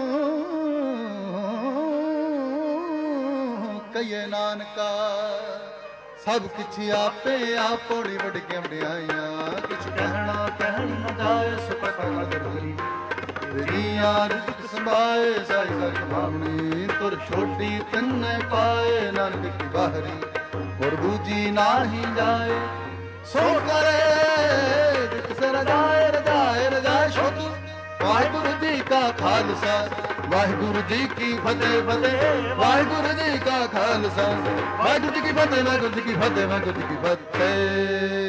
ਕਹੀਏ ਨਾਨਕਾ। ਸਭ ਕਿਛ ਆਪੇ ਆਪ ਪੌੜੀ ਵੱਡ ਕੇ ਵਡਿਆਈਆਂ। ਕਿਛ ਕਹਿਣਾ ਕਹਿਣ ਨ ਜਾਏ ਸੁਪਤਾ ਅਗਰ ਕਰੀ। ਤੇਰੀਆਂ ਰਿਜ਼ਕ ਸੰਭਾਏ ਸਾਈ ਸਾਈ ਭਾਵਨੀ। ਤੁਰ ਛੋਟੀ ਤਿੰਨੇ ਪਾਏ ਨਾਨਕ ਕੀ ਬਾਹਰੀ। ਹੋਰ ਦੂਜੀ ਨਾਹੀ ਜਾਏ ਸੋ ਕਰੇ ਜਿਸ ਰਜਾਏ ਰਜਾਏ ਰਜਾਏ ਛੋਟੂ। ਵਾਹਿਗੁਰੂ ਜੀ ਕਾ ਖਾਲਸਾ ਵਾਹਿਗੁਰੂ ਜੀ ਕੀ ਫਤਿਹ ਫਤਿਹ। ਵਾਹਿਗੁਰੂ ਜੀ ਕਾ ਖਾਲਸਾ ਵਾਹਿਗੁਰੂ ਜੀ ਕੀ ਫਤਿਹ। ਵਾਹਿਗੁਰੂ ਜੀ ਕੀ ਫਤਿਹ ਵਾਹਿਗੁਰੂ ਜੀ ਕੀ ਫਤਿਹ।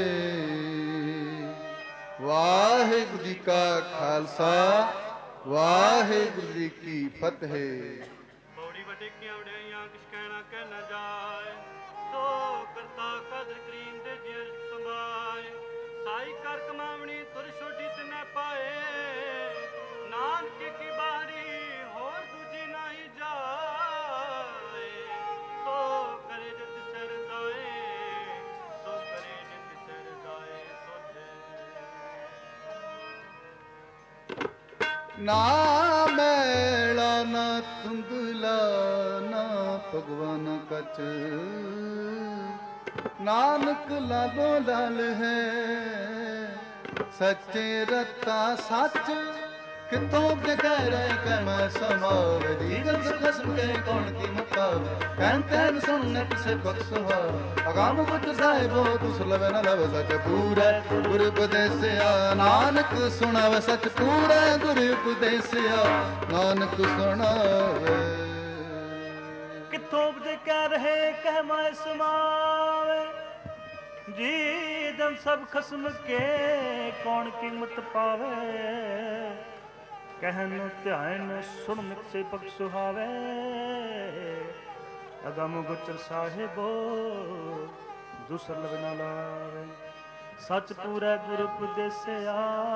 ਵਾਹਿਗੁਰੂ ਜੀ ਕਾ ਖਾਲਸਾ ਵਾਹਿਗੁਰੂ ਜੀ ਕੀ ਫਤਿਹ। ਪੌੜੀ ਵਡੇਕੀਆਂ ਵਡਿਆਈਆਂ ਕਿਛ ਕਹਿਣਾ ਕਹਿ ਨਾ ਜਾਏ। ਸੋ ਕਰਤਾ ਕਦਰ ਕਰੀਮ ਦੇ ਜਿ ਸੰਭਾਏ। ਸਾਈ ਕਰ ਕਮਾਵਣੀ ਤੁਰ ਛੋਟੀ ਤਿਨੈ ਪਾਏ। ਨਾਨਕ ਕੀ ਬਾਰੀ ਹੋਰ ਦੂਜੀ ਨਾਹੀ ਜਾਏ। ਸੋ ਕਰੇ ਜਿਤ ਸਿਰ ਜਾਏ, ਸੋ ਕਰੇ ਜਿਤ ਸਿਰ ਜਾਏ ਸੋਝੇ। ਨਾ ਮੈਲਾ ਨਾ ਧੁੰਦਲਾ ਨਾ ਭਗਵਾਨ ਕਚ। ਨਾਨਕ ਲਾਲੋ ਲਾਲ ਹੈ ਸੱਚੇ ਰਤਾ ਸੱਚ। ਕਿਤੋਂ ਕੇ ਕਹਿ ਰਹੇ ਕਹਿ ਮੈਂ ਸਮਾਵੇ। ਜੀਵਨ ਖਸਮ ਕੇ ਕੌਣ ਕੀ ਮੁਕਾਵੇ। ਕਹਿਣ ਤੈਨ ਸੁਣ ਨ ਕਿਸੇ ਬਖਸ਼ ਹਾ। ਅਗਾਮ ਗੁਰ ਸਾਹਿਬੋ ਦੁਸਲਵ ਨ ਲਵ ਸਚ ਪੂਰੈ। ਗੁਰ ਉਪਦੇਸਿਆ ਨਾਨਕ ਸੁਣਾਵੇ ਸਚ ਪੂਰੈ। ਗੁਰ ਉਪਦੇਸਿਆ ਨਾਨਕ ਸੁਣਾਵੇ। ਕਿੱਥੋਂ ਉਪਦੇ ਕਹਿ ਰਹੇ ਕਹਿ ਮੈਂ ਸਮਾਵੇ। ਜੀ ਜਨ ਸਭ ਖਸਮ ਕੇ ਕੌਣ ਕੀਮਤ ਪਾਵੇ। ਕਹਿਨ ਧਿਆਨ ਸੁਣ ਮਿਤ ਸੇ ਪਗ ਸੁਹਾਵੇ। ਅਗਮ ਗੁਚਰ ਸਾਹਿਬੋ ਦੂਸਰ ਲਗ ਨਾ ਲਾਵੇ। ਸਚ ਪੂਰੈ ਗੁਰ ਉਪਦੇਸਿਆ,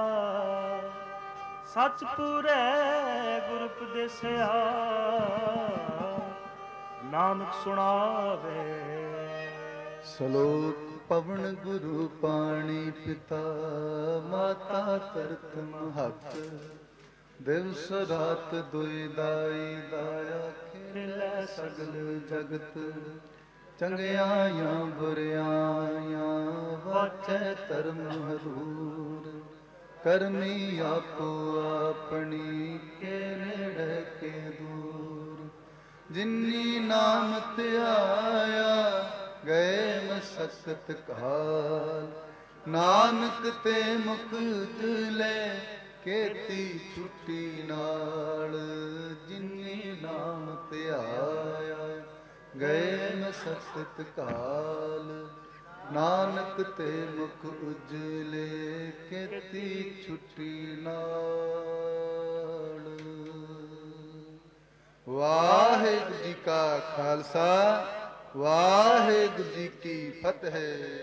ਸਚ ਪੂਰੈ ਗੁਰ ਉਪਦੇਸਿਆ। ਨਾਨਕ ਸੁਣਾਵੇ। ਸਲੋਕ ਪਵਨ ਗੁਰੂ ਪਾਣੀ ਪਿਤਾ ਮਾਤਾ ਧਰਤ ਮਹਤ। ਦਿਵਸ ਰਾਤ ਦੁਇ ਦਾਈ ਦਾਇਆ ਖੇਲੇ ਸਗਲ ਜਗਤ। ਚੰਗਿਆਈਆਂ ਬੁਰਿਆਈਆਂ ਵਾਚੈ ਧਰਮ ਹਰੂਰ। ਕਰਮੀ ਆਪੋ ਆਪਣੀ ਕੇ ਨੇੜੇ ਕੇ ਦੂਰ। ਜਿਨੀ ਨਾਮ ਧਿਆਇਆ ਗਏ ਮਸਕਤ ਕਾਲ। ਨਾਨਕ ਤੇ ਮੁਖ ਉਜਲੇ ਕੀਤੀ ਛੁੱਟੀ ਨਾਲ। ਜਿਨੀ ਨਾਮ ਧਿਆਇਆ ਗਏ ਮਸਕਤ ਕਾਲ। ਨਾਨਕ ਤੇ ਮੁਖ ਉਜਲੇ ਕੀਤੀ ਛੁੱਟੀ ਨਾਲ। ਵਾਹਿਗੁਰੂ ਜੀ ਕਾ ਖਾਲਸਾ, ਵਾਹਿਗੁਰੂ ਜੀ ਕੀ ਫਤਿਹ।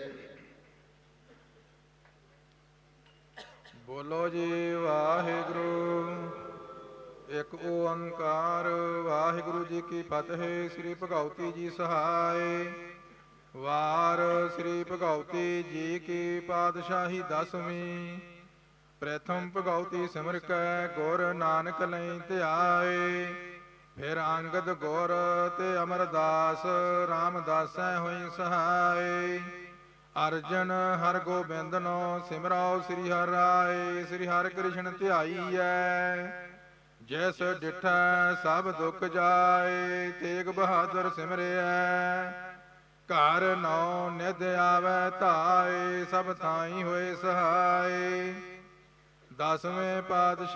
ਬੋਲੋ ਜੀ ਵਾਹਿਗੁਰੂ। ਇੱਕ ਓੰਕਾਰ ਵਾਹਿਗੁਰੂ ਜੀ ਕੀ ਫਤਿਹ। ਸ੍ਰੀ ਭਗਉਤੀ ਜੀ ਸਹਾਇ। ਵਾਰ ਸ੍ਰੀ ਭਗਉਤੀ ਜੀ ਕੀ ਪਾਤਸ਼ਾਹੀ ਦਸਵੀਂ। ਪ੍ਰਥਮ ਭਗਉਤੀ ਸਿਮਰ ਕੈ ਗੁਰ ਨਾਨਕ ਲਈ ਧਿਆਏ। ਫਿਰ ਅੰਗਦ ਗੁਰ ਤੇ ਅਮਰਦਾਸ ਰਾਮਦਾਸੈ ਹੋਈ ਸਹਾਇ। ਅਰਜਨ ਹਰ ਗੋਬਿੰਦਨੋ ਸਿਮਰਾਓ ਸ੍ਰੀ ਹਰਿ ਰਾਏ। ਸ੍ਰੀ ਹਰਿ ਕ੍ਰਿਸ਼ਨ ਧਿਆਈਐ ਜੈਸ ਡਿਠੈ ਸਭ ਦੁਖ ਜਾਏ। ਤੇਗ ਬਹਾਦਰ ਸਿਮਰਿਐ ਘਰ ਨੌ ਨਿਧ ਆਵੈ ਧਾਏ। ਸਭ ਥਾਈ ਹੋਏ ਸਹਾਏ। ਦਸਵੇਂ ਪਾਤਸ਼ਾਹ